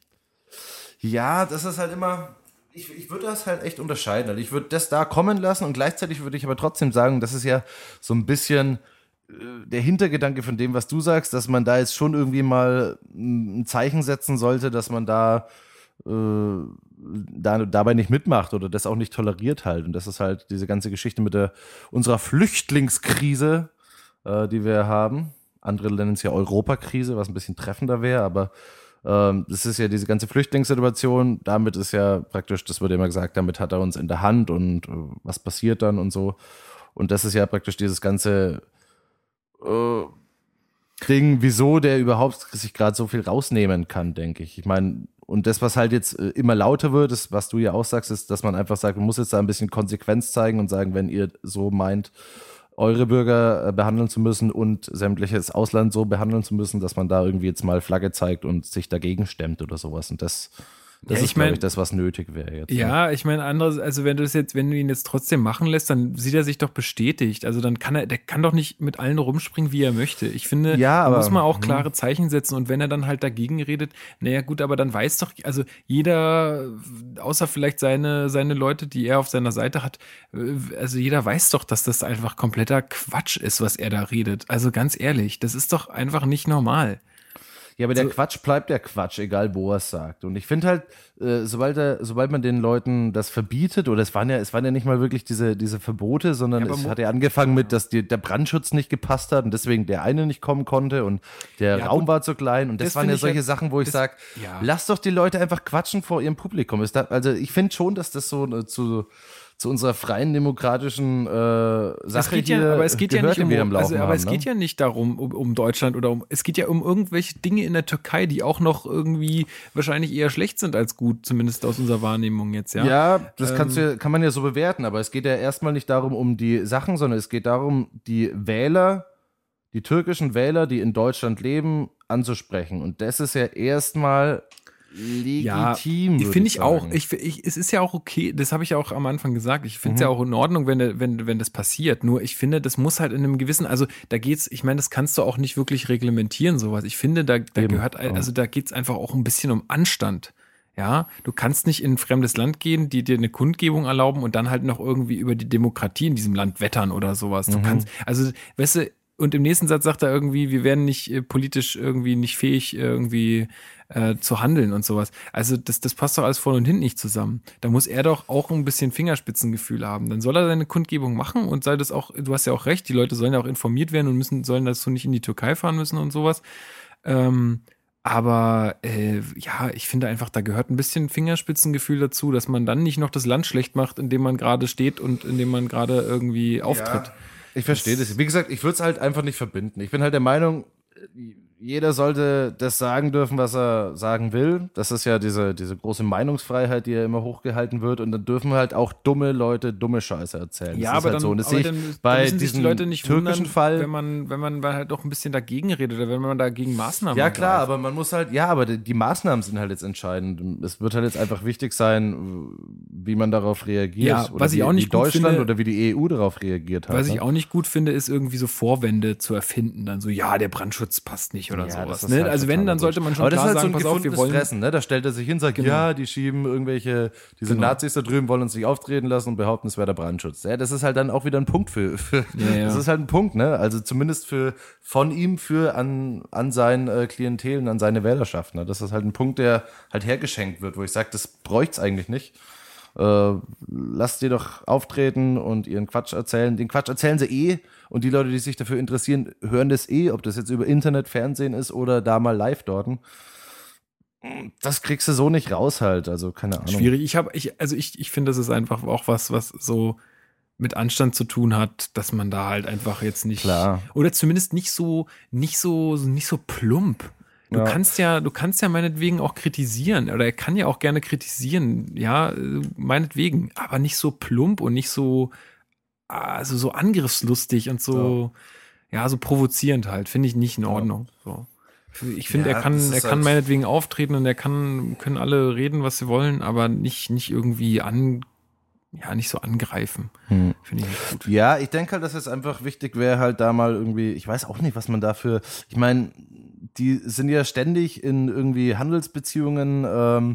Ja, das ist halt immer. Ich, ich würde das halt echt unterscheiden. Also ich würde das da kommen lassen und gleichzeitig würde ich aber trotzdem sagen, das ist ja so ein bisschen äh, der Hintergedanke von dem, was du sagst, dass man da jetzt schon irgendwie mal ein Zeichen setzen sollte, dass man da, äh, da dabei nicht mitmacht oder das auch nicht toleriert halt. Und das ist halt diese ganze Geschichte mit der unserer Flüchtlingskrise, äh, die wir haben. Andere nennen es ja Europakrise, was ein bisschen treffender wäre, aber das ist ja diese ganze Flüchtlingssituation, damit ist ja praktisch, das wird immer gesagt, damit hat er uns in der Hand und äh, was passiert dann und so. Und das ist ja praktisch dieses ganze äh, Ding, wieso der überhaupt sich gerade so viel rausnehmen kann, denke ich. Ich meine, und das, was halt jetzt äh, immer lauter wird, ist, was du ja auch sagst, ist, dass man einfach sagt, man muss jetzt da ein bisschen Konsequenz zeigen und sagen, wenn ihr so meint, eure Bürger behandeln zu müssen und sämtliches Ausland so behandeln zu müssen, dass man da irgendwie jetzt mal Flagge zeigt und sich dagegen stemmt oder sowas. Und das, das ja, ist, glaube ich, das, was nötig wäre jetzt. Ja, ne? Ich meine, anderes, also wenn du das jetzt, wenn du ihn jetzt trotzdem machen lässt, dann sieht er sich doch bestätigt. Also dann kann er, der kann doch nicht mit allen rumspringen, wie er möchte. Ich finde, ja, da aber, muss man auch klare mh. Zeichen setzen. Und wenn er dann halt dagegen redet, naja gut, aber dann weiß doch, also jeder, außer vielleicht seine, seine Leute, die er auf seiner Seite hat, also jeder weiß doch, dass das einfach kompletter Quatsch ist, was er da redet. Also ganz ehrlich, das ist doch einfach nicht normal. Ja, aber der so, Quatsch bleibt der Quatsch, egal wo er es sagt. Und ich finde halt, äh, sobald er, sobald man den Leuten das verbietet, oder es waren ja, es waren ja nicht mal wirklich diese, diese Verbote, sondern ja, es hat ja angefangen mit, dass die, der Brandschutz nicht gepasst hat und deswegen der eine nicht kommen konnte und der ja, Raum gut, war zu klein. Und das, das waren ja solche ja, Sachen, wo ich sage, ja. lass doch die Leute einfach quatschen vor ihrem Publikum. Da, also ich finde schon, dass das so äh, zu zu unserer freien demokratischen äh, Sache hier ja, aber es geht ja nicht um, am also, aber haben, es ne? geht ja nicht darum um, um Deutschland oder um es geht ja um irgendwelche Dinge in der Türkei, die auch noch irgendwie wahrscheinlich eher schlecht sind als gut, zumindest aus unserer Wahrnehmung jetzt, ja. Ja, das ähm, kannst du, kann man ja so bewerten, aber es geht ja erstmal nicht darum um die Sachen, sondern es geht darum, die Wähler, die türkischen Wähler, die in Deutschland leben, anzusprechen. Und das ist ja erstmal legitim. Ja, finde ich auch. Ich, ich, es ist ja auch okay, das habe ich ja auch am Anfang gesagt. Ich finde es mhm. ja auch in Ordnung, wenn, wenn, wenn das passiert. Nur ich finde, das muss halt in einem gewissen, also da geht's, ich meine, das kannst du auch nicht wirklich reglementieren, sowas. Ich finde, da, da gehört, also da geht's einfach auch ein bisschen um Anstand. Ja, du kannst nicht in ein fremdes Land gehen, die dir eine Kundgebung erlauben und dann halt noch irgendwie über die Demokratie in diesem Land wettern oder sowas. Du mhm. kannst, also, weißt du, und im nächsten Satz sagt er irgendwie, wir werden nicht äh, politisch irgendwie nicht fähig, irgendwie äh, zu handeln und sowas. Also das, das passt doch alles vorne und hinten nicht zusammen. Da muss er doch auch ein bisschen Fingerspitzengefühl haben. Dann soll er seine Kundgebung machen und soll das auch, du hast ja auch recht, die Leute sollen ja auch informiert werden und müssen, sollen dazu nicht in die Türkei fahren müssen und sowas. Ähm, aber äh, ja, ich finde einfach, da gehört ein bisschen Fingerspitzengefühl dazu, dass man dann nicht noch das Land schlecht macht, in dem man gerade steht und in dem man gerade irgendwie auftritt. Ja. Ich verstehe das. Wie gesagt, ich würde es halt einfach nicht verbinden. Ich bin halt der Meinung, jeder sollte das sagen dürfen, was er sagen will. Das ist ja diese, diese große Meinungsfreiheit, die ja immer hochgehalten wird. Und dann dürfen halt auch dumme Leute dumme Scheiße erzählen. Ja, das aber ist halt dann, so. Und das aber sehe ich dann, bei dann müssen sich diesem die Leute nicht türkischen wundern, Fall. wenn man, wenn man halt doch ein bisschen dagegen redet oder wenn man dagegen Maßnahmen Ja, klar, ergreift. aber man muss halt, ja, aber die, die Maßnahmen sind halt jetzt entscheidend. Es wird halt jetzt einfach wichtig sein, wie man darauf reagiert. Ja, oder was wie, ich auch nicht wie gut Deutschland finde- oder wie die E U darauf reagiert hat. Was ne? ich auch nicht gut finde, ist irgendwie so Vorwände zu erfinden. Dann so, ja, der Brandschutz passt nicht oder Ja, sowas. das ist Ne? halt Also wenn, totaler dann sollte man schon Aber das klar ist halt sagen, so ein pass auf, wir gefundenes wollen... Fressen, ne? Da stellt er sich hin, sagt, Genau. ja, die schieben irgendwelche, diese Genau. Nazis da drüben wollen uns nicht auftreten lassen und behaupten, es wäre der Brandschutz. Ja, das ist halt dann auch wieder ein Punkt für, für Ja, ja. das ist halt ein Punkt, ne? Also zumindest für, von ihm für an, an sein äh, Klientel und an seine Wählerschaft, ne? Das ist halt ein Punkt, der halt hergeschenkt wird, wo ich sage, das bräucht's eigentlich nicht. Äh, lasst die doch auftreten und ihren Quatsch erzählen. Den Quatsch erzählen sie eh und die Leute, die sich dafür interessieren, hören das eh, ob das jetzt über Internet, Fernsehen ist oder da mal live dort. Das kriegst du so nicht raus halt, also keine Ahnung. Schwierig. Ich habe, ich, also ich, ich finde, das ist einfach auch was, was so mit Anstand zu tun hat, dass man da halt einfach jetzt nicht Klar. oder zumindest nicht so, nicht so, nicht so plump. Du Ja. kannst ja, du kannst ja meinetwegen auch kritisieren oder er kann ja auch gerne kritisieren, ja, äh, meinetwegen, aber nicht so plump und nicht so, also so angriffslustig und so, ja, so provozierend halt, finde ich nicht in Ordnung. So. Ich finde, Ja, er kann, das ist er kann halt- meinetwegen auftreten und er kann, können alle reden, was sie wollen, aber nicht, nicht irgendwie an, ja, nicht so angreifen. Hm. Finde ich nicht gut. Ja, ich denke halt, dass es einfach wichtig wäre, halt da mal irgendwie, ich weiß auch nicht, was man dafür, ich meine, die sind ja ständig in irgendwie Handelsbeziehungen ähm,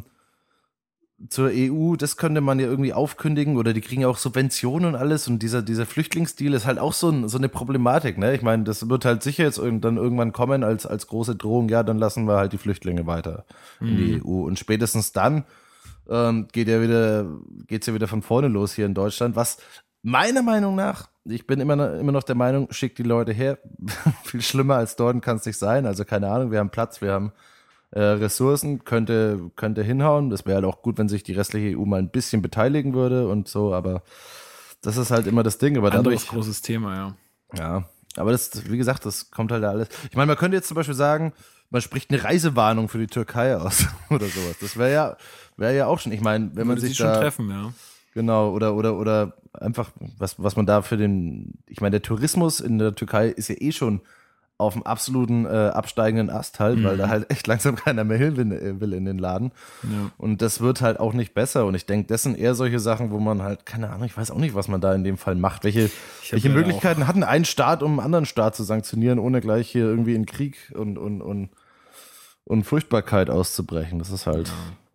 zur E U, das könnte man ja irgendwie aufkündigen oder die kriegen ja auch Subventionen und alles und dieser, dieser Flüchtlingsdeal ist halt auch so, ein, so eine Problematik, ne? Ich meine, das wird halt sicher jetzt irgend- dann irgendwann kommen als, als große Drohung, ja, dann lassen wir halt die Flüchtlinge weiter in die E U und spätestens dann ähm, geht ja wieder, geht's ja wieder von vorne los hier in Deutschland, was meiner Meinung nach, ich bin immer noch, immer noch der Meinung, schickt die Leute her, viel schlimmer als dort kann es nicht sein, also keine Ahnung, wir haben Platz, wir haben äh, Ressourcen, könnte, könnte hinhauen, das wäre halt auch gut, wenn sich die restliche E U mal ein bisschen beteiligen würde und so, aber das ist halt immer das Ding, aber Anderes dadurch, großes Thema, ja. ja, aber das, wie gesagt, das kommt halt alles, ich meine, man könnte jetzt zum Beispiel sagen, man spricht eine Reisewarnung für die Türkei aus oder sowas, das wäre ja, wäre ja auch schon, ich meine, wenn man Würde sich sie schon da treffen, ja. Genau, oder, oder, oder einfach, was, was man da für den, ich meine, der Tourismus in der Türkei ist ja eh schon auf dem absoluten äh, absteigenden Ast halt, weil da halt echt langsam keiner mehr hin will, will in den Laden. Ja. Und das wird halt auch nicht besser. Und ich denke, das sind eher solche Sachen, wo man halt, keine Ahnung, ich weiß auch nicht, was man da in dem Fall macht. Welche, Ich hab welche leider Möglichkeiten hat denn ein Staat, um einen anderen Staat zu sanktionieren, ohne gleich hier irgendwie in Krieg und, und, und, und Furchtbarkeit auszubrechen? Das ist halt.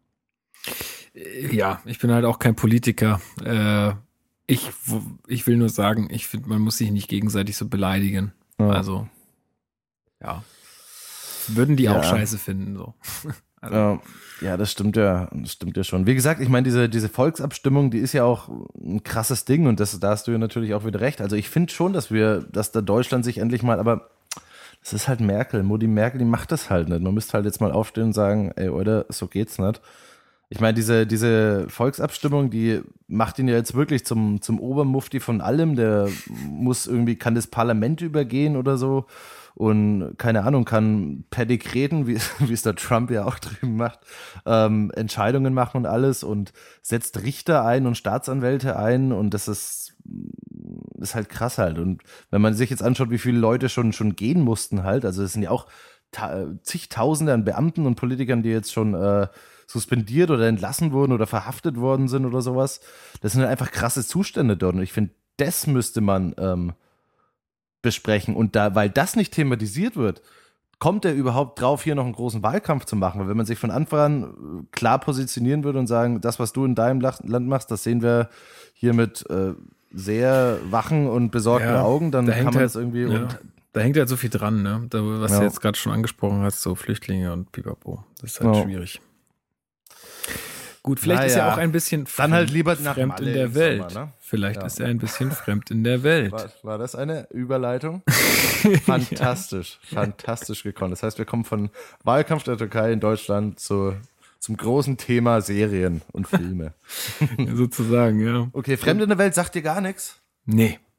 Ja, ich bin halt auch kein Politiker. Äh, ich, w- ich will nur sagen, ich finde, man muss sich nicht gegenseitig so beleidigen. Ja. Also, ja. Würden die Ja. auch scheiße finden, so. Also, Ja, ja, das stimmt ja, das stimmt ja schon. Wie gesagt, ich meine, diese, diese Volksabstimmung, die ist ja auch ein krasses Ding und das, da hast du ja natürlich auch wieder recht. Also ich finde schon, dass wir, dass da Deutschland sich endlich mal, aber das ist halt Merkel, Mutti Merkel, die macht das halt nicht. Man müsste halt jetzt mal aufstehen und sagen, ey, oder, so geht's nicht. Ich meine, diese, diese Volksabstimmung, die macht ihn ja jetzt wirklich zum, zum Obermufti von allem. Der muss irgendwie, kann das Parlament übergehen oder so. Und keine Ahnung, kann per Dekreten, wie, wie es der Trump ja auch drüben macht, ähm, Entscheidungen machen und alles und setzt Richter ein und Staatsanwälte ein und das ist, ist halt krass halt. Und wenn man sich jetzt anschaut, wie viele Leute schon, schon gehen mussten halt, also es sind ja auch ta- zigtausende an Beamten und Politikern, die jetzt schon äh, suspendiert oder entlassen wurden oder verhaftet worden sind oder sowas. Das sind halt einfach krasse Zustände dort und ich finde, das müsste man ähm, besprechen. Und da, weil das nicht thematisiert wird, kommt er überhaupt drauf, hier noch einen großen Wahlkampf zu machen? Weil wenn man sich von Anfang an klar positionieren würde und sagen, das, was du in deinem Land machst, das sehen wir hier mit äh, sehr wachen und besorgten Ja, Augen, dann da kann hängt man halt- das irgendwie... ja. Und, Da hängt halt so viel dran, ne? Da, was Ja. du jetzt gerade schon angesprochen hast, so Flüchtlinge und Pipapo. Das ist halt Ja. schwierig. Gut, vielleicht Naja. ist er auch ein bisschen Dann halt lieber nach fremd Malle in der im Welt. Sommer, ne? Vielleicht Ja. ist er ein bisschen fremd in der Welt. war, war das eine Überleitung? Fantastisch, fantastisch gekonnt. Das heißt, wir kommen von Wahlkampf der Türkei in Deutschland zu, zum großen Thema Serien und Filme. Sozusagen, ja. Okay, Fremde in der Welt sagt dir gar nichts? Nee.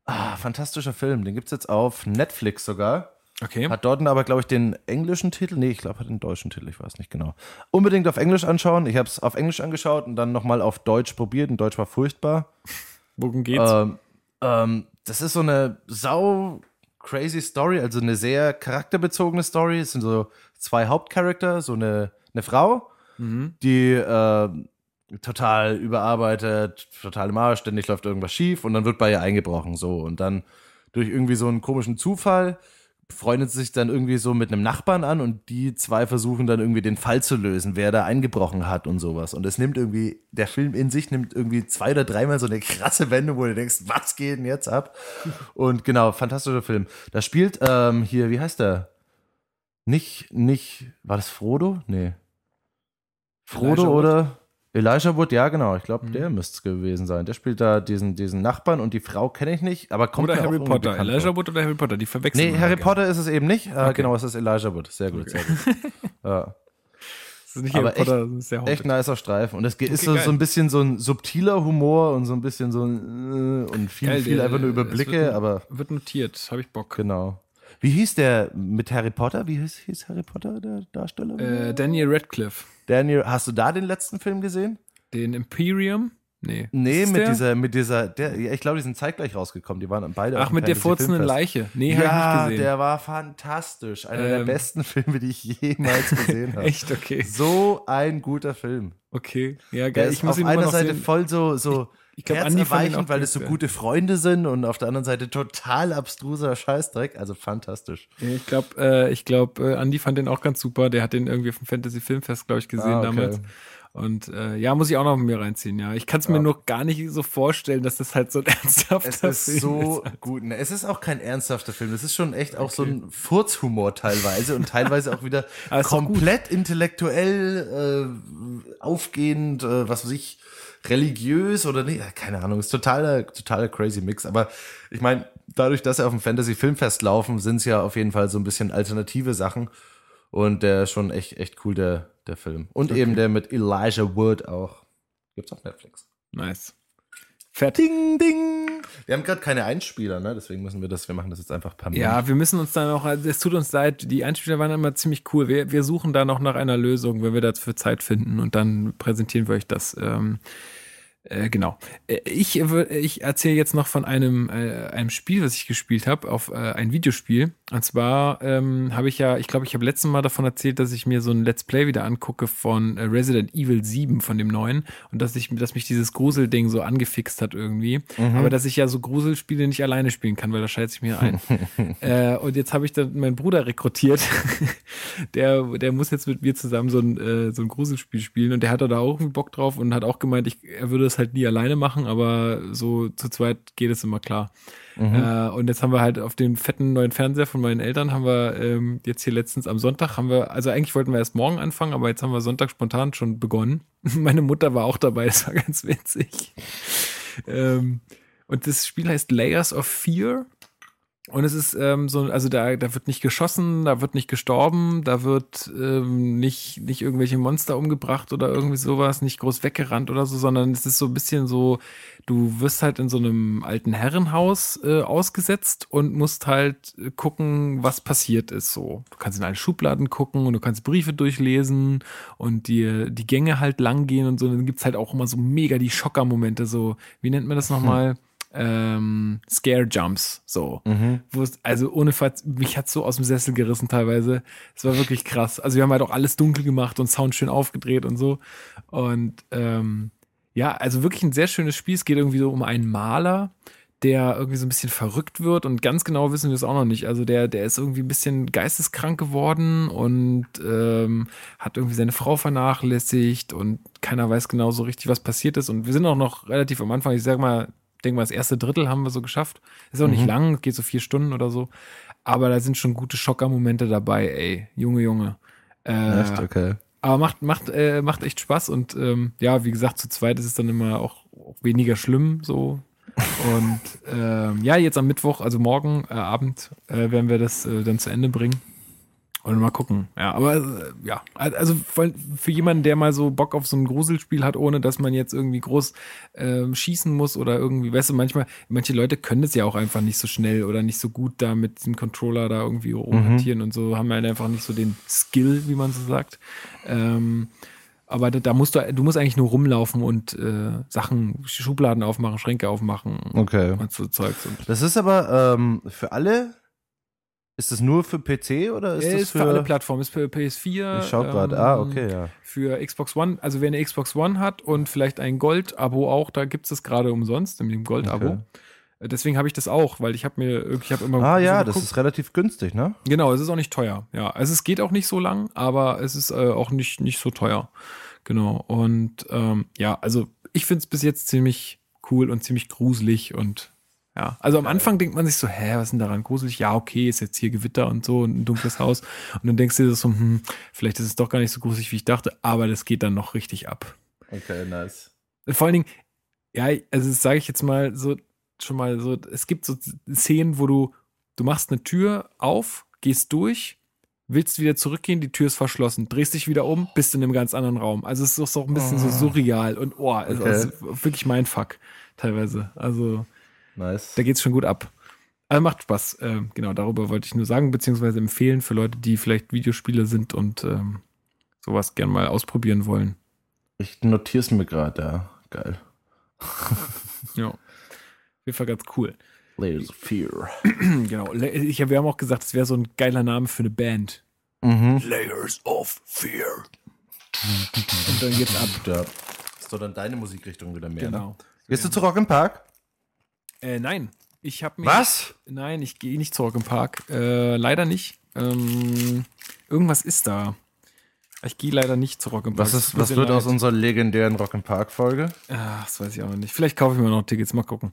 Ah, fantastischer Film. Den gibt's jetzt auf Netflix sogar. Okay. Hat dort aber, glaube ich, den englischen Titel. Nee, ich glaube, hat den deutschen Titel. Ich weiß nicht genau. Unbedingt auf Englisch anschauen. Ich habe es auf Englisch angeschaut und dann nochmal auf Deutsch probiert. Und Deutsch war furchtbar. Worum geht's? Ähm, ähm, das ist so eine sau crazy Story, also eine sehr charakterbezogene Story. Es sind so zwei Hauptcharakter, so eine, eine Frau, Mhm. die äh, total überarbeitet, total im Arsch, ständig läuft irgendwas schief und dann wird bei ihr eingebrochen. So. Und dann durch irgendwie so einen komischen Zufall freundet sie sich dann irgendwie so mit einem Nachbarn an und die zwei versuchen dann irgendwie den Fall zu lösen, wer da eingebrochen hat und sowas. Und es nimmt irgendwie, der Film in sich nimmt irgendwie zwei oder dreimal so eine krasse Wendung, wo du denkst, was geht denn jetzt ab? Und genau, fantastischer Film. Da spielt ähm, hier, wie heißt der? Nicht, nicht, war das Frodo? Nee. Frodo Elijah Wood? oder Elijah Wood, ja genau, ich glaube, der müsste es gewesen sein. Der spielt da diesen, diesen Nachbarn und die Frau kenne ich nicht, aber kommt Oder mir auch Harry irgendwie Potter. bekannt Elijah vor. Wood oder Harry Potter, die verwechseln Nee, wir Harry gerne. Potter ist es eben nicht. Äh, Okay. Genau, es ist Elijah Wood. Sehr gut, sehr gut. Ja. Das ist nicht Harry Aber echt- Potter, das ist der Echt nicer Streifen. Und es geht- ist Okay, so, geil. so ein bisschen so ein subtiler Humor und so ein bisschen so ein äh, und viel, Geil, viel der- einfach nur über es Blicke, wird, aber Wird notiert, habe ich Bock. genau. Wie hieß der mit Harry Potter? Wie hieß, hieß Harry Potter, der Darsteller? Äh, Daniel Radcliffe. Daniel, hast du da den letzten Film gesehen? Den Imperium? Nee. Nee, Ist mit der? dieser, mit dieser, der, ja, ich glaube, die sind zeitgleich rausgekommen. Die waren beide Ach, auf dem mit der Fantasy furzenden Filmfest. Leiche. Nee, habe ich Ja, nicht gesehen. der war fantastisch. Einer der Ähm. besten Filme, die ich jemals gesehen habe. Echt, okay. So ein guter Film. Okay. Ja, Der geil. ist Ich muss auf ihn immer einer noch Seite sehen. voll so, so Ich glaub, Andi fand ihn auch herzerweichend, weil es so gut, ja. gute Freunde sind und auf der anderen Seite total abstruser Scheißdreck. Also fantastisch. Ja, Ich glaube, äh, ich glaube, äh, Andi fand den auch ganz super. Der hat den irgendwie auf dem Fantasy Filmfest, glaube ich, gesehen Ah, okay. damals. Und äh, ja, muss ich auch noch mit mir reinziehen, ja. Ich kann es mir Ja. nur gar nicht so vorstellen, dass das halt so ein ernsthafter Es ist Film so ist. gut. Ne, es ist auch kein ernsthafter Film. Es ist schon echt auch so ein Furzhumor teilweise und teilweise auch wieder Aber ist doch komplett intellektuell äh, aufgehend, äh, was weiß ich, religiös oder nicht. Keine Ahnung, ist totaler, totaler crazy Mix. Aber ich meine, dadurch, dass sie auf dem Fantasy Filmfest laufen, sind es ja auf jeden Fall so ein bisschen alternative Sachen. Und der ist schon echt, echt cool, der, der Film. Und eben der mit Elijah Wood auch. Gibt's auf Netflix. Nice. Fertig. Ding, ding. Wir haben gerade keine Einspieler, ne? Deswegen müssen wir das, wir machen das jetzt einfach per Ja, wir müssen uns da noch, also es tut uns leid, die Einspieler waren immer ziemlich cool. Wir, wir suchen da noch nach einer Lösung, wenn wir dafür Zeit finden und dann präsentieren wir euch das. Ähm, äh, genau. Äh, Ich, wür- ich erzähle jetzt noch von einem, äh, einem Spiel, was ich gespielt habe, auf äh, ein Videospiel. Und zwar ähm, habe ich ja, ich glaube, ich habe letztes Mal davon erzählt, dass ich mir so ein Let's Play wieder angucke von äh, Resident Evil sieben, von dem neuen. Und dass ich, dass mich dieses Gruselding so angefixt hat irgendwie. Aber dass ich ja so Gruselspiele nicht alleine spielen kann, weil da scheiße ich mir ein. äh, und jetzt habe ich dann meinen Bruder rekrutiert. der, der muss jetzt mit mir zusammen so ein, äh, so ein Gruselspiel spielen. Und der hat da auch irgendwie Bock drauf und hat auch gemeint, ich, er würde es halt nie alleine machen, aber so zu zweit geht es immer klar. Äh, und jetzt haben wir halt auf dem fetten neuen Fernseher von meinen Eltern haben wir ähm, jetzt hier letztens am Sonntag haben wir, also eigentlich wollten wir erst morgen anfangen, aber jetzt haben wir Sonntag spontan schon begonnen. Meine Mutter war auch dabei, das war ganz witzig. ähm, und das Spiel heißt Layers of Fear. Und es ist ähm, so, also da, da wird nicht geschossen, da wird nicht gestorben, da wird ähm, nicht, nicht irgendwelche Monster umgebracht oder irgendwie sowas, nicht groß weggerannt oder so, sondern es ist so ein bisschen so, du wirst halt in so einem alten Herrenhaus äh, ausgesetzt und musst halt äh, gucken, was passiert ist so. Du kannst in alle Schubladen gucken und du kannst Briefe durchlesen und die, die Gänge halt lang gehen und so. Und dann gibt's halt auch immer so mega die Schocker-Momente, so, wie nennt man das nochmal? Ähm, Scare Jumps, so. Wo es, also ohne Falls, mich hat's so aus dem Sessel gerissen teilweise. Es war wirklich krass. Also wir haben halt auch alles dunkel gemacht und Sound schön aufgedreht und so. Und ähm, ja, also wirklich ein sehr schönes Spiel. Es geht irgendwie so um einen Maler, der irgendwie so ein bisschen verrückt wird und ganz genau wissen wir es auch noch nicht. Also der, der ist irgendwie ein bisschen geisteskrank geworden und ähm, hat irgendwie seine Frau vernachlässigt und keiner weiß genau so richtig, was passiert ist. Und wir sind auch noch relativ am Anfang. Ich sag mal, denke mal, das erste Drittel haben wir so geschafft. Ist auch nicht lang, geht so vier Stunden oder so. Aber da sind schon gute Schocker-Momente dabei, ey. Junge, Junge. Äh, Echt? Okay. aber macht, macht, äh, macht echt Spaß und ähm, ja, wie gesagt, zu zweit ist es dann immer auch, auch weniger schlimm so. Und ähm, ja, jetzt am Mittwoch, also morgen äh, Abend, äh, werden wir das äh, dann zu Ende bringen. Und mal gucken. Ja, aber äh, ja, also für, für jemanden, der mal so Bock auf so ein Gruselspiel hat, ohne dass man jetzt irgendwie groß ähm, schießen muss oder irgendwie, weißt du, manchmal, manche Leute können das ja auch einfach nicht so schnell oder nicht so gut da mit dem Controller da irgendwie orientieren mhm. und so, haben halt einfach nicht so den Skill, wie man so sagt. Ähm, aber da, da musst du, du musst eigentlich nur rumlaufen und äh, Sachen, Schubladen aufmachen, Schränke aufmachen okay. und so Zeugs. Und das ist aber ähm, für alle. Ist das nur für P C oder ist ja, das ist für, für alle Plattformen, ist für P S vier. Ich schau gerade, ähm, ah, okay, ja. Für Xbox One, also wer eine Xbox One hat und vielleicht ein Gold-Abo auch, da gibt es das gerade umsonst, mit dem Gold-Abo. Okay. Deswegen habe ich das auch, weil ich habe mir, ich habe immer Ah so ja, geguckt. das ist relativ günstig, ne? Genau, es ist auch nicht teuer. Ja, also es geht auch nicht so lang, aber es ist äh, auch nicht, nicht so teuer. Genau, und ähm, ja, also ich finde es bis jetzt ziemlich cool und ziemlich gruselig und ja, also am Anfang denkt man sich so, hä, was ist denn daran gruselig? Ja, okay, ist jetzt hier Gewitter und so und ein dunkles Haus. Und dann denkst du dir so, hm, vielleicht ist es doch gar nicht so gruselig, wie ich dachte, aber das geht dann noch richtig ab. Okay, nice. Vor allen Dingen, ja, also das sage ich jetzt mal so, schon mal so, es gibt so Szenen, wo du, du machst eine Tür auf, gehst durch, willst wieder zurückgehen, die Tür ist verschlossen, drehst dich wieder um, bist in einem ganz anderen Raum. Also es ist auch ein bisschen oh. so surreal und oh, also, okay. also wirklich mein Fuck teilweise. Also nice. Da geht's schon gut ab. Aber macht Spaß. Äh, genau, darüber wollte ich nur sagen, beziehungsweise empfehlen für Leute, die vielleicht Videospieler sind und ähm, sowas gern mal ausprobieren wollen. Ich notiere es mir gerade, ja. Geil. Ja. Auf jeden Fall ganz cool. Layers of Fear. Genau. Ich, wir haben auch gesagt, es wäre so ein geiler Name für eine Band. Mhm. Layers of Fear. Und dann geht's ab. Ja. Ist doch dann deine Musikrichtung wieder mehr, genau. ne? Gehst du zu Rock im Park? Äh, nein. Ich habe mich. Was? Nein, ich gehe nicht zu Rock im Park. Äh, leider nicht. Ähm, irgendwas ist da. Ich gehe leider nicht zu Rock im Park. Was, ist, was wird leid. aus unserer legendären Rock im Park Folge? Ach, das weiß ich auch nicht. Vielleicht kaufe ich mir noch Tickets. Mal gucken.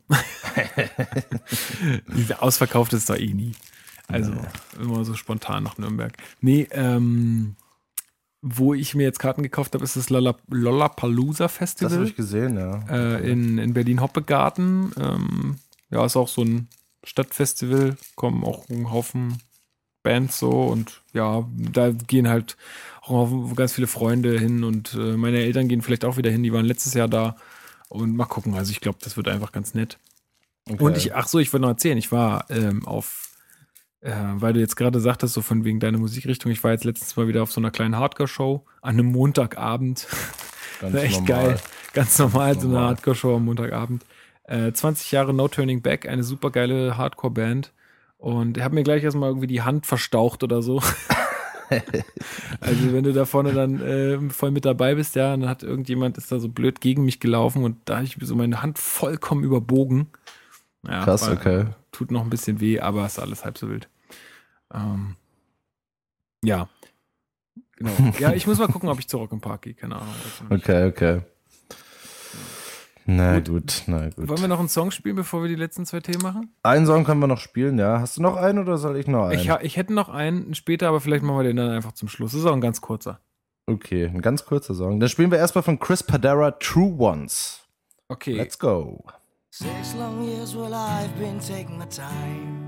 Ausverkauft ist doch eh nie. Also ja. Immer so spontan nach Nürnberg. Nee, ähm, wo ich mir jetzt Karten gekauft habe, ist das Lollapalooza Festival. Das habe ich gesehen, ja. Äh, in, in Berlin-Hoppegarten. Ähm, ja, ist auch so ein Stadtfestival. Kommen auch ein Haufen Bands so und ja, da gehen halt auch ganz viele Freunde hin und äh, meine Eltern gehen vielleicht auch wieder hin. Die waren letztes Jahr da und mal gucken. Also ich glaube, das wird einfach ganz nett. Okay. Und ich, ach so, ich wollte noch erzählen, ich war ähm, auf Äh, weil du jetzt gerade sagtest, so von wegen deiner Musikrichtung, ich war jetzt letztens mal wieder auf so einer kleinen Hardcore-Show an einem Montagabend. Ganz war echt normal. geil. Ganz normal, Ganz so eine normal. Hardcore-Show am Montagabend. Äh, zwanzig Jahre No Turning Back, eine super geile Hardcore-Band. Und ich habe mir gleich erstmal irgendwie die Hand verstaucht oder so. Also wenn du da vorne dann äh, voll mit dabei bist, ja, und dann hat irgendjemand, ist da so blöd gegen mich gelaufen und da habe ich so meine Hand vollkommen überbogen. Ja, Krass, war, okay. Tut noch ein bisschen weh, aber ist alles halb so wild. Ähm, ja. Genau. Ja, ich muss mal gucken, ob ich zu Rock im Park gehe. Keine Ahnung. Okay, okay. Na Gut. gut, na gut. Wollen wir noch einen Song spielen, bevor wir die letzten zwei Themen machen? Einen Song können wir noch spielen, ja. Hast du noch einen oder soll ich noch einen? Ich, ha- ich hätte noch einen später, aber vielleicht machen wir den dann einfach zum Schluss. Das ist auch ein ganz kurzer. Okay, ein ganz kurzer Song. Dann spielen wir erstmal von Chris Padera True Ones. Okay. Let's go. Six long years, well, I've been taking my time.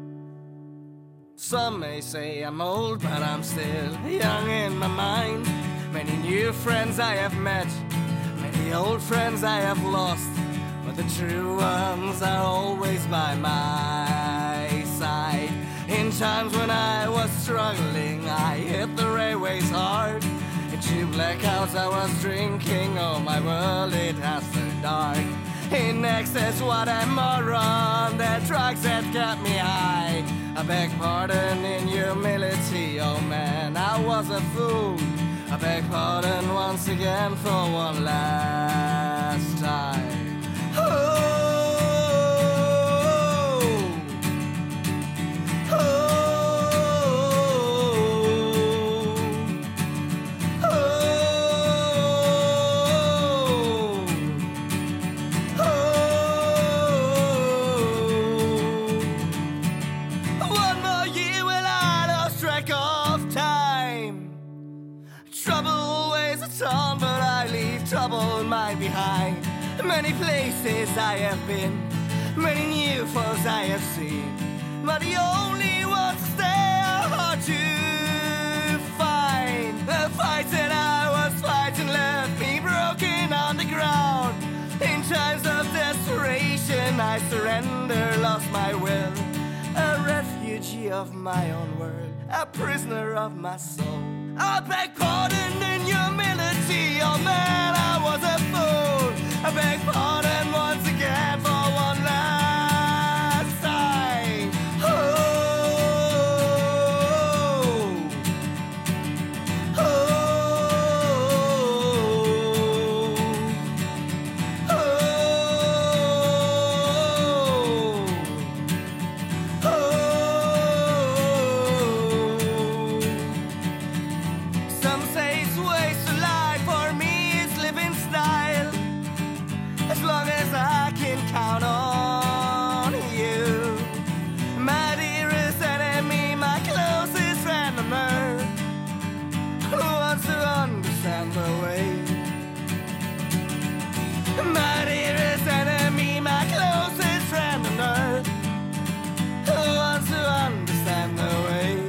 Some may say I'm old, but I'm still young in my mind. Many new friends I have met, many old friends I have lost, but the true ones are always by my side. In times when I was struggling, I hit the railways hard. In two blackouts I was drinking, oh my world, it has turned dark. In excess, what a moron, the drugs that kept me high. I beg pardon in humility, oh man, I was a fool. I beg pardon once again for one last time. Oh, oh, one more year will I lose track of time. Trouble weighs a ton, but I leave trouble in my behind. Many places I have been, many new foes I have seen, but the only ones stay are hard to prodigy of my own world, a prisoner of my soul. I beg pardon in humility, oh man, I was a fool. I beg pardon once again for one last time. Oh, oh, oh, oh, oh. Some say it's waste of life, for me it's living style. As long as I can count on you, my dearest enemy, my closest friend on earth, who wants to understand the way. My dearest enemy, my closest friend on earth, who wants to understand the way.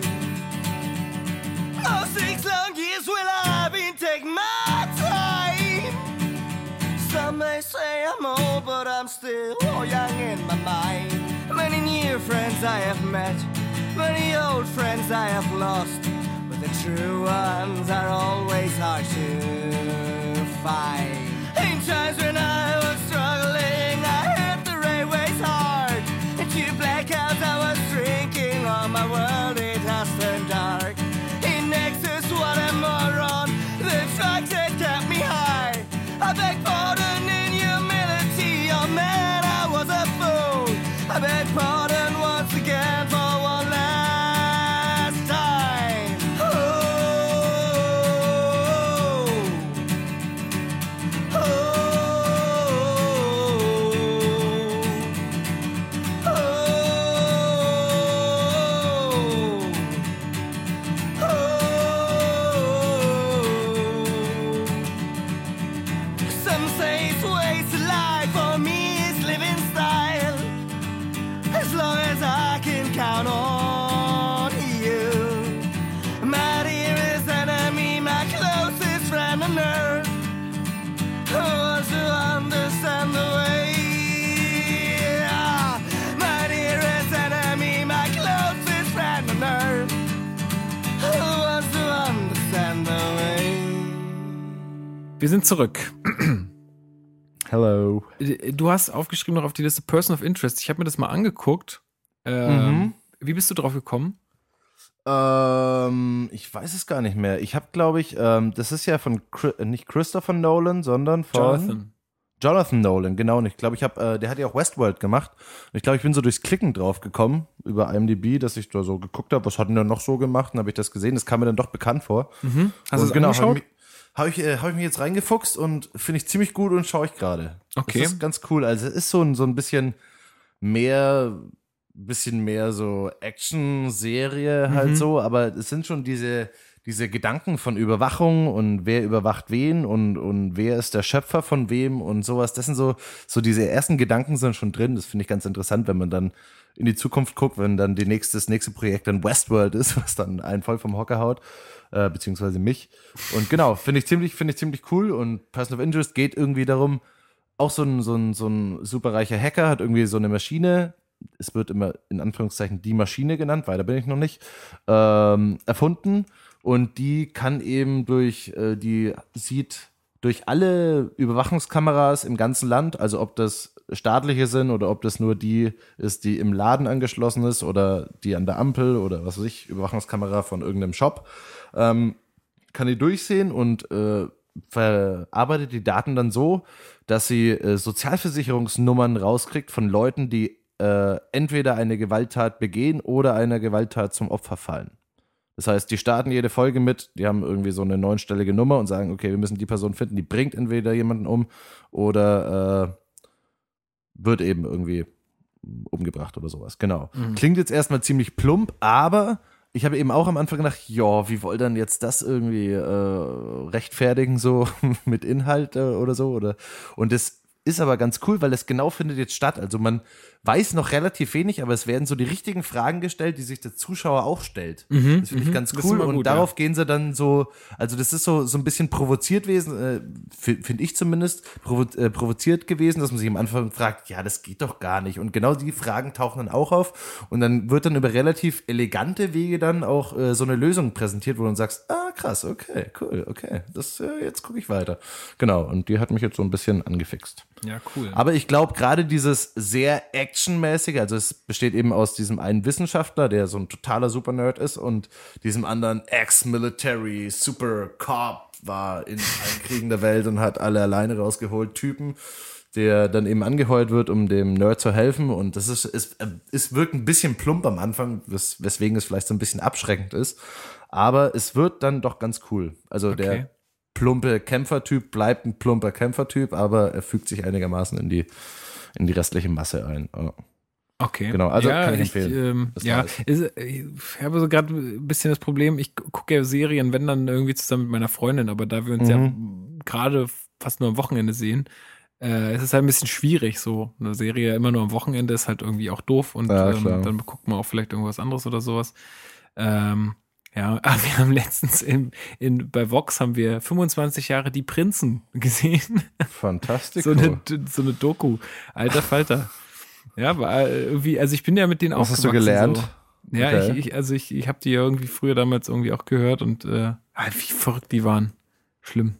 Oh, six long years will I been taking my time. Some may say I'm old, but I'm still oh, young in my mind. Many new friends I have met, many old friends I have lost, but the true ones are always hard to find. In times when I was struggling, I hit the railways hard. Into blackouts I was drinking, all my world it has turned dark. In excess, what a moron, the drugs that kept me high. I beg pardon in humility, oh man, I was a fool. I beg pardon once again for one last time. Oh, oh, oh, oh, oh. Some say it's waste of life, for me it's living style. As long as I can count on you, my dearest enemy, my closest friend on earth, who wants to understand the way. Ah, my dearest enemy, my closest friend on earth, who wants to understand the way. Wir sind zurück. Hello. Du hast aufgeschrieben noch auf die Liste Person of Interest. Ich habe mir das mal angeguckt. Ähm, Mhm. Wie bist du drauf gekommen? Ähm, ich weiß es gar nicht mehr. Ich habe, glaube ich, ähm, das ist ja von Chri- äh, nicht Christopher Nolan, sondern von Jonathan. Jonathan Nolan, genau. Und ich glaube, ich habe, äh, der hat ja auch Westworld gemacht. Und ich glaube, ich bin so durchs Klicken drauf gekommen über I M D B, dass ich da so geguckt habe, was hat denn der noch so gemacht? Und habe ich das gesehen. Das kam mir dann doch bekannt vor. Mhm. Hast du Und es genau, angeschaut? habe ich, hab ich, äh, hab ich mich jetzt reingefuchst und finde ich ziemlich gut und schaue ich gerade. Okay. Das ist ganz cool. Also es ist so ein, so ein bisschen mehr, bisschen mehr so Action-Serie halt Mhm. so, aber es sind schon diese, diese Gedanken von Überwachung und wer überwacht wen und, und wer ist der Schöpfer von wem und sowas. Das sind so, so diese ersten Gedanken sind schon drin. Das finde ich ganz interessant, wenn man dann in die Zukunft guckt, wenn dann die nächste, das nächste Projekt dann Westworld ist, was dann einen voll vom Hocker haut, äh, beziehungsweise mich. Und genau, finde ich ziemlich, finde ich ziemlich cool. Und Person of Interest geht irgendwie darum, auch so ein, so ein, so ein superreicher Hacker hat irgendwie so eine Maschine, es wird immer in Anführungszeichen die Maschine genannt, weiter bin ich noch nicht, ähm, erfunden. Und die kann eben durch, äh, die sieht durch alle Überwachungskameras im ganzen Land, also ob das staatliche sind oder ob das nur die ist, die im Laden angeschlossen ist oder die an der Ampel oder was weiß ich, Überwachungskamera von irgendeinem Shop, ähm, kann die durchsehen und äh, verarbeitet die Daten dann so, dass sie äh, Sozialversicherungsnummern rauskriegt von Leuten, die äh, entweder eine Gewalttat begehen oder einer Gewalttat zum Opfer fallen. Das heißt, die starten jede Folge mit, die haben irgendwie so eine neunstellige Nummer und sagen, okay, wir müssen die Person finden, die bringt entweder jemanden um oder äh, wird eben irgendwie umgebracht oder sowas. Genau. Mhm. Klingt jetzt erstmal ziemlich plump, aber ich habe eben auch am Anfang gedacht, ja, wie wollt dann jetzt das irgendwie äh, rechtfertigen, so mit Inhalt äh, oder so? Oder? Und das ist aber ganz cool, weil es genau findet jetzt statt. Also man weiß noch relativ wenig, aber es werden so die richtigen Fragen gestellt, die sich der Zuschauer auch stellt. Mhm, das finde ich mhm. ganz Das ist cool. immer Und gut, darauf ja. gehen sie dann so, also das ist so, so ein bisschen provoziert gewesen, äh, finde ich zumindest, provo äh, provoziert gewesen, dass man sich am Anfang fragt, ja, das geht doch gar nicht. Und genau die Fragen tauchen dann auch auf. Und dann wird dann über relativ elegante Wege dann auch äh, so eine Lösung präsentiert, wo du dann sagst, ah, krass, okay, cool, okay, das, äh, jetzt gucke ich weiter. Genau, und die hat mich jetzt so ein bisschen angefixt. Ja, cool. Aber ich glaube, gerade dieses sehr actionmäßige, also es besteht eben aus diesem einen Wissenschaftler, der so ein totaler Super-Nerd ist, und diesem anderen Ex-Military Super-Cop war in allen Kriegen der Welt und hat alle alleine rausgeholt, Typen, der dann eben angeheuert wird, um dem Nerd zu helfen. Und das ist, ist, es wirkt ein bisschen plump am Anfang, wes weswegen es vielleicht so ein bisschen abschreckend ist. Aber es wird dann doch ganz cool. Also Okay. der plumpe Kämpfertyp bleibt ein plumper Kämpfertyp, aber er fügt sich einigermaßen in die, in die restliche Masse ein. Ja. Okay. Genau, also ja, kann ich empfehlen. Ähm, Das ja, war es. ist, ich habe so gerade ein bisschen das Problem, ich gucke ja Serien, wenn dann irgendwie zusammen mit meiner Freundin, aber da wir uns Mhm. ja gerade fast nur am Wochenende sehen, äh, es ist halt ein bisschen schwierig so. Eine Serie immer nur am Wochenende ist halt irgendwie auch doof und Ja, ähm, klar. dann guckt man auch vielleicht irgendwas anderes oder sowas. Ähm, ja, aber wir haben letztens in, in, bei Vox haben wir fünfundzwanzig Jahre Die Prinzen gesehen. Fantastisch. So eine, so eine Doku. Alter Falter. Ja, war irgendwie, also ich bin ja mit denen Was hast du aufgewachsen, gelernt? So. Ja, Okay. ich, ich, also ich, ich habe die ja irgendwie früher damals irgendwie auch gehört und äh, ah, wie verrückt die waren. Schlimm.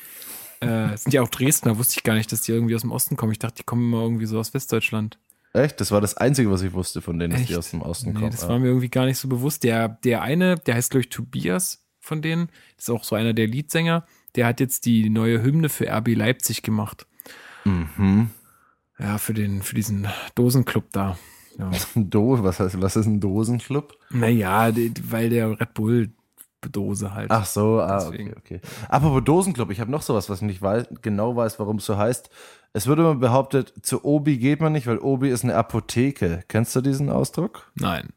Äh, sind ja auch Dresdner, wusste ich gar nicht, dass die irgendwie aus dem Osten kommen. Ich dachte, die kommen immer irgendwie so aus Westdeutschland. Echt? Das war das Einzige, was ich wusste von denen, dass die Echt? aus dem Osten Nee, kommen. das Ja. war mir irgendwie gar nicht so bewusst. Der, der eine, der heißt, glaube ich, Tobias von denen, ist auch so einer der Leadsänger, der hat jetzt die neue Hymne für R B Leipzig gemacht. Mhm. Ja, für den, für diesen Dosenclub da. Ja. Do, was heißt, was ist ein Dosenclub? Naja, die- weil der Red Bull Dose halt. Ach so, ah, Deswegen. okay, okay. Apropos Dosenclub, ich habe noch sowas, was ich nicht weiß, genau weiß, warum es so heißt. Es wird immer behauptet, zu Obi geht man nicht, weil Obi ist eine Apotheke. Kennst du diesen Ausdruck? Nein.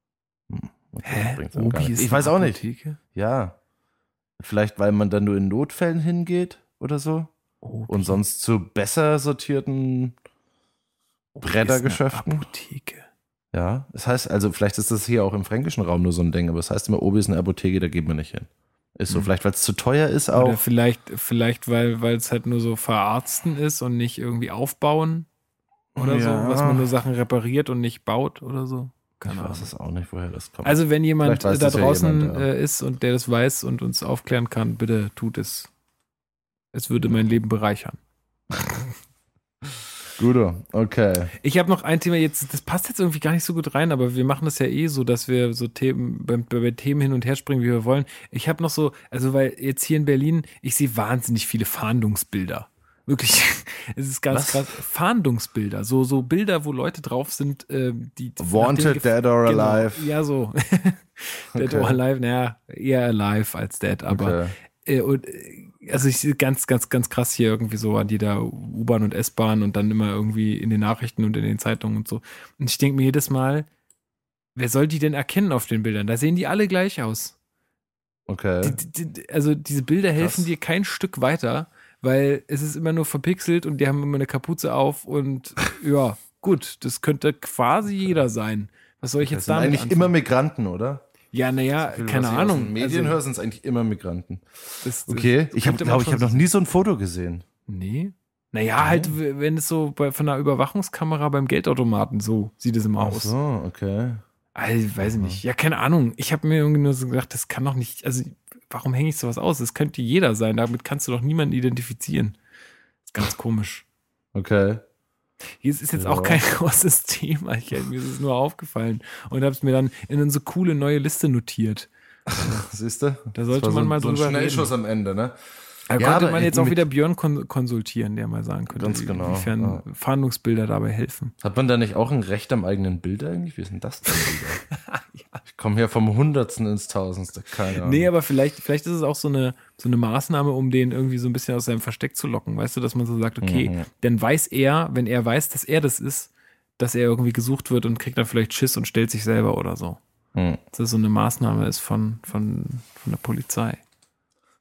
Okay, das bringt's einem gar Obi nichts. ist Ich weiß eine auch nicht. Apotheke? Ja. Vielleicht, weil man dann nur in Notfällen hingeht oder so. Obi. Und sonst zu besser sortierten Obi Brettergeschäften. ist eine Apotheke. Ja, das heißt, also vielleicht ist das hier auch im fränkischen Raum nur so ein Ding, aber es heißt immer, Obi ist eine Apotheke, da geht man nicht hin. Ist so, Hm. vielleicht weil es zu teuer ist Oder auch. vielleicht, vielleicht weil weil es halt nur so verarzten ist und nicht irgendwie aufbauen oder Ja. so, was man nur Sachen repariert und nicht baut oder so. Keine Ich Ahnung. weiß es auch nicht, woher das kommt. Also wenn jemand Vielleicht weiß da das ja draußen jemand, ja. äh, ist und der das weiß und uns aufklären kann, bitte tut es. Es würde mein Leben bereichern. Guter, okay. Ich habe noch ein Thema jetzt, das passt jetzt irgendwie gar nicht so gut rein, aber wir machen das ja eh so, dass wir so Themen bei, bei Themen hin und her springen, wie wir wollen. Ich habe noch so, also weil jetzt hier in Berlin, ich sehe wahnsinnig viele Fahndungsbilder. Wirklich, es ist ganz Was? krass. Fahndungsbilder, so so Bilder, wo Leute drauf sind, äh, die Wanted, nachdem gef- dead or genau, alive. Ja, so. Dead Okay. or alive, naja, eher alive als dead, aber Okay. äh, und, äh, also ich sehe ganz, ganz, ganz krass hier irgendwie so an jeder U-Bahn und S-Bahn und dann immer irgendwie in den Nachrichten und in den Zeitungen und so. Und ich denke mir jedes Mal, wer soll die denn erkennen auf den Bildern? Da sehen die alle gleich aus. Okay. Die, die, also diese Bilder helfen Krass. dir kein Stück weiter, weil es ist immer nur verpixelt und die haben immer eine Kapuze auf und ja, gut, das könnte quasi jeder sein. Was soll ich Das jetzt sind damit eigentlich anfangen? immer Migranten, oder? Ja, naja, Viel, keine was ich Ahnung. Aus den Medien also, höre, sind es eigentlich immer Migranten. das, das Okay, ich habe, könnte man glaube ich, schon habe noch nie so ein Foto gesehen. Nee. Naja, halt, w- wenn es so bei, von einer Überwachungskamera beim Geldautomaten, so sieht es immer Ach aus. so, okay. Also, weiß ich nicht. Ja, keine Ahnung. Ich habe mir irgendwie nur so gedacht, das kann doch nicht, also warum hänge ich sowas aus? Das könnte jeder sein, damit kannst du doch niemanden identifizieren. Das ist ganz komisch. Okay. Hier ist jetzt Ja. auch kein großes Thema. Ich, mir ist es nur aufgefallen und habe es mir dann in eine so coole neue Liste notiert. Siehst du? Da sollte Das war man so, mal so ein drüber Schnellschuss am Ende, ne? Da Ja, könnte aber man jetzt auch mit- wieder Björn kon konsultieren, der mal sagen könnte, Ganz genau, inwiefern ja. Fahndungsbilder dabei helfen. Hat man da nicht auch ein Recht am eigenen Bild eigentlich? Wie ist denn das denn wieder? Ich komme hier vom Hundertsten ins Tausendste, keine Ahnung. Nee, aber vielleicht, vielleicht ist es auch so eine, so eine Maßnahme, um den irgendwie so ein bisschen aus seinem Versteck zu locken. Weißt du, dass man so sagt, okay, Mhm. dann weiß er, wenn er weiß, dass er das ist, dass er irgendwie gesucht wird und kriegt dann vielleicht Schiss und stellt sich selber oder so. Hm. Dass das so eine Maßnahme ist von, von, von der Polizei.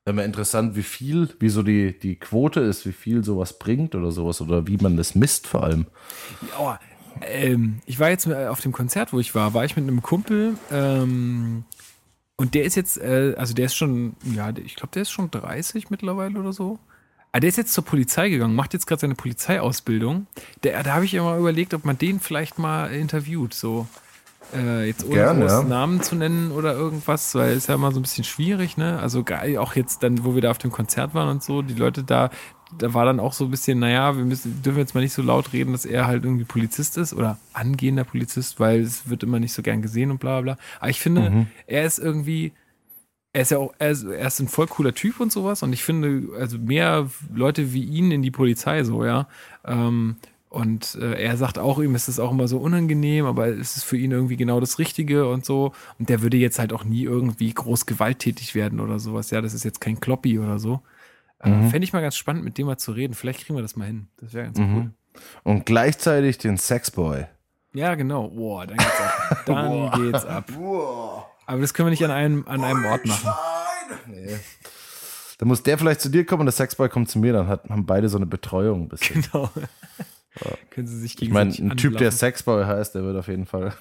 Wäre mal interessant, wie viel, wie so die, die Quote ist, wie viel sowas bringt oder sowas oder wie man das misst vor allem. Ja, ähm, ich war jetzt auf dem Konzert, wo ich war, war ich mit einem Kumpel ähm, und der ist jetzt, äh, also der ist schon, ja, ich glaube, der ist schon dreißig mittlerweile oder so. Aber der ist jetzt zur Polizei gegangen, macht jetzt gerade seine Polizeiausbildung. Der, da habe ich immer überlegt, ob man den vielleicht mal interviewt, so. Äh, jetzt ohne Gerne, großen ja. Namen zu nennen oder irgendwas, weil es ja immer so ein bisschen schwierig, ne? Also geil, auch jetzt dann, wo wir da auf dem Konzert waren und so, die Leute da, da war dann auch so ein bisschen, naja, wir müssen, dürfen jetzt mal nicht so laut reden, dass er halt irgendwie Polizist ist oder angehender Polizist, weil es wird immer nicht so gern gesehen und bla bla. Aber ich finde, Mhm. er ist irgendwie, er ist ja auch, er ist, er ist ein voll cooler Typ und sowas und ich finde, also mehr Leute wie ihn in die Polizei so, ja. Ähm, Und äh, er sagt auch, ihm ist es auch immer so unangenehm, aber es ist für ihn irgendwie genau das Richtige und so. Und der würde jetzt halt auch nie irgendwie groß gewalttätig werden oder sowas. Ja, das ist jetzt kein Kloppi oder so. Äh, Mhm. Fände ich mal ganz spannend, mit dem mal zu reden. Vielleicht kriegen wir das mal hin. Das wäre ganz cool. Mhm. Und gleichzeitig den Sexboy. Ja, genau. Boah, dann geht's ab. Dann geht's ab. Aber das können wir nicht an einem, an einem Ort machen. Nee. Dann muss der vielleicht zu dir kommen und der Sexboy kommt zu mir, dann hat, haben beide so eine Betreuung ein bisschen. Genau. Können sie sich Ich meine, gegenseitig ein Typ, der anblaffen. Sexboy heißt, der wird auf jeden Fall.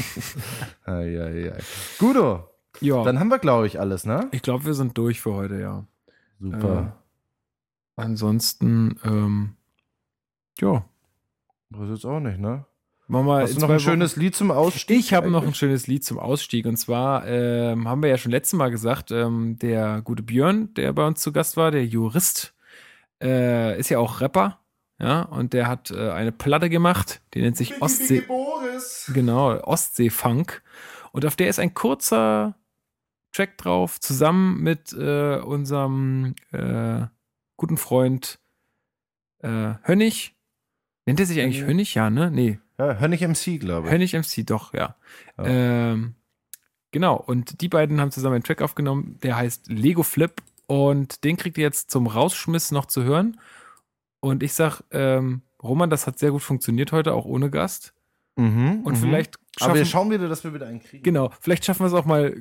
ai, ai, ai. Gudo, Ja, dann haben wir, glaube ich, alles, ne? ich glaube, wir sind durch für heute, ja. Super. Ansonsten, ähm, ja. Das ist jetzt auch nicht, ne? Machen wir Hast in du noch zwei ein Wochen- schönes Lied zum Ausstieg? Ich habe noch ein eigentlich? schönes Lied zum Ausstieg und zwar ähm, haben wir ja schon letztes Mal gesagt, ähm, der gute Björn, der bei uns zu Gast war, der Jurist, äh, ist ja auch Rapper, ja, und der hat äh, eine Platte gemacht, die nennt sich Ostsee, Boris. genau, Ostsee-Funk und auf der ist ein kurzer Track drauf, zusammen mit äh, unserem äh, guten Freund äh, Hönig. Nennt er sich eigentlich Mhm. Hönig? Ja, ne? Nee. Ja, Hönig M C, glaube ich. Hönig M C, doch, ja. Ja. Ähm, genau, und die beiden haben zusammen einen Track aufgenommen, der heißt Lego Flip und den kriegt ihr jetzt zum Rausschmiss noch zu hören. Und ich sag, ähm, Roman, das hat sehr gut funktioniert heute, auch ohne Gast. Mhm, Und mhm. vielleicht Aber wir schaffen, schauen wieder, dass wir wieder einen kriegen. genau, vielleicht schaffen wir es auch mal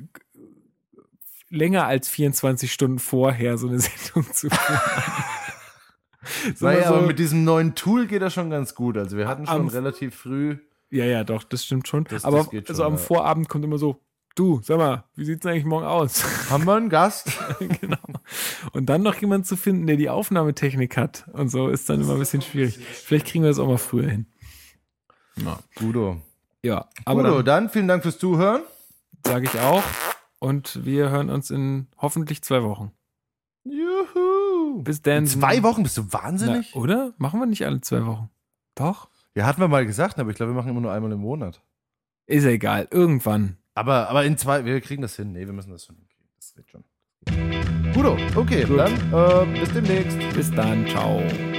länger als vierundzwanzig Stunden vorher so eine Sendung zu führen. So Naja, so- aber mit diesem neuen Tool geht das schon ganz gut. Also wir hatten schon Am- relativ früh. Ja, ja, doch, das stimmt schon. Das- aber das geht schon, so am ja. Vorabend kommt immer so, du, sag mal, wie sieht's eigentlich morgen aus? Haben wir einen Gast? Genau. Und dann noch jemanden zu finden, der die Aufnahmetechnik hat und so, ist dann immer ein bisschen schwierig. Vielleicht kriegen wir das auch mal früher hin. Ja, Gudo. ja aber Gudo, dann dann vielen Dank fürs Zuhören. sage ich auch und wir hören uns in hoffentlich zwei Wochen. Juhu. Bis dann. In zwei Wochen bist du Na, wahnsinnig? oder? Machen wir nicht alle zwei Wochen? Doch? Ja, hatten wir mal gesagt, aber ich glaube, wir machen immer nur einmal im Monat. Ist ja egal, irgendwann. Aber, aber in zwei, wir kriegen das hin. Nee, wir müssen das schon hinkriegen. Das wird schon. Gudo, okay, Gut. dann äh, bis demnächst. Bis dann, ciao.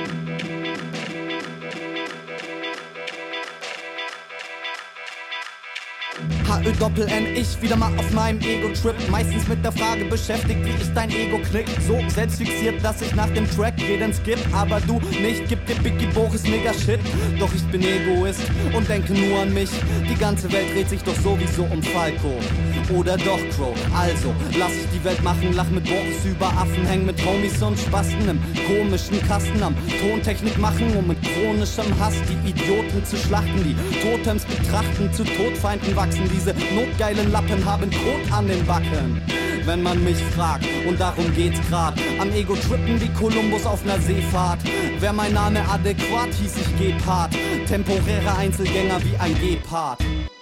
H-Ö-Doppel-N, ich wieder mal auf meinem Ego-Trip. Meistens mit der Frage beschäftigt, wie ich dein Ego knick. So selbstfixiert, dass ich nach dem Track jeden skip. Aber du nicht, gib dir Biggie Boris mega Shit. Doch ich bin Egoist und denke nur an mich. Die ganze Welt dreht sich doch sowieso um Falco. Oder doch Crow. Also, lass ich die Welt machen, lach mit Boris über Affen, häng mit Homies und Spasten im komischen Kasten am Tontechnik machen, um mit chronischem Hass die Idioten zu schlachten, die Totems betrachten, zu Todfeinden wachsen. Diese notgeilen Lappen haben Kot an den Backen. Wenn man mich fragt, und darum geht's grad, am Ego trippen wie Kolumbus auf ner Seefahrt. Wär mein Name adäquat, hieß ich Gepard, temporärer Einzelgänger wie ein Gepard.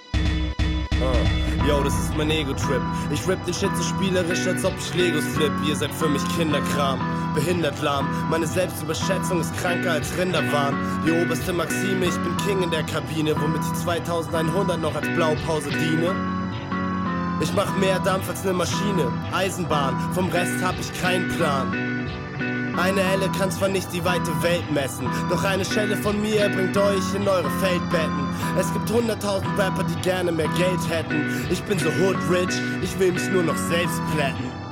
Yo, das ist mein Ego-Trip. Ich rap den Shit so spielerisch, als ob ich Legos flip. Ihr seid für mich Kinderkram, behindert lahm. Meine Selbstüberschätzung ist kranker als Rinderwahn. Die oberste Maxime, ich bin King in der Kabine, womit ich zweitausendeinhundert noch als Blaupause diene. Ich mach mehr Dampf als ne Maschine, Eisenbahn, vom Rest hab ich keinen Plan. Eine Elle kann zwar nicht die weite Welt messen, doch eine Schelle von mir bringt euch in eure Feldbetten. Es gibt hunderttausend Rapper, die gerne mehr Geld hätten. Ich bin so hood rich, ich will mich nur noch selbst plätten.